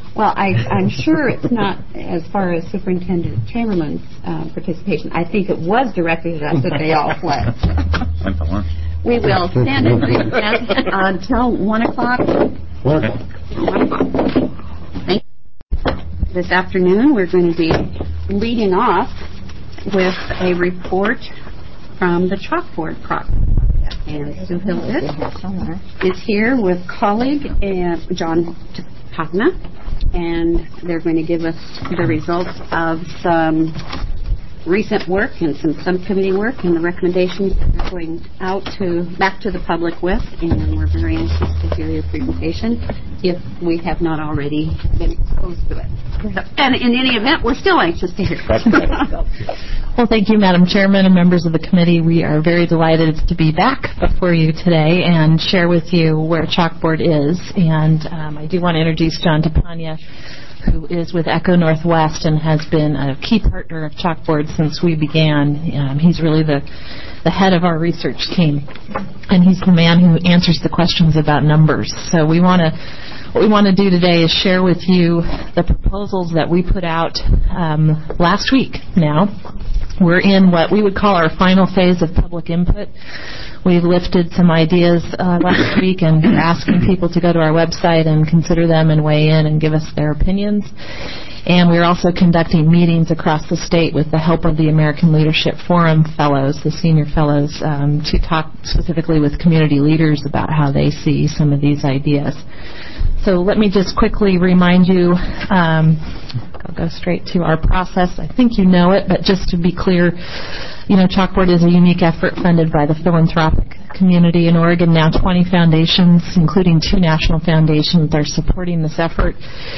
Well, I'm sure it's not as far as Superintendent Chamberlain's participation. I think it was directed at us that they all fled. Went to lunch. We will stand in recess until 1 o'clock. 1 o'clock. 1 o'clock. Thank you. This afternoon we're going to be leading off with a report from the chalkboard project. And Sue Hill is here with colleague John Patna, and they're going to give us the results of some recent work and some subcommittee work and the recommendations that they're going out back to the public with, and we're very anxious to hear your presentation if we have not already been exposed to it. And in any event, we're still anxious to hear it. Well, thank you, Madam Chairman and members of the committee. We are very delighted to be back before you today and share with you where Chalkboard is. And I do want to introduce John Tapania, who is with Echo Northwest and has been a key partner of Chalkboard since we began. He's really the head of our research team, and he's the man who answers the questions about numbers. So what we want to do today is share with you the proposals that we put out last week now. We're in what we would call our final phase of public input. We've lifted some ideas last week and are asking people to go to our website and consider them and weigh in and give us their opinions. And we're also conducting meetings across the state with the help of the American Leadership Forum fellows, the senior fellows, to talk specifically with community leaders about how they see some of these ideas. So let me just quickly remind you, I'll go straight to our process. I think you know it, but just to be clear, Chalkboard is a unique effort funded by the philanthropic community in Oregon. Now 20 foundations, including 2 national foundations, are supporting this effort.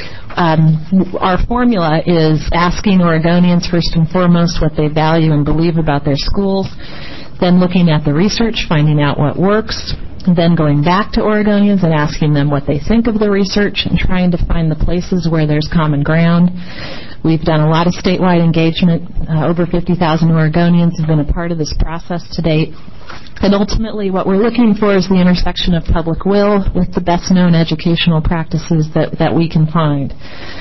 Our formula is asking Oregonians first and foremost what they value and believe about their schools, then looking at the research, finding out what works, then going back to Oregonians and asking them what they think of the research and trying to find the places where there's common ground. We've done a lot of statewide engagement. Over 50,000 Oregonians have been a part of this process to date. And ultimately what we're looking for is the intersection of public will with the best known educational practices that we can find.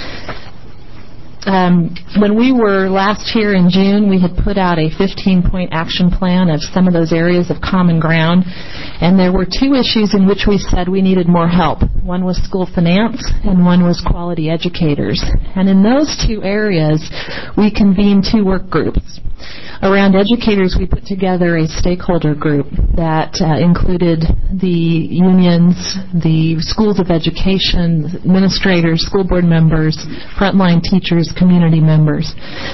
When we were last here in June, we had put out a 15-point action plan of some of those areas of common ground, and there were 2 issues in which we said we needed more help. One was school finance, and one was quality educators. And in those 2 areas, we convened 2 work groups. Around educators, we put together a stakeholder group that included the unions, the schools of education, administrators, school board members, frontline teachers, community members,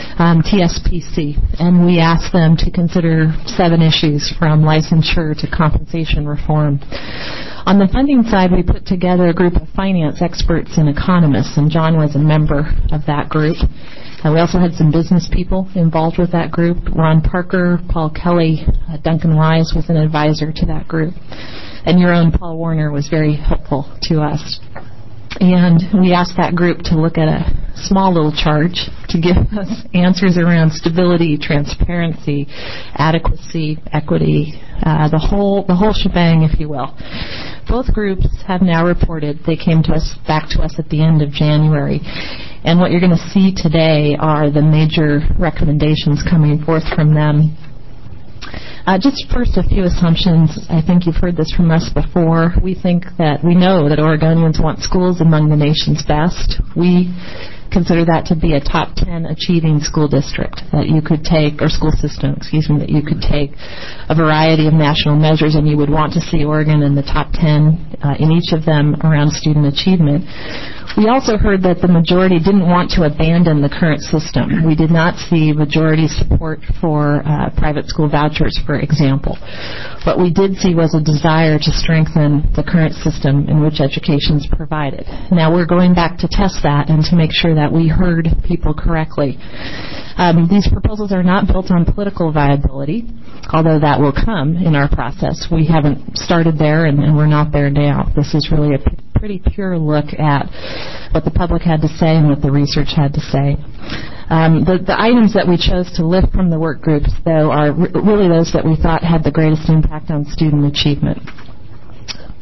TSPC. And we asked them to consider 7 issues from licensure to compensation reform. On the funding side, we put together a group of finance experts and economists, and John was a member of that group. We also had some business people involved with that group. Ron Parker, Paul Kelly, Duncan Wise was an advisor to that group. And your own Paul Warner was very helpful to us. And we asked that group to look at a small little chart to give us answers around stability, transparency, adequacy, equity, the whole shebang, if you will. Both groups have now reported. They came back to us at the end of January. And what you're going to see today are the major recommendations coming forth from them. Just first, a few assumptions. I think you've heard this from us before. We know that Oregonians want schools among the nation's best. We consider that to be a top 10 achieving school district that you could take, or school system, that you could take a variety of national measures, and you would want to see Oregon in the top 10 in each of them around student achievement. We also heard that the majority didn't want to abandon the current system. We did not see majority support for private school vouchers, for example. What we did see was a desire to strengthen the current system in which education is provided. Now, we're going back to test that and to make sure that we heard people correctly. These proposals are not built on political viability, although that will come in our process. We haven't started there, and we're not there now. This is really a pretty pure look at what the public had to say and what the research had to say. The items that we chose to lift from the work groups, though, are really those that we thought had the greatest impact on student achievement.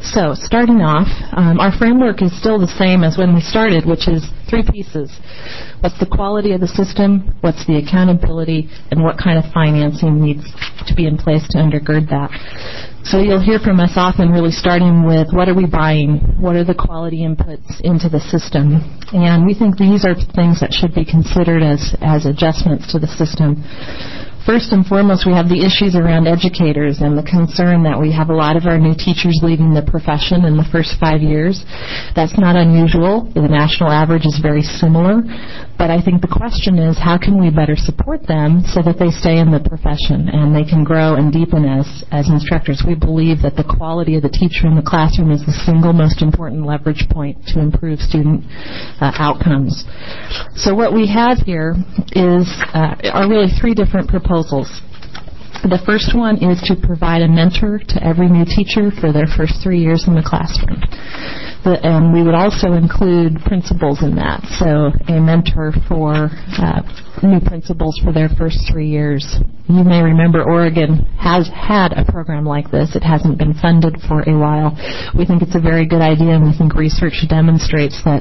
So, starting off, our framework is still the same as when we started, which is 3 pieces. What's the quality of the system, what's the accountability, and what kind of financing needs to be in place to undergird that. So you'll hear from us often really starting with what are we buying, what are the quality inputs into the system, and we think these are things that should be considered as adjustments to the system. First and foremost, we have the issues around educators and the concern that we have a lot of our new teachers leaving the profession in the first 5 years. That's not unusual. The national average is very similar. But I think the question is, how can we better support them so that they stay in the profession and they can grow and deepen as instructors? We believe that the quality of the teacher in the classroom is the single most important leverage point to improve student outcomes. So what we have here are really 3 different proposals. The first one is to provide a mentor to every new teacher for their first 3 years in the classroom. And we would also include principals in that, so a mentor for new principals for their first 3 years. You may remember Oregon has had a program like this. It hasn't been funded for a while. We think it's a very good idea, and we think research demonstrates that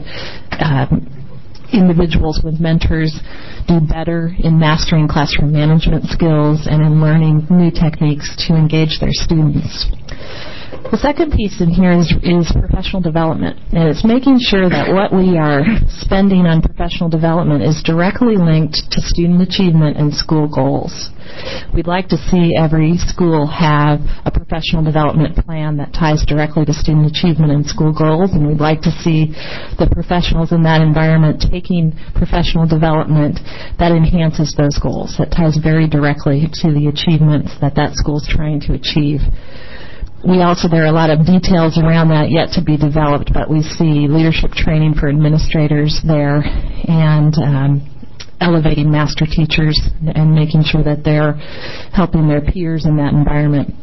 individuals with mentors do better in mastering classroom management skills and in learning new techniques to engage their students. The second piece in here is professional development, and it's making sure that what we are spending on professional development is directly linked to student achievement and school goals. We'd like to see every school have a professional development plan that ties directly to student achievement and school goals, and we'd like to see the professionals in that environment taking professional development that enhances those goals, that ties very directly to the achievements that school is trying to achieve. There are a lot of details around that yet to be developed, but we see leadership training for administrators there and elevating master teachers and making sure that they're helping their peers in that environment.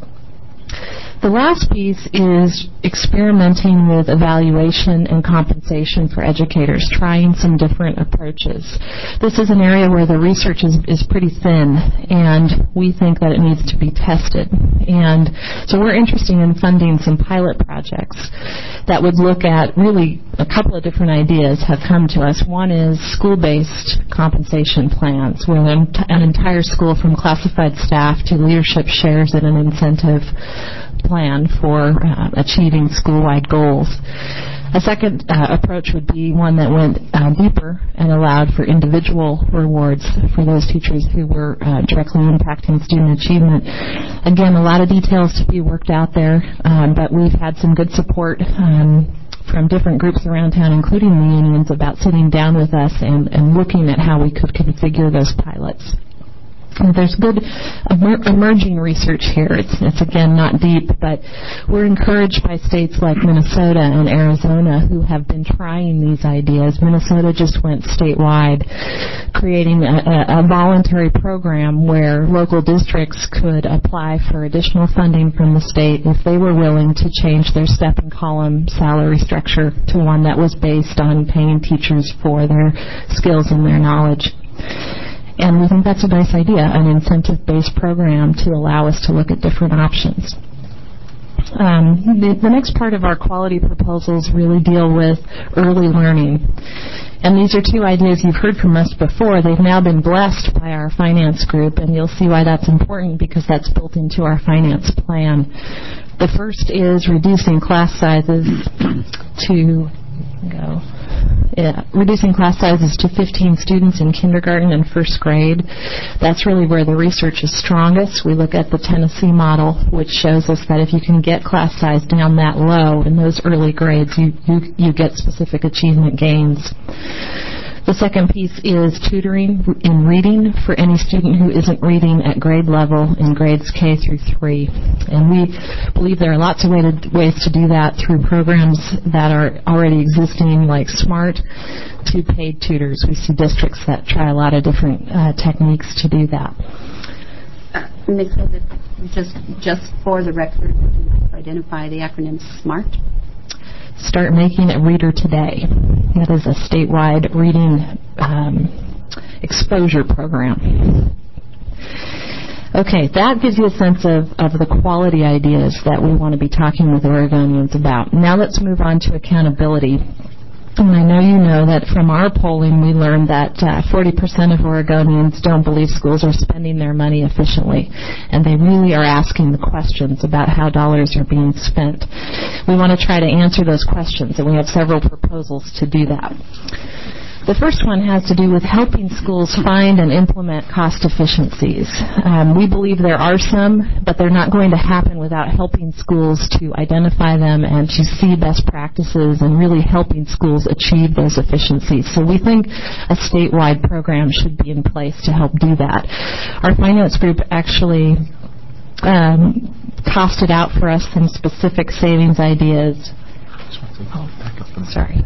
The last piece is experimenting with evaluation and compensation for educators, trying some different approaches. This is an area where the research is pretty thin, and we think that it needs to be tested. And so we're interested in funding some pilot projects that would look at really a couple of different ideas have come to us. One is school-based compensation plans, where an entire school from classified staff to leadership shares in an incentive plan for achieving school-wide goals. A second approach would be one that went deeper and allowed for individual rewards for those teachers who were directly impacting student achievement. Again, a lot of details to be worked out there, but we've had some good support from different groups around town, including the unions, about sitting down with us and looking at how we could configure those pilots. There's good emerging research here. It's again not deep, but we're encouraged by states like Minnesota and Arizona who have been trying these ideas. Minnesota just went statewide, creating a voluntary program where local districts could apply for additional funding from the state if they were willing to change their step and column salary structure to one that was based on paying teachers for their skills and their knowledge. And we think that's a nice idea, an incentive-based program to allow us to look at different options. The next part of our quality proposals really deal with early learning. And these are 2 ideas you've heard from us before. They've now been blessed by our finance group, and you'll see why that's important because that's built into our finance plan. The first is reducing class sizes to reducing class sizes to 15 students in kindergarten and first grade. That's really where the research is strongest. We look at the Tennessee model, which shows us that if you can get class size down that low in those early grades, you get specific achievement gains. The second piece is tutoring in reading for any student who isn't reading at grade level in grades K through 3. And we believe there are lots of ways to do that through programs that are already existing, like SMART, to paid tutors. We see districts that try a lot of different techniques to do that. Ms. Hilda, just for the record, identify the acronym SMART. Start Making It Reader Today. That is a statewide reading exposure program. Okay, that gives you a sense of the quality ideas that we want to be talking with Oregonians about. Now let's move on to accountability. And I know you know that from our polling we learned that 40% of Oregonians don't believe schools are spending their money efficiently, and they really are asking the questions about how dollars are being spent. We want to try to answer those questions, and we have several proposals to do that. The first one has to do with helping schools find and implement cost efficiencies. We believe there are some, but they're not going to happen without helping schools to identify them and to see best practices and really helping schools achieve those efficiencies. So we think a statewide program should be in place to help do that. Our finance group actually costed out for us some specific savings ideas. Sorry.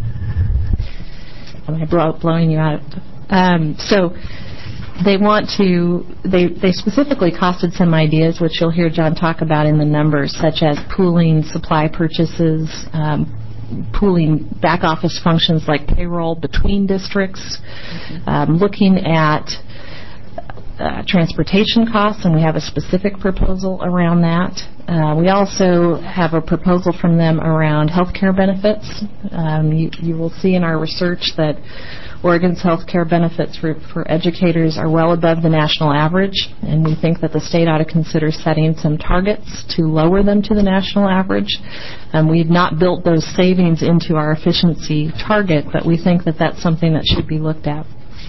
Am I blowing you out? So they want to, they specifically costed some ideas, which you'll hear John talk about in the numbers, such as pooling supply purchases, pooling back office functions like payroll between districts, looking at transportation costs, and we have a specific proposal around that. We also have a proposal from them around health care benefits. You will see in our research that Oregon's health care benefits for educators are well above the national average, and we think that the state ought to consider setting some targets to lower them to the national average. We've not built those savings into our efficiency target, but we think that that's something that should be looked at.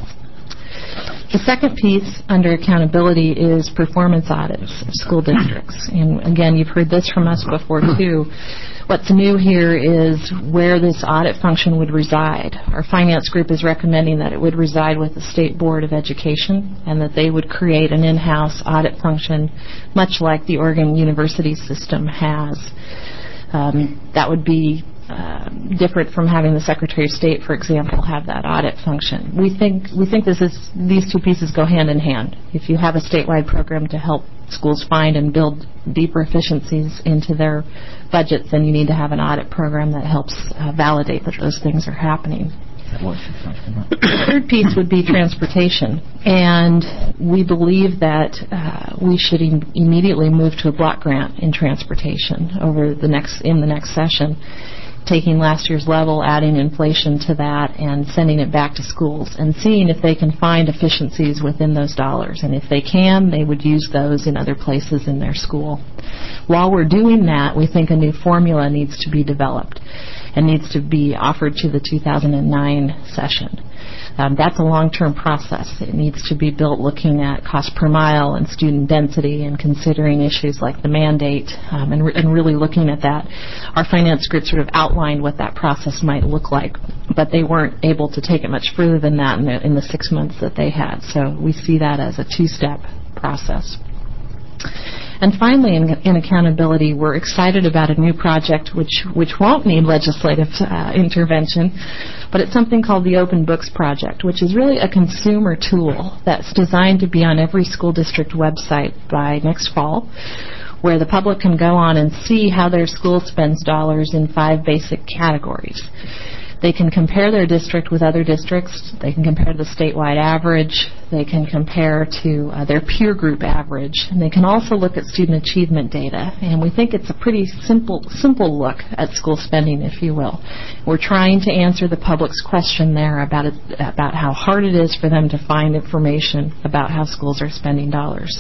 The second piece under accountability is performance audits of school districts. And again, you've heard this from us before too. What's new here is where this audit function would reside. Our finance group is recommending that it would reside with the State Board of Education and that they would create an in-house audit function much like the Oregon University system has. That would be different from having the Secretary of State, for example, have that audit function. We think these two pieces go hand in hand. If you have a statewide program to help schools find and build deeper efficiencies into their budgets, then you need to have an audit program that helps validate that those things are happening. The third piece would be transportation, and we believe that we should immediately move to a block grant in transportation in the next session, taking last year's level, adding inflation to that, and sending it back to schools and seeing if they can find efficiencies within those dollars. And if they can, they would use those in other places in their school. While we're doing that, we think a new formula needs to be developed and needs to be offered to the 2009 session. That's a long-term process. It needs to be built looking at cost per mile and student density and considering issues like the mandate and really looking at that. Our finance group sort of outlined what that process might look like, but they weren't able to take it much further than that in the 6 months that they had. So we see that as a two-step process. And finally, in accountability, we're excited about a new project which won't need legislative intervention, but it's something called the Open Books Project, which is really a consumer tool that's designed to be on every school district website by next fall, where the public can go on and see how their school spends dollars in 5 basic categories. They can compare their district with other districts. They can compare the statewide average. They can compare to their peer group average. And they can also look at student achievement data. And we think it's a pretty simple look at school spending, if you will. We're trying to answer the public's question there about how hard it is for them to find information about how schools are spending dollars.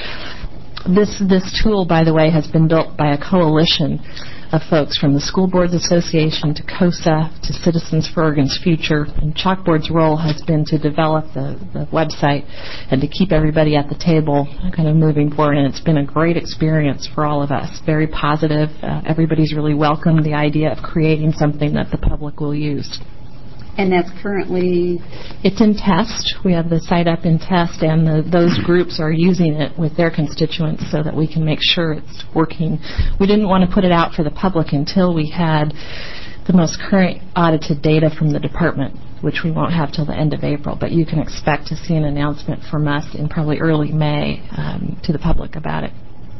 This tool, by the way, has been built by a coalition of folks from the School Boards Association to COSA to Citizens for Oregon's Future. And Chalkboard's role has been to develop the website and to keep everybody at the table kind of moving forward. And it's been a great experience for all of us, very positive. Everybody's really welcomed the idea of creating something that the public will use. And that's currently... It's in test. We have the site up in test, and those groups are using it with their constituents so that we can make sure it's working. We didn't want to put it out for the public until we had the most current audited data from the department, which we won't have till the end of April. But you can expect to see an announcement from us in probably early May to the public about it.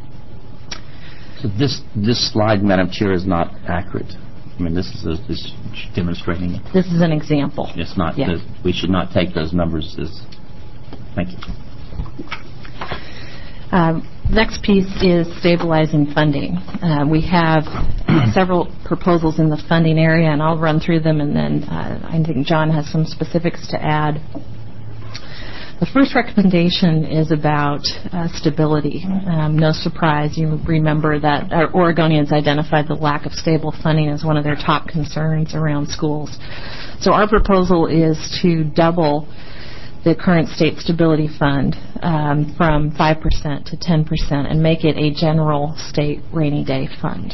So this slide, Madam Chair, is not accurate. I mean, this is demonstrating it. This is an example. It's not. We should not take those numbers as. Thank you. Next piece is stabilizing funding. We have several proposals in the funding area, and I'll run through them, and then I think John has some specifics to add. The first recommendation is about stability. No surprise, you remember that Oregonians identified the lack of stable funding as one of their top concerns around schools. So our proposal is to double the current state stability fund from 5% to 10% and make it a general state rainy day fund.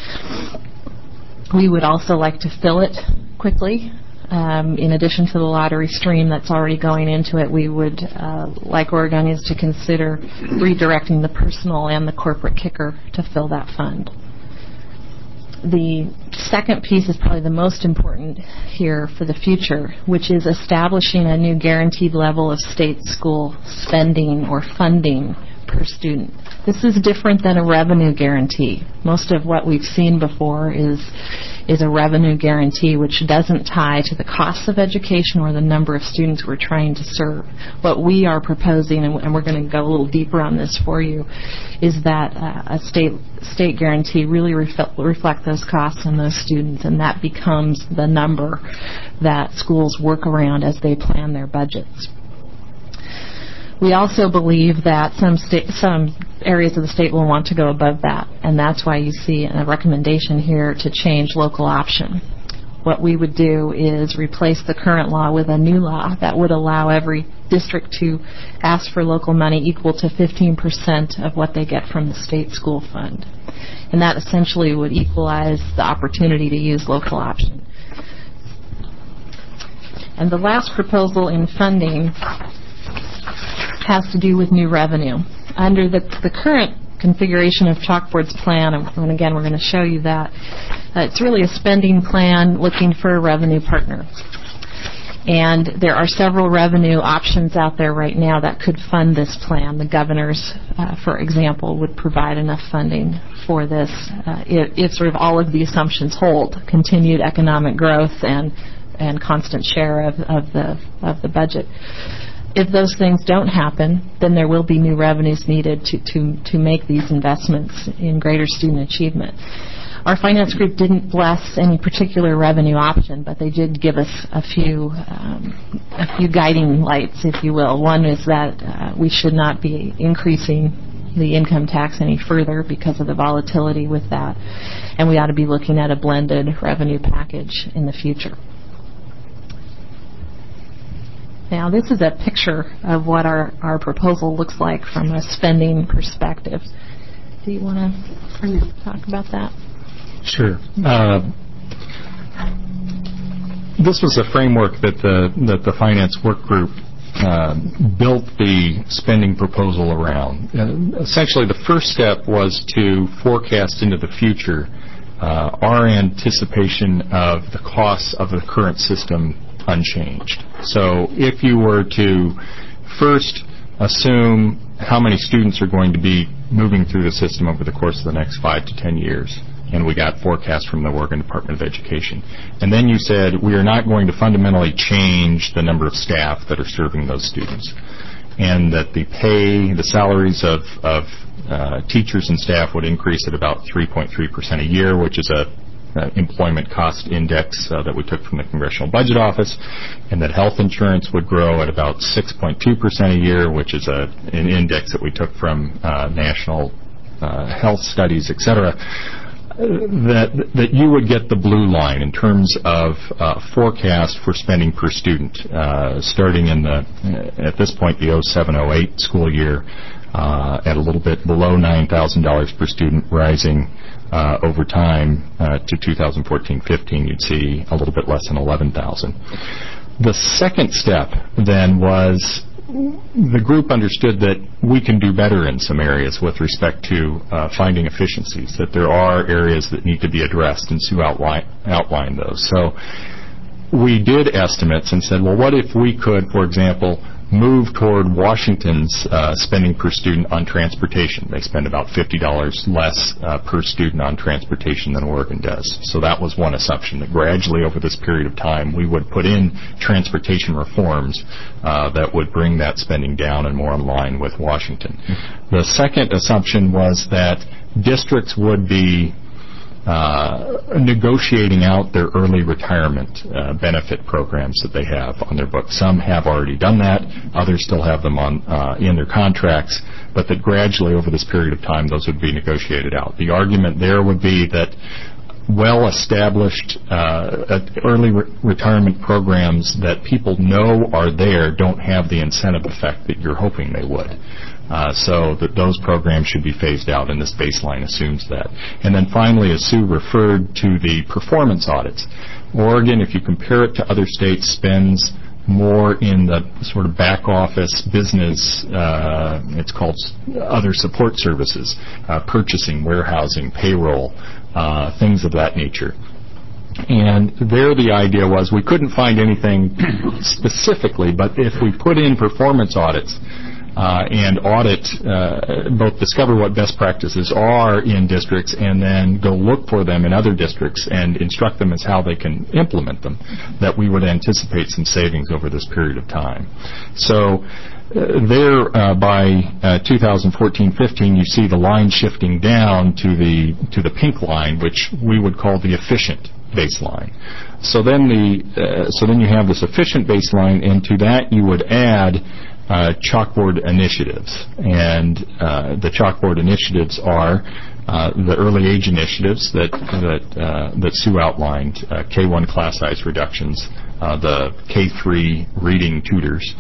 We would also like to fill it quickly. In addition to the lottery stream that's already going into it, we would like Oregonians to consider redirecting the personal and the corporate kicker to fill that fund. The second piece is probably the most important here for the future, which is establishing a new guaranteed level of state school spending or funding per student. This is different than a revenue guarantee. Most of what we've seen before is a revenue guarantee which doesn't tie to the cost of education or the number of students we're trying to serve. What we are proposing, and we're going to go a little deeper on this for you, is that a state guarantee really reflect those costs and those students, and that becomes the number that schools work around as they plan their budgets. We also believe that some areas of the state will want to go above that, and that's why you see a recommendation here to change local option. What we would do is replace the current law with a new law that would allow every district to ask for local money equal to 15% of what they get from the state school fund. And that essentially would equalize the opportunity to use local option. And the last proposal in funding has to do with new revenue. Under the current configuration of Chalkboard's plan, and again we're going to show you that, it's really a spending plan looking for a revenue partner. And there are several revenue options out there right now that could fund this plan. The governors, for example, would provide enough funding for this if sort of all of the assumptions hold, continued economic growth and constant share of the budget. If those things don't happen, then there will be new revenues needed to make these investments in greater student achievement. Our finance group didn't bless any particular revenue option, but they did give us a few guiding lights, if you will. One is that we should not be increasing the income tax any further because of the volatility with that, and we ought to be looking at a blended revenue package in the future. Now, this is a picture of what our proposal looks like from a spending perspective. Do you want to talk about that? Sure. This was a framework that the finance work group built the spending proposal around. Essentially, the first step was to forecast into the future our anticipation of the costs of the current system unchanged. So if you were to first assume how many students are going to be moving through the system over the course of the next 5 to 10 years, and we got forecasts from the Oregon Department of Education, and then you said we are not going to fundamentally change the number of staff that are serving those students, and that the salaries of teachers and staff would increase at about 3.3% a year, which is a employment cost index that we took from the Congressional Budget Office, and that health insurance would grow at about 6.2% a year, which is an index that we took from national health studies, etc., that you would get the blue line in terms of forecast for spending per student, starting in at this point, the 07-08 school year, at a little bit below $9,000 per student, rising over time to 2014-15, you'd see a little bit less than $11,000. The second step then was the group understood that we can do better in some areas with respect to finding efficiencies, that there are areas that need to be addressed, and Sue outlined those. So we did estimates and said, well, what if we could, for example, move toward Washington's spending per student on transportation. They spend about $50 less per student on transportation than Oregon does. So that was one assumption, that gradually over this period of time we would put in transportation reforms that would bring that spending down and more in line with Washington. The second assumption was that districts would be negotiating out their early retirement benefit programs that they have on their books. Some have already done that. Others still have them on in their contracts, but that gradually over this period of time those would be negotiated out. The argument there would be that well-established early retirement programs that people know are there don't have the incentive effect that you're hoping they would. So that those programs should be phased out, and this baseline assumes that. And then finally, as Sue referred to the performance audits, Oregon, if you compare it to other states, spends more in the sort of back office business, it's called other support services, purchasing, warehousing, payroll, things of that nature. And there the idea was we couldn't find anything specifically, but if we put in performance audits, and audit, both discover what best practices are in districts and then go look for them in other districts and instruct them as how they can implement them, that we would anticipate some savings over this period of time. So there, by 2014-15, you see the line shifting down to the pink line, which we would call the efficient baseline. So then you have this efficient baseline, and to that you would add chalkboard initiatives, and the chalkboard initiatives are the early age initiatives that Sue outlined, K1 class size reductions, the K3 reading tutors,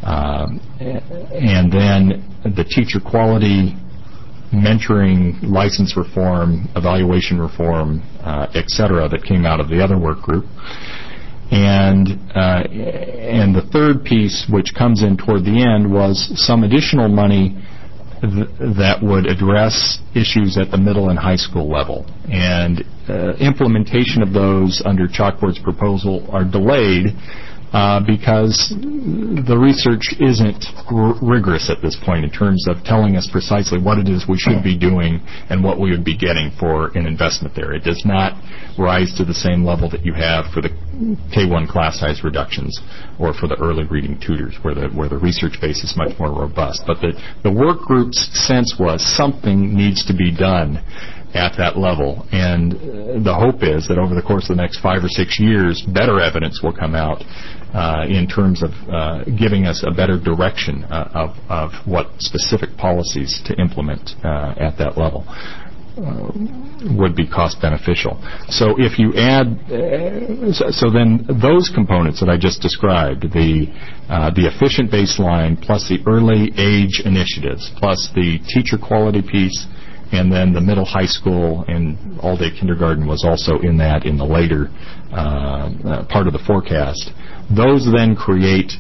and then the teacher quality, mentoring, license reform, evaluation reform, etc., that came out of the other work group. And the third piece, which comes in toward the end, was some additional money that would address issues at the middle and high school level. And implementation of those under Chalkboard's proposal are delayed because the research isn't rigorous at this point in terms of telling us precisely what it is we should be doing and what we would be getting for an investment there. It does not rise to the same level that you have for the K1 class size reductions or for the early reading tutors, where the research base is much more robust. But the work group's sense was something needs to be done at that level, and the hope is that over the course of the next 5 or 6 years, better evidence will come out in terms of giving us a better direction of what specific policies to implement at that level would be cost beneficial. So if you add, so then those components that I just described, the efficient baseline plus the early age initiatives plus the teacher quality piece, and then the middle high school and all-day kindergarten was also in that in the later part of the forecast. Those then create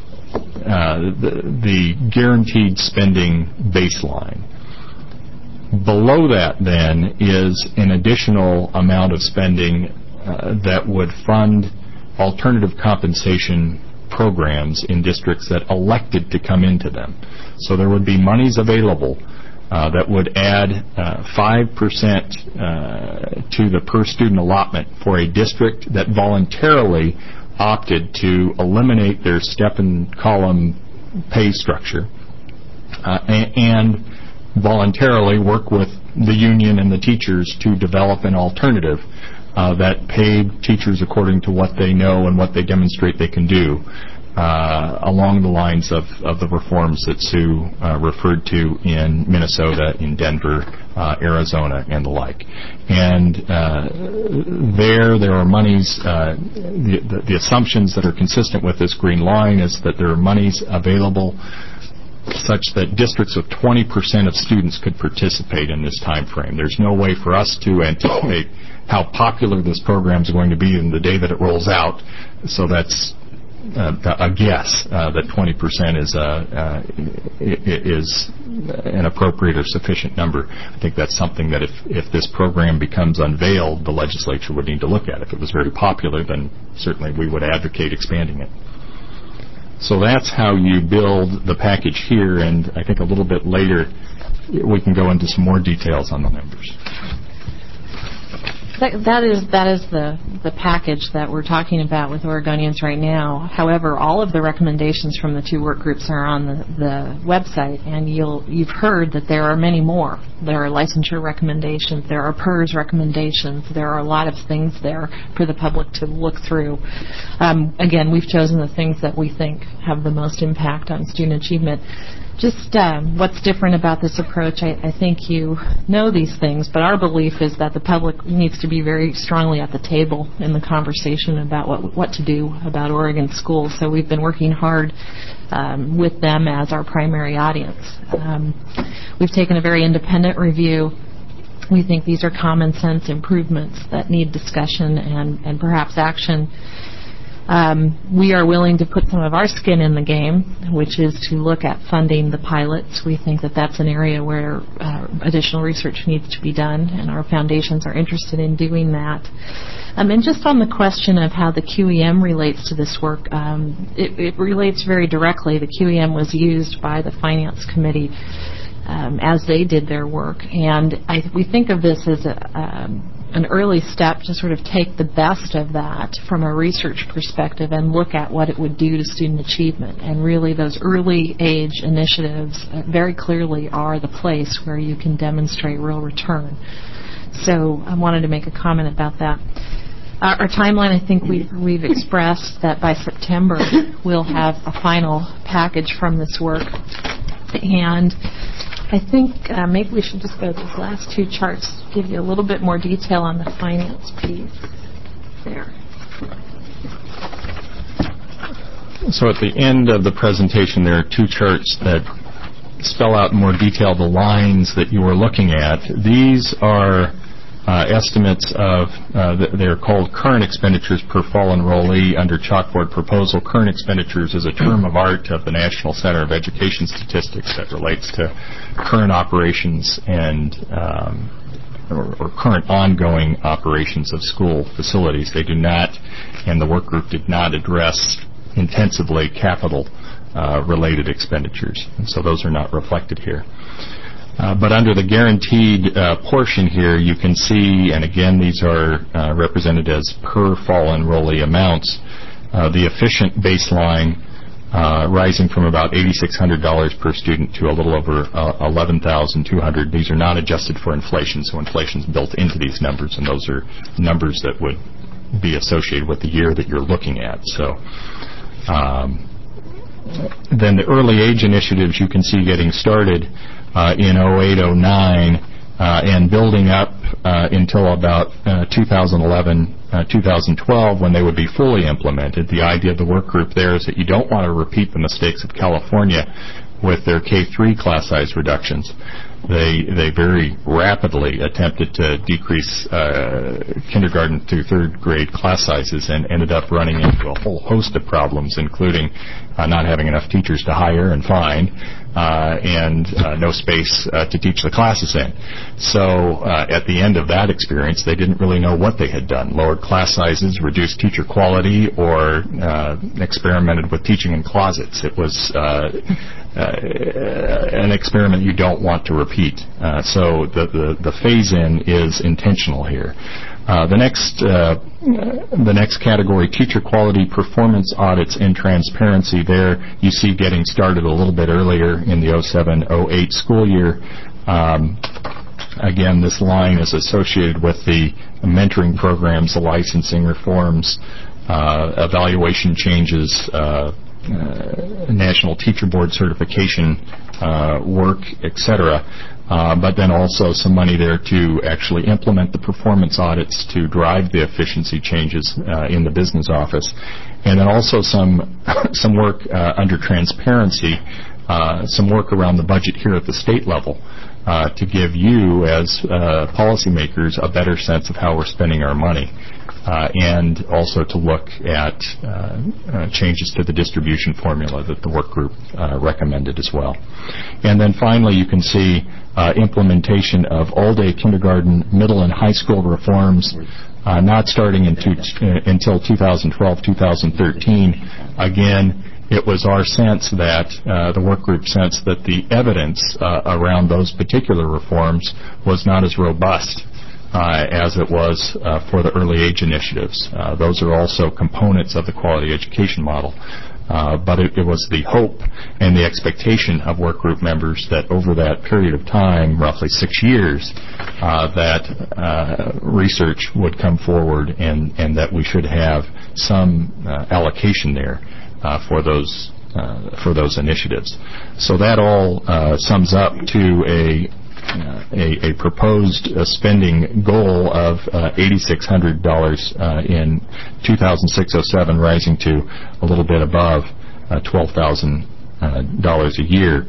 the guaranteed spending baseline. Below that then is an additional amount of spending that would fund alternative compensation programs in districts that elected to come into them. So there would be monies available that would add 5% to the per student allotment for a district that voluntarily opted to eliminate their step and column pay structure and voluntarily work with the union and the teachers to develop an alternative that paid teachers according to what they know and what they demonstrate they can do, along the lines of the reforms that Sue referred to in Minnesota, in Denver, Arizona, and the like. And there are monies, the assumptions that are consistent with this green line is that there are monies available such that districts of 20% of students could participate in this time frame. There's no way for us to anticipate how popular this program is going to be in the day that it rolls out, so that's a guess that 20% is an appropriate or sufficient number. I think that's something that if this program becomes unveiled, the legislature would need to look at. If it was very popular, then certainly we would advocate expanding it. So that's how you build the package here, and I think a little bit later we can go into some more details on the numbers. That is the package that we're talking about with Oregonians right now. However, all of the recommendations from the two work groups are on the website, and you've heard that there are many more. There are licensure recommendations, there are PERS recommendations, there are a lot of things there for the public to look through. Again, we've chosen the things that we think have the most impact on student achievement. Just what's different about this approach, I think you know these things, but our belief is that the public needs to be very strongly at the table in the conversation about what to do about Oregon schools. So we've been working hard with them as our primary audience. We've taken a very independent review. We think these are common sense improvements that need discussion and perhaps action. We are willing to put some of our skin in the game, which is to look at funding the pilots. We think that that's an area where additional research needs to be done, and our foundations are interested in doing that. And just on the question of how the QEM relates to this work, it relates very directly. The QEM was used by the Finance Committee as they did their work, and we think of this as an early step to sort of take the best of that from a research perspective and look at what it would do to student achievement. And really those early age initiatives very clearly are the place where you can demonstrate real return. So I wanted to make a comment about that. Our timeline, I think we've expressed that by September we'll have a final package from this work. And I think maybe we should just go to these last two charts to give you a little bit more detail on the finance piece there. So at the end of the presentation, there are two charts that spell out in more detail the lines that you are looking at. These are estimates of, they're called current expenditures per fall enrollee under chalkboard proposal. Current expenditures is a term of art of the National Center of Education Statistics that relates to current operations and or current ongoing operations of school facilities. They do not, and the work group did not address intensively capital related expenditures, and so those are not reflected here. But under the guaranteed portion here, you can see, and again, these are represented as per fall enrollee amounts, the efficient baseline rising from about $8,600 per student to a little over $11,200. These are not adjusted for inflation, so inflation is built into these numbers, and those are numbers that would be associated with the year that you're looking at. So then the early age initiatives you can see getting started in 08-09 and building up until about 2011-2012 when they would be fully implemented. The idea of the work group there is that you don't want to repeat the mistakes of California with their K-3 class size reductions. They very rapidly attempted to decrease kindergarten through third grade class sizes and ended up running into a whole host of problems, including not having enough teachers to hire and find, and no space to teach the classes in. So at the end of that experience, they didn't really know what they had done. Lowered class sizes, reduced teacher quality, or experimented with teaching in closets. It was an experiment you don't want to repeat. So the phase-in is intentional here. The next category, teacher quality performance audits and transparency. There you see getting started a little bit earlier in the 07-08 school year. Again, this line is associated with the mentoring programs, the licensing reforms, evaluation changes, National Teacher Board certification work, etc. But then also some money there to actually implement the performance audits to drive the efficiency changes in the business office. And then also some work under transparency, some work around the budget here at the state level to give you as policymakers a better sense of how we're spending our money. And also to look at changes to the distribution formula that the work group recommended as well. And then finally, you can see implementation of all-day kindergarten, middle and high school reforms, not starting until 2012-2013. Again, it was our sense that, the work group sense that the evidence around those particular reforms was not as robust as it was for the early age initiatives. Those are also components of the quality education model. But it was the hope and the expectation of work group members that over that period of time, roughly 6 years, that research would come forward and that we should have some allocation there for those initiatives. So that all sums up to a proposed spending goal of $8,600 in 2006-07, rising to a little bit above $12,000 a year.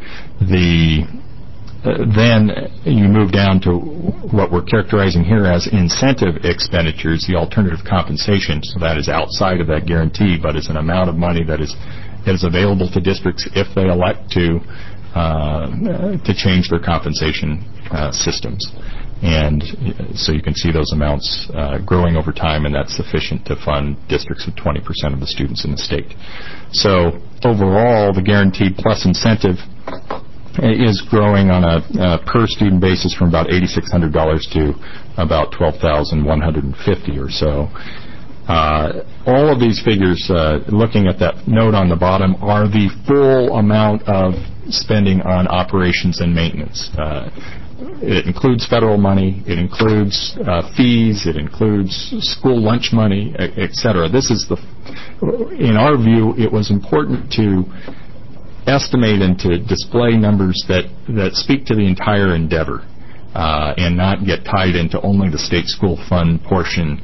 Then you move down to what we're characterizing here as incentive expenditures, the alternative compensation. So that is outside of that guarantee, but is an amount of money that is available to districts if they elect to change their compensation systems. And so you can see those amounts growing over time, and that's sufficient to fund districts with 20% of the students in the state. So overall, the guaranteed plus incentive is growing on a per student basis from about $8,600 to about $12,150 or so. All of these figures, looking at that note on the bottom, are the full amount of spending on operations and maintenance. It includes federal money, it includes fees, it includes school lunch money, etc. This is in our view, it was important to estimate and to display numbers that speak to the entire endeavor. And not get tied into only the state school fund portion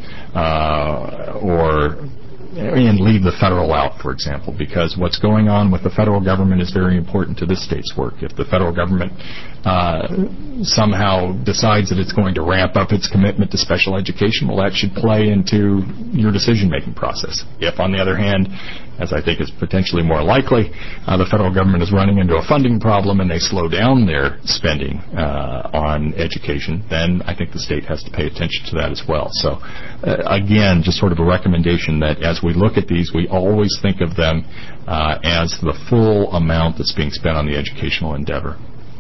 and leave the federal out, for example, because what's going on with the federal government is very important to this state's work. If the federal government somehow decides that it's going to ramp up its commitment to special education, well, that should play into your decision-making process. If, on the other hand, as I think is potentially more likely, the federal government is running into a funding problem and they slow down their spending on education, then I think the state has to pay attention to that as well. So, again, just sort of a recommendation that as we look at these, we always think of them as the full amount that's being spent on the educational endeavor.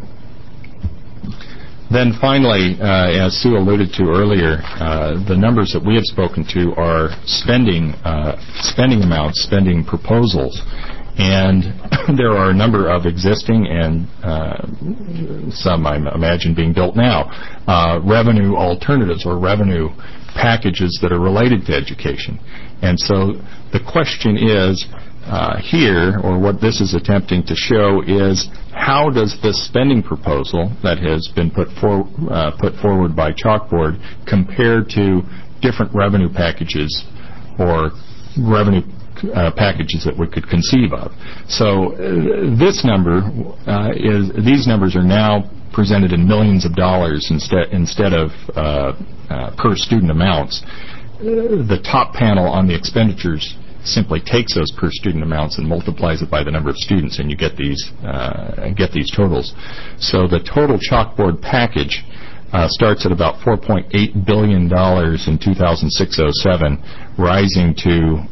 Then finally, as Sue alluded to earlier, the numbers that we have spoken to are spending amounts, spending proposals. And there are a number of existing and some, I imagine, being built now, revenue alternatives or revenue packages that are related to education. And so the question is, here, or what this is attempting to show, is how does this spending proposal that has been put forward by Chalkboard compare to different revenue packages or revenue packages that we could conceive of. So these numbers are now presented in millions of dollars instead of per student amounts. The top panel on the expenditures simply takes those per student amounts and multiplies it by the number of students, and you get these totals. So the total Chalkboard package starts at about $4.8 billion in 2006-07, rising to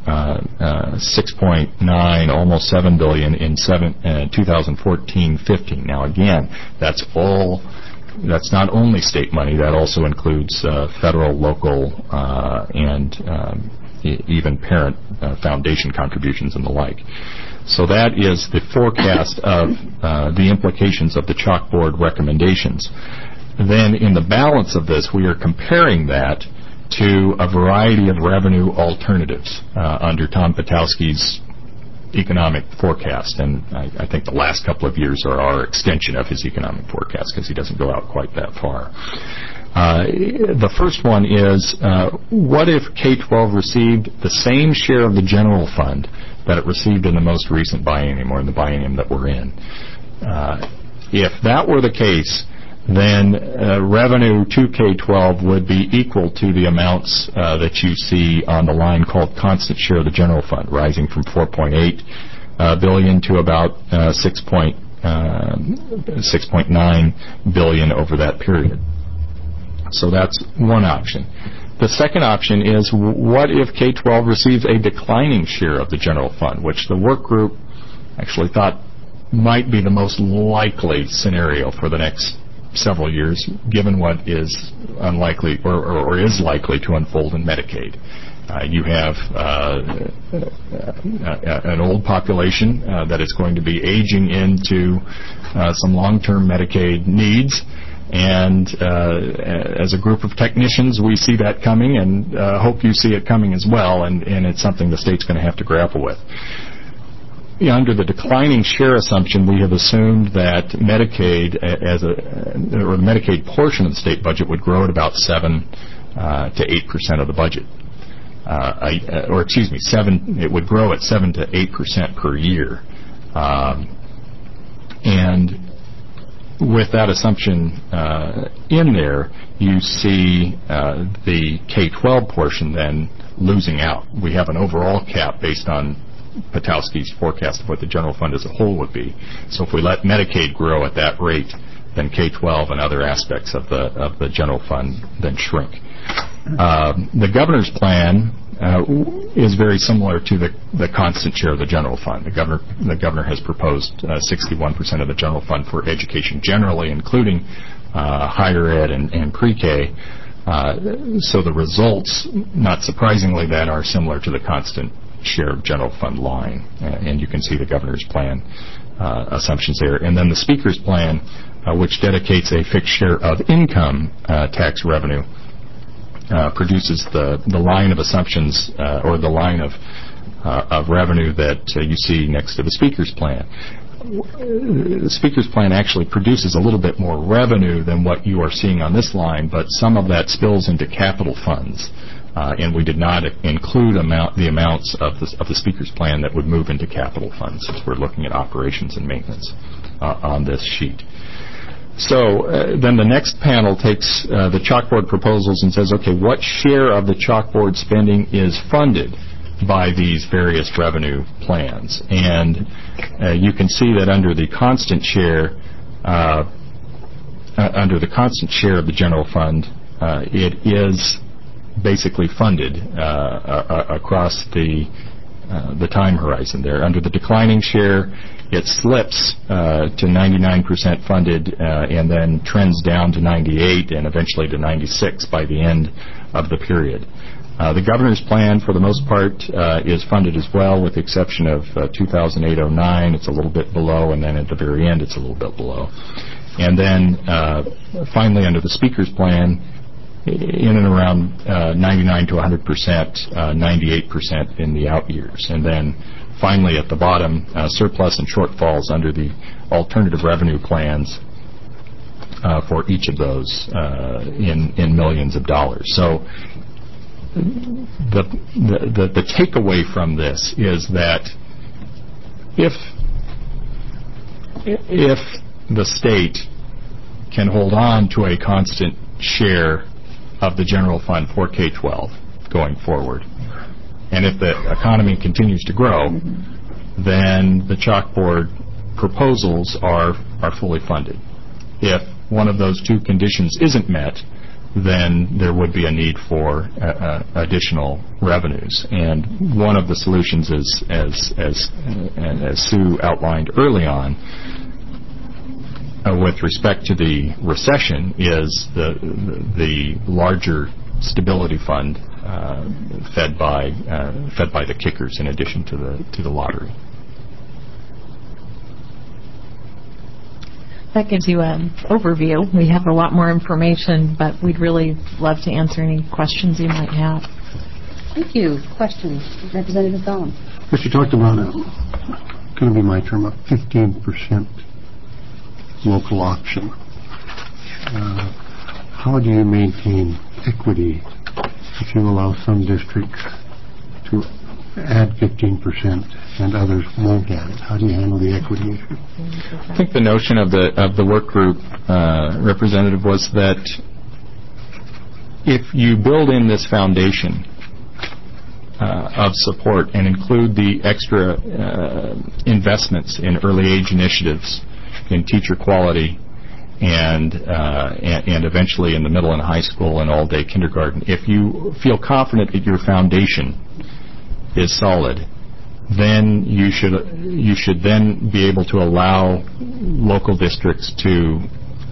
6.9, almost $7 billion in 2014-15. Now again, that's not only state money. That also includes federal, local, and even parent foundation contributions and the like. So that is the forecast of the implications of the Chalkboard recommendations. Then in the balance of this, we are comparing that to a variety of revenue alternatives under Tom Patowski's economic forecast. And I think the last couple of years are our extension of his economic forecast because he doesn't go out quite that far. The first one is, what if K-12 received the same share of the general fund that it received in the most recent biennium, or in the biennium that we're in? If that were the case, then revenue to K-12 would be equal to the amounts that you see on the line called constant share of the general fund, rising from $4.8 billion to about $6.9 billion over that period. So that's one option. The second option is, what if K-12 receives a declining share of the general fund, which the work group actually thought might be the most likely scenario for the next several years, given what is unlikely or is likely to unfold in Medicaid. You have an old population that is going to be aging into some long-term Medicaid needs, and as a group of technicians, we see that coming, and hope you see it coming as well, and it's something the state's going to have to grapple with. Under the declining share assumption, we have assumed that Medicaid or the Medicaid portion of the state budget would grow at about 7 to 8% of the budget. It would grow at 7 to 8% per year. And with that assumption in there, you see the K-12 portion then losing out. We have an overall cap based on Patowski's forecast of what the general fund as a whole would be. So if we let Medicaid grow at that rate, then K-12 and other aspects of the general fund then shrink. The governor's plan is very similar to the constant share of the general fund. The governor has proposed 61% of the general fund for education generally, including higher ed and pre-K. So the results, not surprisingly, then are similar to the constant share of general fund line, and you can see the governor's plan assumptions there. And then the speaker's plan, which dedicates a fixed share of income tax revenue, produces the line of assumptions or the line of revenue that you see next to the speaker's plan. The speaker's plan actually produces a little bit more revenue than what you are seeing on this line, but some of that spills into capital funds. And we did not include the amounts of the speaker's plan that would move into capital funds, since we're looking at operations and maintenance on this sheet. So then the next panel takes the chalkboard proposals and says, okay, what share of the chalkboard spending is funded by these various revenue plans? And you can see that under the constant share of the general fund, it is basically funded across the time horizon there. Under the declining share, it slips to 99% funded and then trends down to 98 and eventually to 96 by the end of the period. The governor's plan, for the most part, is funded as well, with the exception of 2008-09. It's a little bit below, and then at the very end, it's a little bit below. And then finally, under the speaker's plan, in and around 99 to 100%, 98% in the out years. And then finally at the bottom, surplus and shortfalls under the alternative revenue plans for each of those in millions of dollars. So the takeaway from this is that if the state can hold on to a constant share of the general fund for K-12 going forward, and if the economy continues to grow, then the chalkboard proposals are fully funded. If one of those two conditions isn't met, then there would be a need for additional revenues. And one of the solutions is, as Sue outlined early on, with respect to the recession, is the larger stability fund fed by the kickers in addition to the lottery. That gives you an overview. We have a lot more information, but we'd really love to answer any questions you might have. Thank you. Questions? Representative Gollum. But you talked about going to be my term, a 15% local option. How do you maintain equity if you allow some districts to add 15% and others won't add it? How do you handle the equity issue? I think the notion of the work group, Representative, was that if you build in this foundation of support and include the extra investments in early age initiatives, in teacher quality, and eventually in the middle and high school and all-day kindergarten, if you feel confident that your foundation is solid, then you should then be able to allow local districts to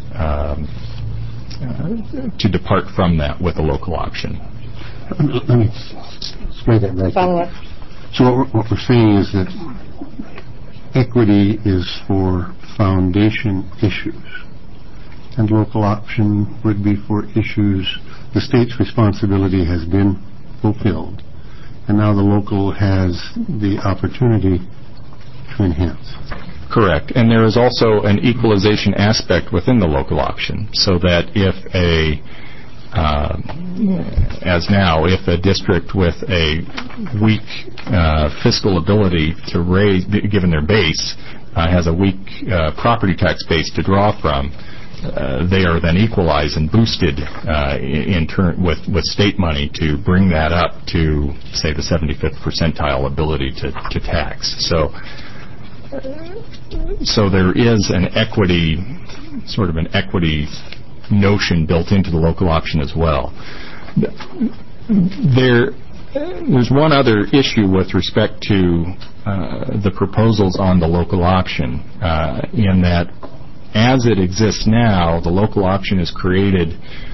depart from that with a local option. Let me spread that right. Follow up. So what we're saying is that equity is for foundation issues, and local option would be for issues the state's responsibility has been fulfilled, and now the local has the opportunity to enhance. Correct. And there is also an equalization aspect within the local option, so that if if a district with a weak fiscal ability to raise, given their base, has a weak property tax base to draw from, they are then equalized and boosted in turn with state money to bring that up to, say, the 75th percentile ability to tax. So there is an equity notion built into the local option as well. There's one other issue with respect to the proposals on the local option, in that as it exists now, the local option is created,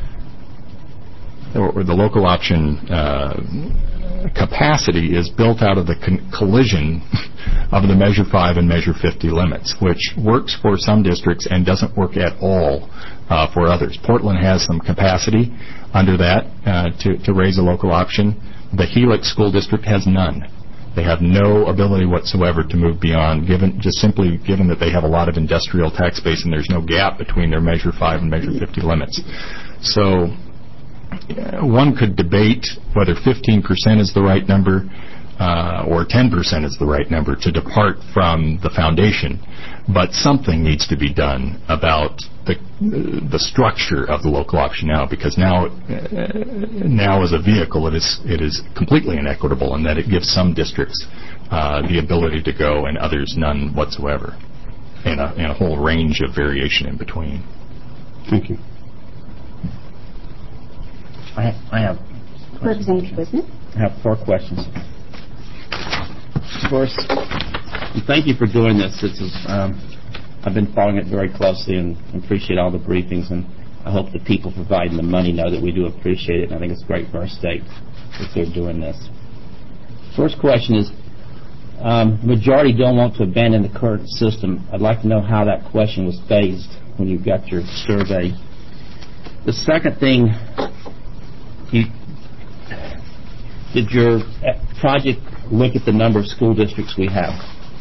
or the local option capacity is built out of the collision of the Measure 5 and Measure 50 limits, which works for some districts and doesn't work at all for others. Portland has some capacity under that to raise a local option. The Helix School District has none. They have no ability whatsoever to move beyond, given that they have a lot of industrial tax base and there's no gap between their Measure 5 and Measure 50 limits. So one could debate whether 15% is the right number or 10% is the right number to depart from the foundation, but something needs to be done about the structure of the local option now, because now as a vehicle it is completely inequitable in that it gives some districts the ability to go and others none whatsoever, and a whole range of variation in between. Thank you. I have Representative Wisnick. I have 4 questions. First, thank you for doing this. I've been following it very closely and appreciate all the briefings, and I hope the people providing the money know that we do appreciate it, and I think it's great for our state that they're doing this. First question is, the majority don't want to abandon the current system. I'd like to know how that question was phased when you got your survey. The second thing, did your project look at the number of school districts we have?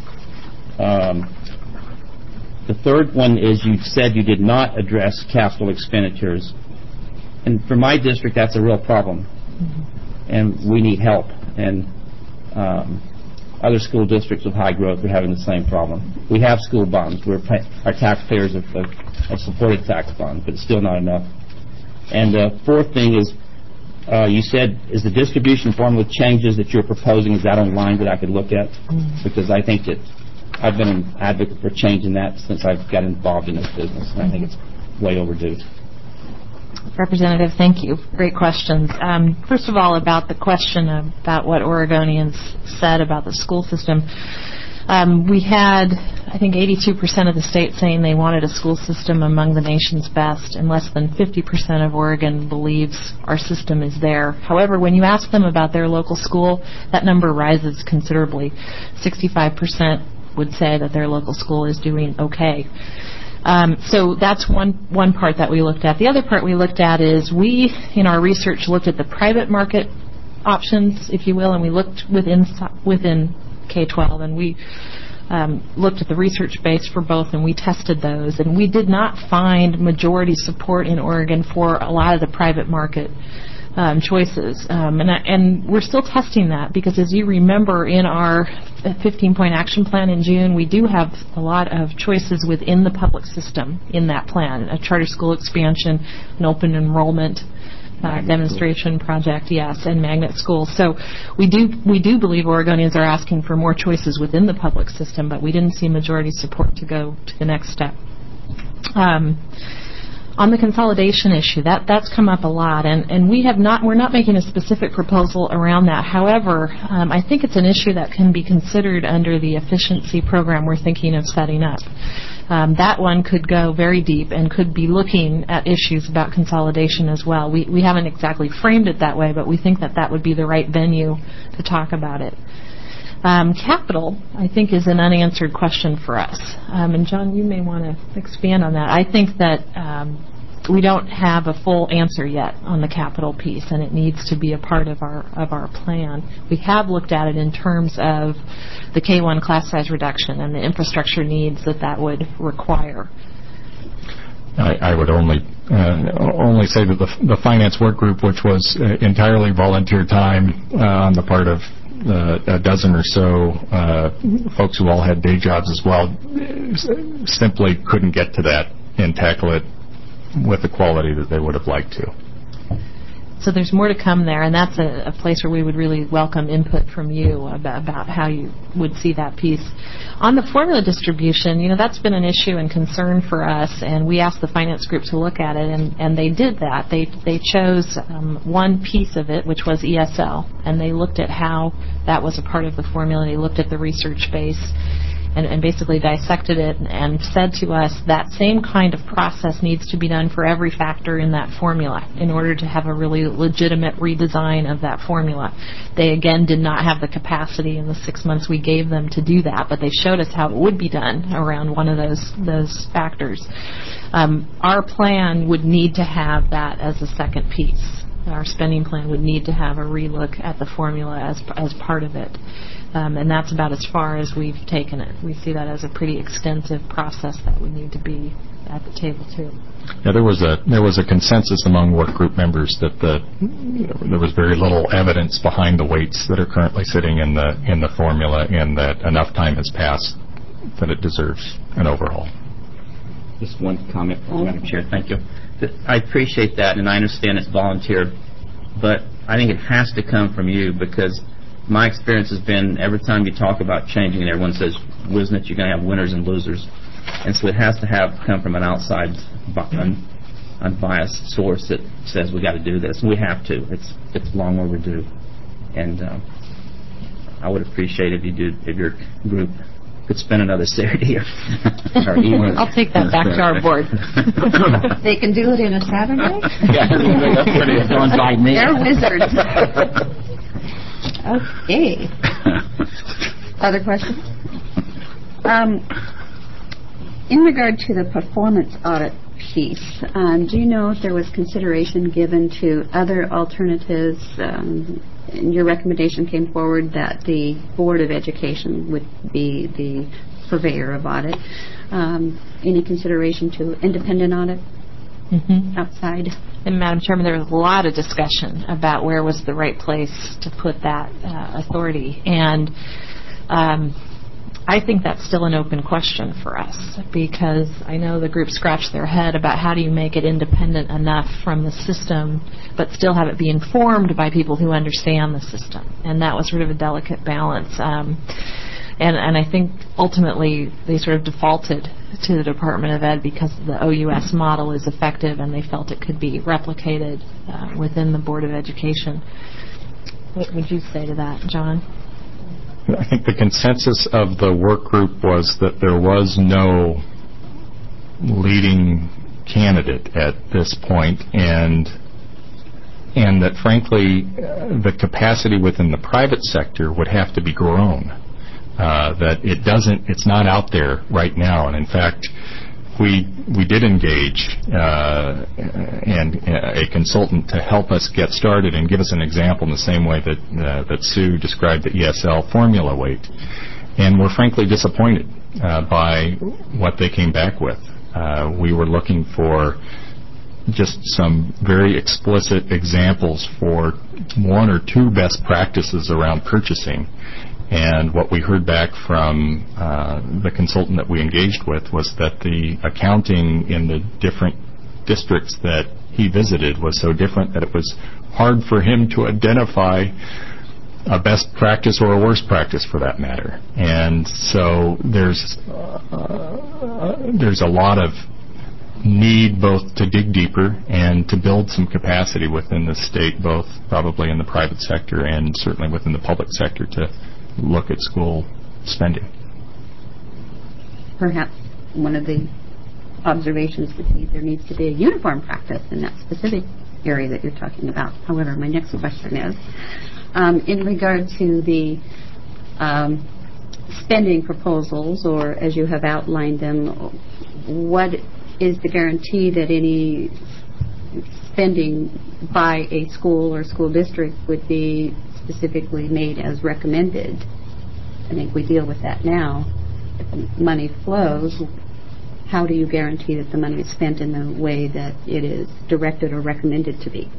The third one is, you said you did not address capital expenditures. And for my district, that's a real problem. And we need help. And other school districts with high growth are having the same problem. We have school bonds. Our taxpayers have supported tax bonds, but it's still not enough. And the fourth thing is, you said, is the distribution formula changes that you're proposing, is that online that I could look at? Because I think that I've been an advocate for changing that since I've got involved in this business, and I think it's way overdue. Representative, thank you. Great questions. First of all, about the question about what Oregonians said about the school system. We had, I think, 82% of the state saying they wanted a school system among the nation's best, and less than 50% of Oregon believes our system is there. However, when you ask them about their local school, that number rises considerably. 65% would say that their local school is doing okay. So that's one part that we looked at. The other part we looked at is we, in our research, looked at the private market options, if you will, and we looked within K-12, and we looked at the research base for both, and we tested those, and we did not find majority support in Oregon for a lot of the private market choices. And we're still testing that, because as you remember, in our 15-point action plan in June, we do have a lot of choices within the public system in that plan. A charter school expansion, an open enrollment demonstration project, yes, and magnet schools. So we do believe Oregonians are asking for more choices within the public system, but we didn't see majority support to go to the next step. On the consolidation issue, that's come up a lot, and we're not making a specific proposal around that. However, I think it's an issue that can be considered under the efficiency program we're thinking of setting up. That one could go very deep and could be looking at issues about consolidation as well. We haven't exactly framed it that way, but we think that would be the right venue to talk about it. Capital, I think, is an unanswered question for us. And John, you may want to expand on that. I think that we don't have a full answer yet on the capital piece, and it needs to be a part of our plan. We have looked at it in terms of the K-1 class size reduction and the infrastructure needs that would require. I would only say that the finance work group, which was entirely volunteer time on the part of a dozen or so folks who all had day jobs as well, simply couldn't get to that and tackle it with the quality that they would have liked to. So there's more to come there, and that's a place where we would really welcome input from you about how you would see that piece. On the formula distribution, that's been an issue and concern for us, and we asked the finance group to look at it, and they did that. They chose one piece of it, which was ESL, and they looked at how that was a part of the formula. They looked at the research base and basically dissected it and said to us that same kind of process needs to be done for every factor in that formula in order to have a really legitimate redesign of that formula. They, again, did not have the capacity in the 6 months we gave them to do that, but they showed us how it would be done around one of those factors. Our plan would need to have that as a second piece. Our spending plan would need to have a relook at the formula as part of it. And that's about as far as we've taken it. We see that as a pretty extensive process that would need to be at the table, too. Yeah, there was a consensus among work group members that there was very little evidence behind the weights that are currently sitting in the formula, and that enough time has passed that it deserves an overhaul. Just one comment, Madam Chair. Thank you. I appreciate that, and I understand it's volunteer, but I think it has to come from you, because my experience has been every time you talk about changing it, everyone says, "Wasn't it you're going to have winners and losers?" And so it has to come from an outside, unbiased source that says we got to do this, and we have to. It's long overdue, and I would appreciate if your group could spend another Saturday or evening. I'll take that back to our board. They can do it in a Saturday? Yeah, that's going by me. They're wizards. Okay. Other questions? In regard to the performance audit piece, do you know if there was consideration given to other alternatives? And your recommendation came forward that the Board of Education would be the purveyor of audit. Any consideration to independent audit outside? And Madam Chairman, there was a lot of discussion about where was the right place to put that authority. And I think that's still an open question for us, because I know the group scratched their head about how do you make it independent enough from the system but still have it be informed by people who understand the system. And that was sort of a delicate balance. And I think ultimately they sort of defaulted to the Department of Ed because the OUS model is effective and they felt it could be replicated within the Board of Education. What would you say to that, John? I think the consensus of the work group was that there was no leading candidate at this point, and that frankly the capacity within the private sector would have to be grown. That it's not out there right now, and in fact we did engage a consultant to help us get started and give us an example in the same way that Sue described the ESL formula weight, and we're frankly disappointed by what they came back with. We were looking for just some very explicit examples for one or two best practices around purchasing. And what we heard back from the consultant that we engaged with was that the accounting in the different districts that he visited was so different that it was hard for him to identify a best practice or a worst practice for that matter. And so there's a lot of need both to dig deeper and to build some capacity within the state, both probably in the private sector and certainly within the public sector, to look at school spending. Perhaps one of the observations would be there needs to be a uniform practice in that specific area that you're talking about. However, my next question is, in regard to the spending proposals, or as you have outlined them, what is the guarantee that any spending by a school or school district would be specifically made as recommended? I think we deal with that now. If the money flows, how do you guarantee that the money is spent in the way that it is directed or recommended to be?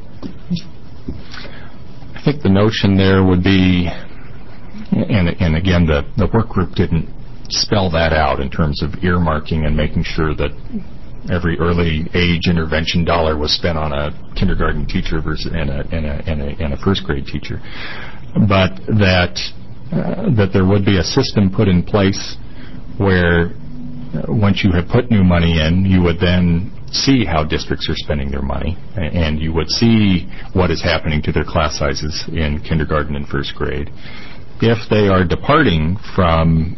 I think the notion there would be, and again, the work group didn't spell that out in terms of earmarking and making sure that every early age intervention dollar was spent on a kindergarten teacher versus and a first grade teacher, but that there would be a system put in place where once you have put new money in, you would then see how districts are spending their money, and you would see what is happening to their class sizes in kindergarten and first grade. If they are departing from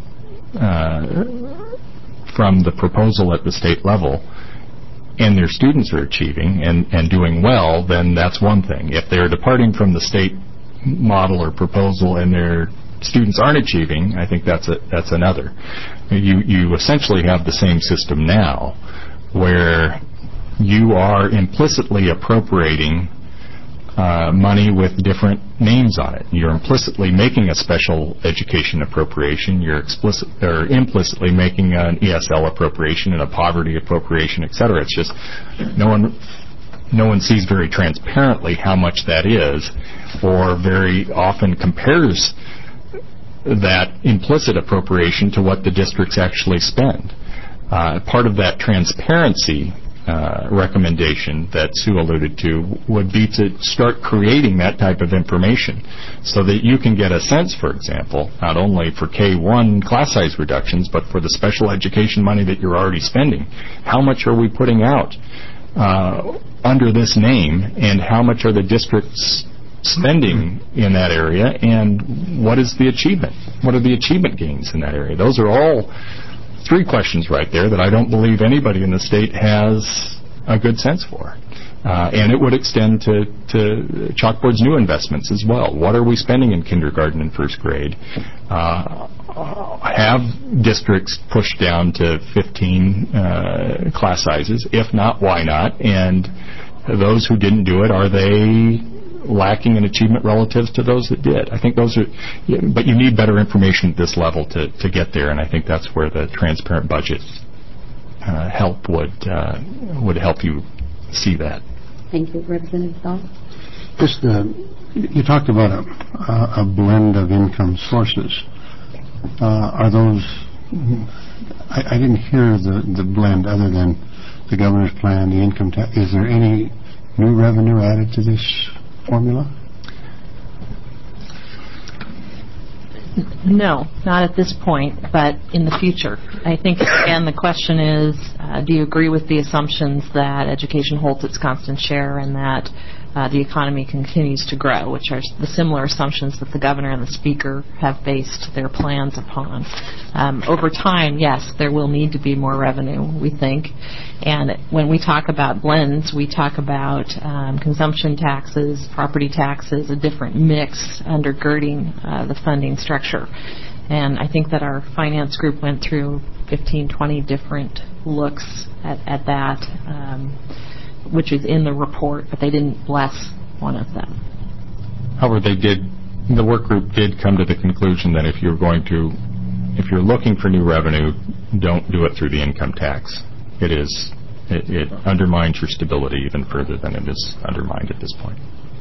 the proposal at the state level and their students are achieving and doing well, then that's one thing. If they're departing from the state model or proposal and their students aren't achieving, I think that's another. You essentially have the same system now where you are implicitly appropriating money with different names on it. You're implicitly making a special education appropriation. You're implicitly making an ESL appropriation and a poverty appropriation, et cetera. It's just no one sees very transparently how much that is, or very often compares that implicit appropriation to what the districts actually spend. Part of that transparency recommendation that Sue alluded to would be to start creating that type of information so that you can get a sense, for example, not only for K-1 class size reductions, but for the special education money that you're already spending. How much are we putting out under this name, and how much are the districts spending in that area, and what is the achievement? What are the achievement gains in that area? Those are all three questions right there that I don't believe anybody in the state has a good sense for. And it would extend to Chalkboard's new investments as well. What are we spending in kindergarten and first grade? Have districts pushed down to 15 class sizes? If not, why not? And those who didn't do it, are they lacking in achievement relative to those that did? I think those are, but you need better information at this level to get there, and I think that's where the transparent budget help would help you see that. Thank you. Representative Dahl? Just you talked about a blend of income sources. Are those? I didn't hear the blend other than the governor's plan, the income tax. Is there any new revenue added to this formula? No, not at this point, but in the future. I think, again, the question is, do you agree with the assumptions that education holds its constant share and that the economy continues to grow, which are the similar assumptions that the governor and the speaker have based their plans upon. Over time, yes, there will need to be more revenue, we think. And when we talk about blends, we talk about consumption taxes, property taxes, a different mix undergirding the funding structure. And I think that our finance group went through 15, 20 different looks at that, which is in the report, but they didn't bless one of them. However, the work group did come to the conclusion that if you're looking for new revenue, don't do it through the income tax. It undermines your stability even further than it is undermined at this point.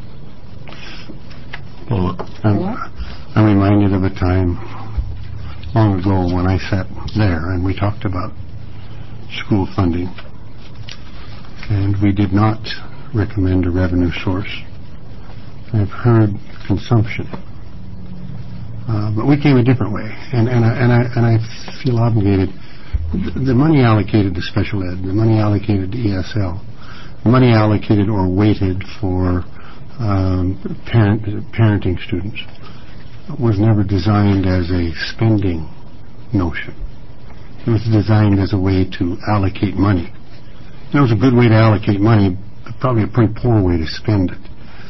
Well, I'm reminded of a time long ago when I sat there and we talked about school funding, and we did not recommend a revenue source. I've heard consumption, but we came a different way, and I feel obligated the money allocated to special ed, the money allocated to ESL, the money allocated or weighted for parenting students was never designed as a spending notion. It was designed as a way to allocate money. It was a good way to allocate money, but probably a pretty poor way to spend it.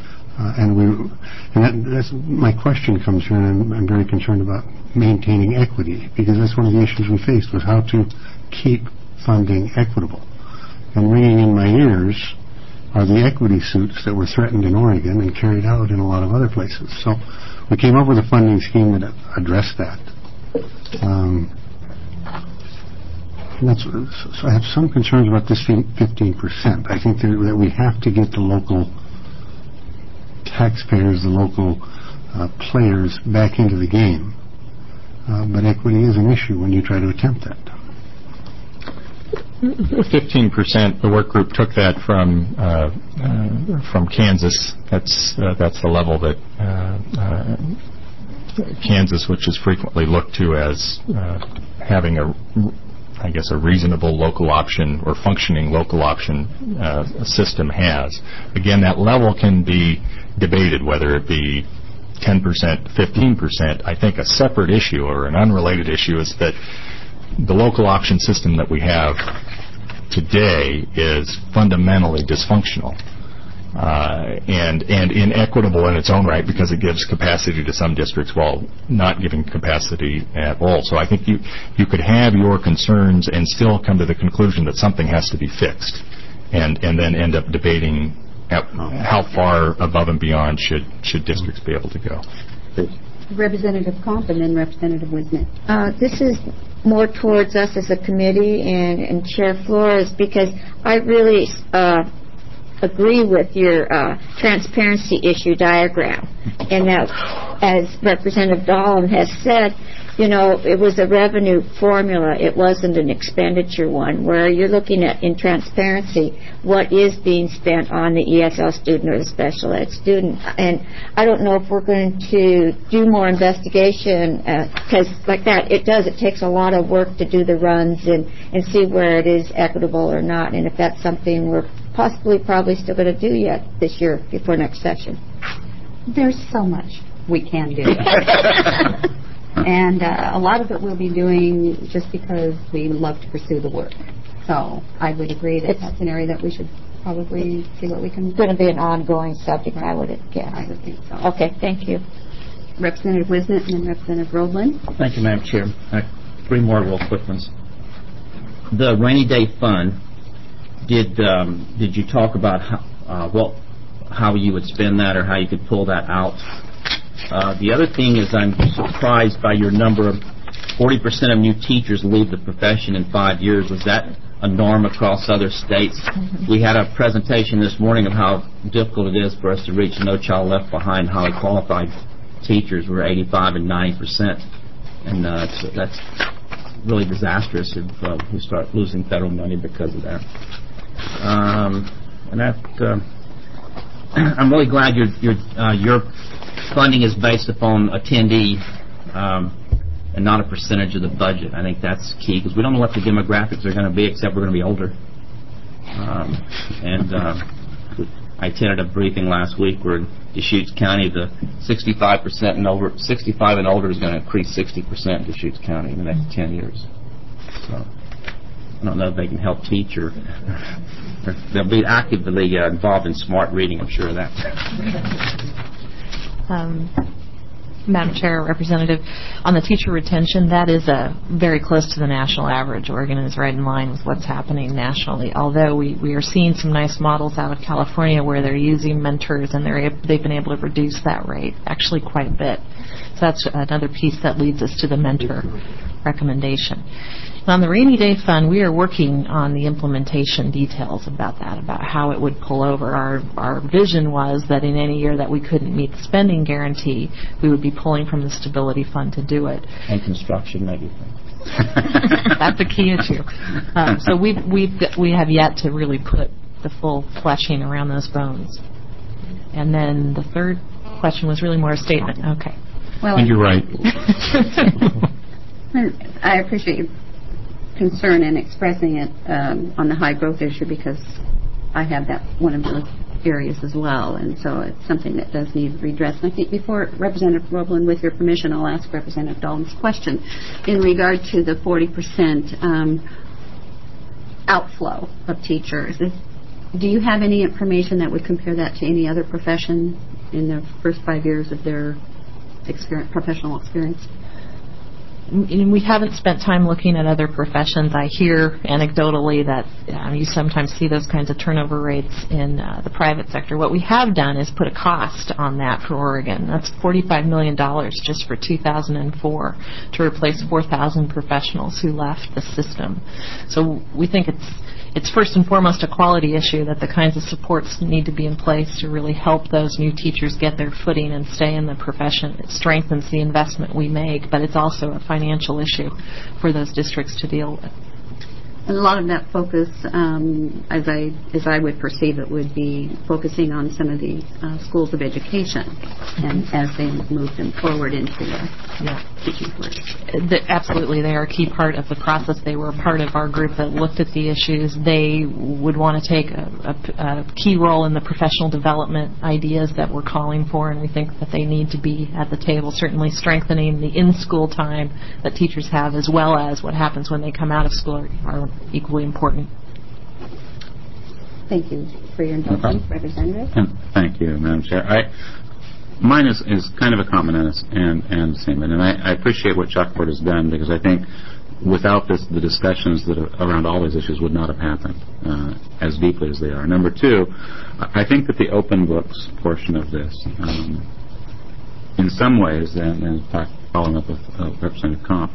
That's my question comes here, and I'm very concerned about maintaining equity, because that's one of the issues we faced, was how to keep funding equitable. And ringing in my ears are the equity suits that were threatened in Oregon and carried out in a lot of other places. So we came up with a funding scheme that addressed that. So I have some concerns about this 15%. I think that we have to get the local taxpayers, the local players back into the game. But equity is an issue when you try to attempt that. 15%. The work group took that from Kansas. That's the level that Kansas, which is frequently looked to as having a reasonable local option or functioning local option system has. Again, that level can be debated, whether it be 10%, 15%. I think a separate issue or an unrelated issue is that the local option system that we have today is fundamentally dysfunctional and inequitable in its own right, because it gives capacity to some districts while not giving capacity at all. So I think you could have your concerns and still come to the conclusion that something has to be fixed, and then end up debating how far above and beyond should districts be able to go. Representative Comp and then Representative Wisnick. This is more towards us as a committee and Chair Flores, because I really agree with your transparency issue diagram, and that, as Representative Dahlem has said, it was a revenue formula. It wasn't an expenditure one, where you're looking at, in transparency, what is being spent on the ESL student or the special ed student. And I don't know if we're going to do more investigation, because like that, it takes a lot of work to do the runs and see where it is equitable or not, and if that's something we're probably still going to do yet this year before next session. There's so much we can do. And a lot of it we'll be doing just because we love to pursue the work. So I would agree that that's an area that we should probably see what we can do. It's going to be an ongoing subject, I would guess. I would think so. Okay, thank you. Representative Wisnick and then Representative Roland. Thank you, Madam Chair. Three more real quick ones. The rainy day fund, did you talk about how you would spend that or how you could pull that out? The other thing is, I'm surprised by your number of 40% of new teachers leave the profession in 5 years. Was that a norm across other states? We had a presentation this morning of how difficult it is for us to reach No Child Left Behind, highly qualified teachers. We're 85 and 90%, and that's really disastrous if we start losing federal money because of that. I'm really glad your funding is based upon attendee and not a percentage of the budget. I think that's key, because we don't know what the demographics are going to be, except we're going to be older. I attended a briefing last week where in Deschutes County, the 65 and older is going to increase 60% in Deschutes County in the next 10 years. So I don't know if they can help teach, or they'll be actively involved in smart reading, I'm sure of that. Madam Chair, Representative, on the teacher retention, that is very close to the national average. Oregon is right in line with what's happening nationally, although we are seeing some nice models out of California where they're using mentors, and they've been able to reduce that rate actually quite a bit. So that's another piece that leads us to the mentor recommendation. On the rainy day fund, we are working on the implementation details about that, about how it would pull over. Our vision was that in any year that we couldn't meet the spending guarantee, we would be pulling from the stability fund to do it. And construction, maybe. That's a key issue. So we have yet to really put the full fleshing around those bones. And then the third question was really more a statement. Okay. Well, and you're right. I appreciate you concern in expressing it on the high growth issue, because I have that one of those areas as well, and so it's something that does need redress. And I think before Representative Roblin, with your permission, I'll ask Representative Dahl's question in regard to the 40% outflow of teachers. Do you have any information that would compare that to any other profession in the first 5 years of their professional experience? We haven't spent time looking at other professions. I hear anecdotally that you sometimes see those kinds of turnover rates in the private sector. What we have done is put a cost on that for Oregon. That's $45 million just for 2004 to replace 4,000 professionals who left the system. So we think it's first and foremost a quality issue, that the kinds of supports need to be in place to really help those new teachers get their footing and stay in the profession. It strengthens the investment we make, but it's also a financial issue for those districts to deal with. And a lot of that focus, as I would perceive it, would be focusing on some of the schools of education, and as they move them forward into teaching careers. Absolutely, they are a key part of the process. They were a part of our group that looked at the issues. They would want to take a key role in the professional development ideas that we're calling for, and we think that they need to be at the table, certainly strengthening the in-school time that teachers have, as well as what happens when they come out of school are equally important. Thank you for your indulgence, Representative. Thank you, Madam Chair. Mine is kind of a comment and statement, and I appreciate what Chalkboard has done, because I think without this, the discussions that are around all these issues would not have happened as deeply as they are. Number two, I think that the open books portion of this, in some ways, and following up with Representative Comp,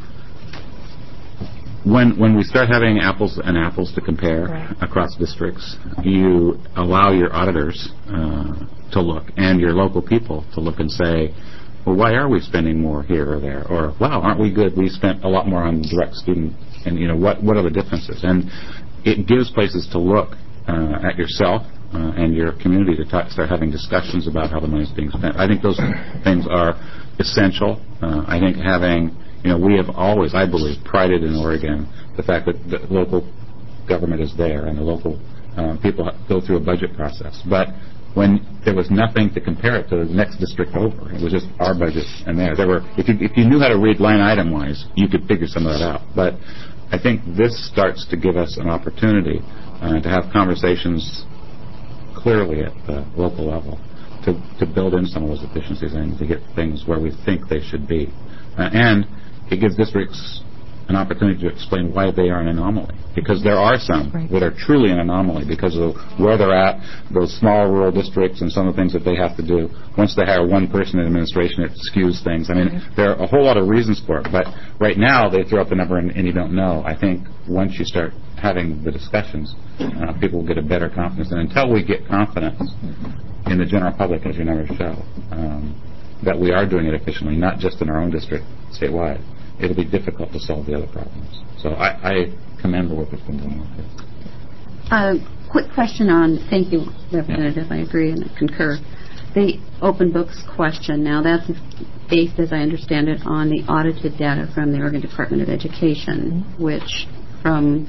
when we start having apples and apples to compare across districts, you allow your auditors to look, and your local people to look and say, well, why are we spending more here or there? Or, wow, aren't we good? We spent a lot more on direct student, and what are the differences? And it gives places to look at yourself and your community to start having discussions about how the money is being spent. I think those things are essential. I think having, we have always, I believe, prided in Oregon the fact that the local government is there and the local people go through a budget process. But when there was nothing to compare it to the next district over, it was just our budget and theirs. If you knew how to read line item wise, you could figure some of that out. But I think this starts to give us an opportunity to have conversations clearly at the local level to build in some of those efficiencies and to get things where we think they should be. And it gives districts an opportunity to explain why they are an anomaly, because there are some that are truly an anomaly because of where they're at, those small rural districts and some of the things that they have to do. Once they hire one person in administration, it skews things. I mean, there are a whole lot of reasons for it, but right now they throw up the number and you don't know. I think once you start having the discussions, people will get a better confidence. And until we get confidence in the general public, as your numbers show, that we are doing it efficiently, not just in our own district, statewide, it'll be difficult to solve the other problems. So I commend the work that's been going on here. Quick question on, thank you, Representative, I agree and I concur. The open books question, now that's based, as I understand it, on the audited data from the Oregon Department of Education, which from,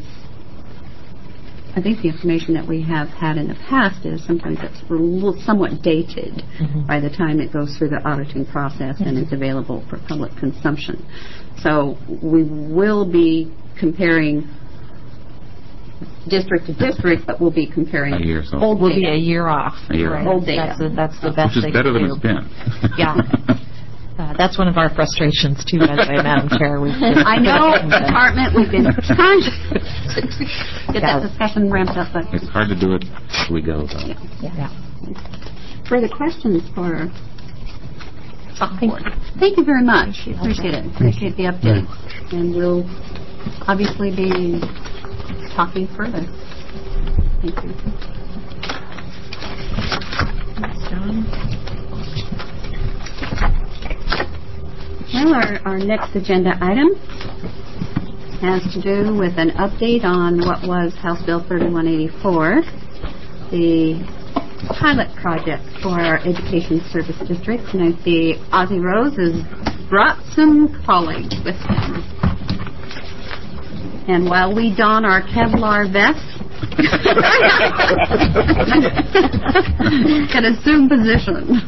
I think the information that we have had in the past is sometimes it's somewhat dated by the time it goes through the auditing process and is available for public consumption. So we will be comparing district to district, but we'll be comparing old data. We'll be a year off. Old data. That's the best thing to do. Which is better than it's been. Yeah. That's one of our frustrations, too, by the way, Madam Chair. I know, Department, we've been trying to get that discussion ramped up. But it's hard to do it as we go, though. Yeah. Further questions for Thank you very much. Appreciate it. Appreciate the update. And we'll obviously be talking further. Thank you. Thanks, John. Well, our next agenda item has to do with an update on what was House Bill 3184, the pilot project for our education service districts. And I see Ozzie Rose has brought some colleagues with him. And while we don our Kevlar vests, can assume position.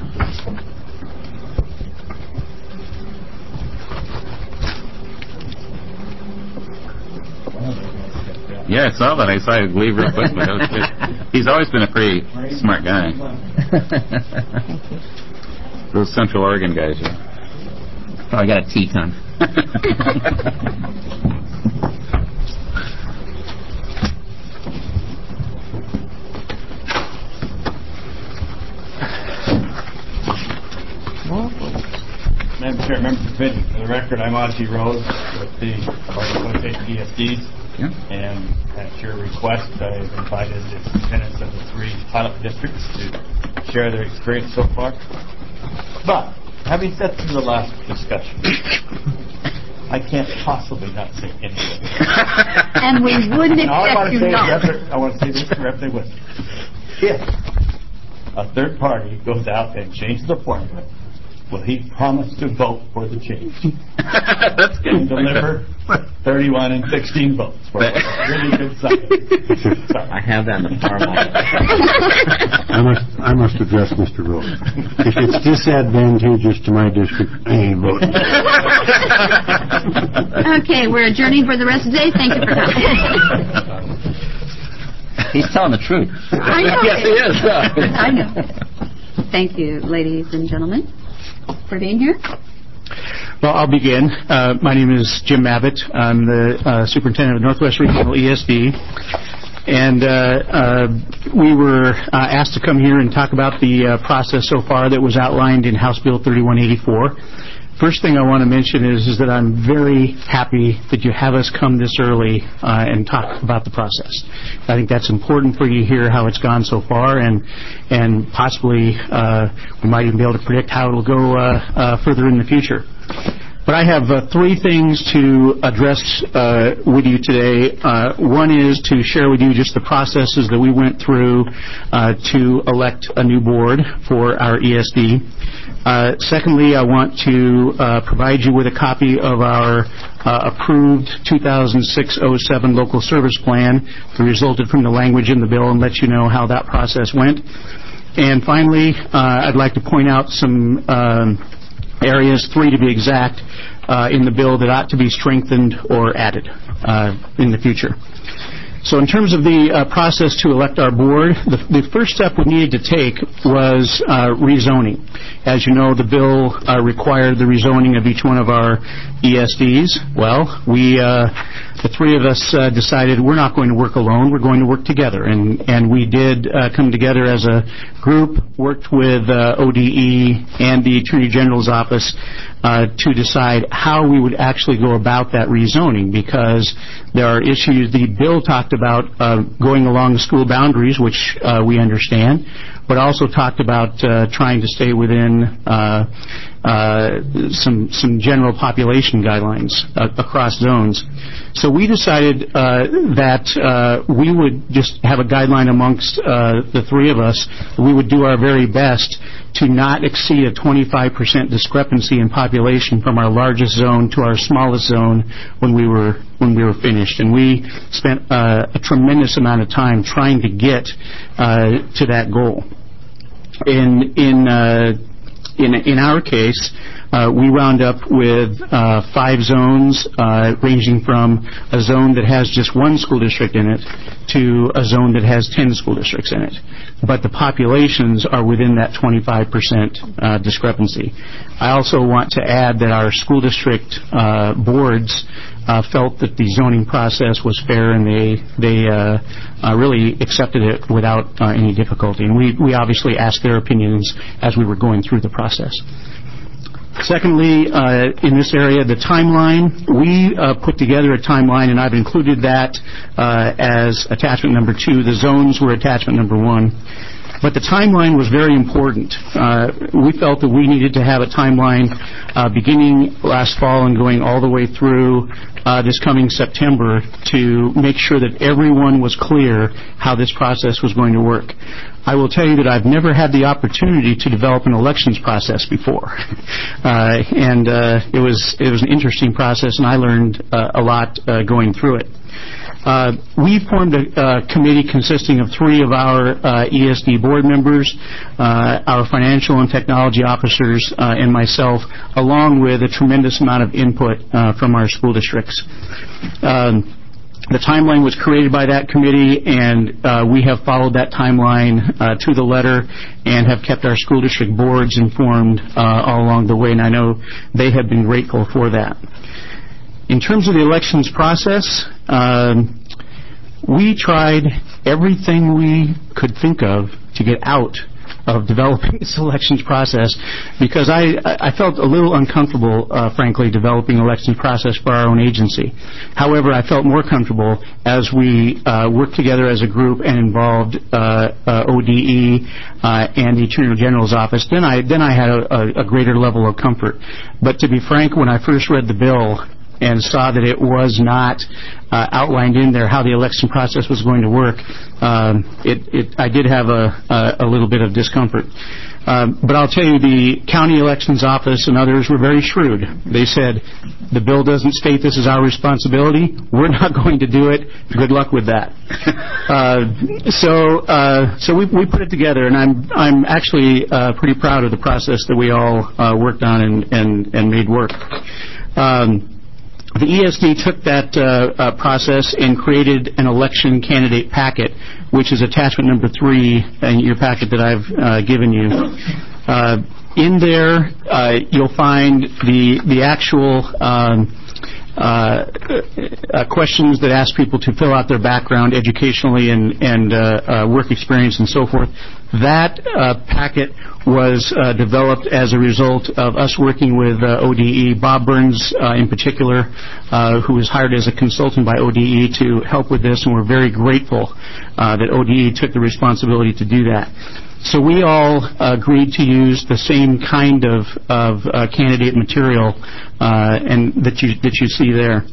Yeah, I saw that. I saw you leave real quick, but that was good. He's always been a pretty smart guy. Those Central Oregon guys, yeah. Oh, I got a Teton. Madam Chair, members of the committee, for the record, I'm Ozzie Rose with the Barton ESDs. Yeah. And at your request, I've invited the superintendents of the 3 pilot districts to share their experience so far. But, having said through the last discussion, I can't possibly not say anything. And we wouldn't expect you not. I want to say this for everything with if a third party goes out and changes the formula, will he promise to vote for the change? That's good. And deliver 31 and 16 votes for a really good side. I have that in the farm. I must address Mr. Rose. If it's disadvantageous to my district, I ain't voting. Okay, we're adjourning for the rest of the day. Thank you for coming. He's telling the truth. I know. Yes, he is. I know. Thank you, ladies and gentlemen, for being here. Well, I'll begin. My name is Jim Abbott. I'm the superintendent of Northwest Regional ESD. And we were asked to come here and talk about the process so far that was outlined in House Bill 3184. First thing I want to mention is that I'm very happy that you have us come this early and talk about the process. I think that's important for you to hear how it's gone so far, and possibly we might even be able to predict how it'll go further in the future. But I have 3 things to address with you today. One is to share with you just the processes that we went through to elect a new board for our ESD. Secondly, I want to provide you with a copy of our approved 2006-07 local service plan that resulted from the language in the bill and let you know how that process went. And finally, I'd like to point out some areas, 3 to be exact, in the bill that ought to be strengthened or added in the future. So in terms of the process to elect our board, the first step we needed to take was rezoning. As you know, the bill required the rezoning of each one of our ESDs. Well, the 3 of us decided we're not going to work alone, we're going to work together. And we did come together as a group, worked with ODE and the Attorney General's office to decide how we would actually go about that rezoning, because there are issues. The bill talked about going along the school boundaries, which we understand, but also talked about trying to stay within some general population guidelines across zones. So we decided that we would just have a guideline amongst the 3 of us. We would do our very best to not exceed a 25% discrepancy in population from our largest zone to our smallest zone when we were finished. And we spent a tremendous amount of time trying to get to that goal. In our case, we wound up with 5 zones, ranging from a zone that has just 1 school district in it to a zone that has 10 school districts in it. But the populations are within that 25% discrepancy. I also want to add that our school district boards felt that the zoning process was fair, and they really accepted it without any difficulty. And we obviously asked their opinions as we were going through the process. Secondly, in this area, the timeline, we put together a timeline, and I've included that as attachment number 2. The zones were attachment number 1. But the timeline was very important. We felt that we needed to have a timeline beginning last fall and going all the way through this coming September to make sure that everyone was clear how this process was going to work. I will tell you that I've never had the opportunity to develop an elections process before. And it was an interesting process, and I learned a lot going through it. We formed a committee consisting of 3 of our ESD board members, our financial and technology officers, and myself, along with a tremendous amount of input from our school districts. The timeline was created by that committee, and we have followed that timeline to the letter and have kept our school district boards informed all along the way, and I know they have been grateful for that. In terms of the elections process, we tried everything we could think of to get out of developing this elections process because I felt a little uncomfortable, frankly, developing an elections process for our own agency. However, I felt more comfortable as we worked together as a group and involved ODE and the Attorney General's office. Then I had a greater level of comfort. But to be frank, when I first read the bill and saw that it was not outlined in there how the election process was going to work, I did have a little bit of discomfort. But I'll tell you, the county elections office and others were very shrewd. They said, the bill doesn't state this is our responsibility. We're not going to do it. Good luck with that. So we put it together, and I'm actually pretty proud of the process that we all worked on and made work. The ESD took that process and created an election candidate packet, which is attachment number 3 in your packet that I've given you. In there, you'll find the actual questions that ask people to fill out their background educationally and work experience and so forth. That packet was developed as a result of us working with ODE, Bob Burns in particular, who was hired as a consultant by ODE to help with this, and we're very grateful that ODE took the responsibility to do that. So we all agreed to use the same kind of candidate material and that you see there.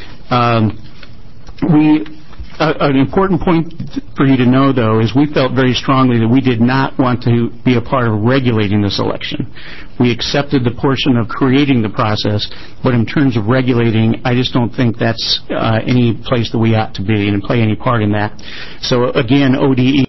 An important point for you to know, though, is we felt very strongly that we did not want to be a part of regulating this election. We accepted the portion of creating the process, but in terms of regulating, I just don't think that's any place that we ought to be and play any part in that. So, again, ODE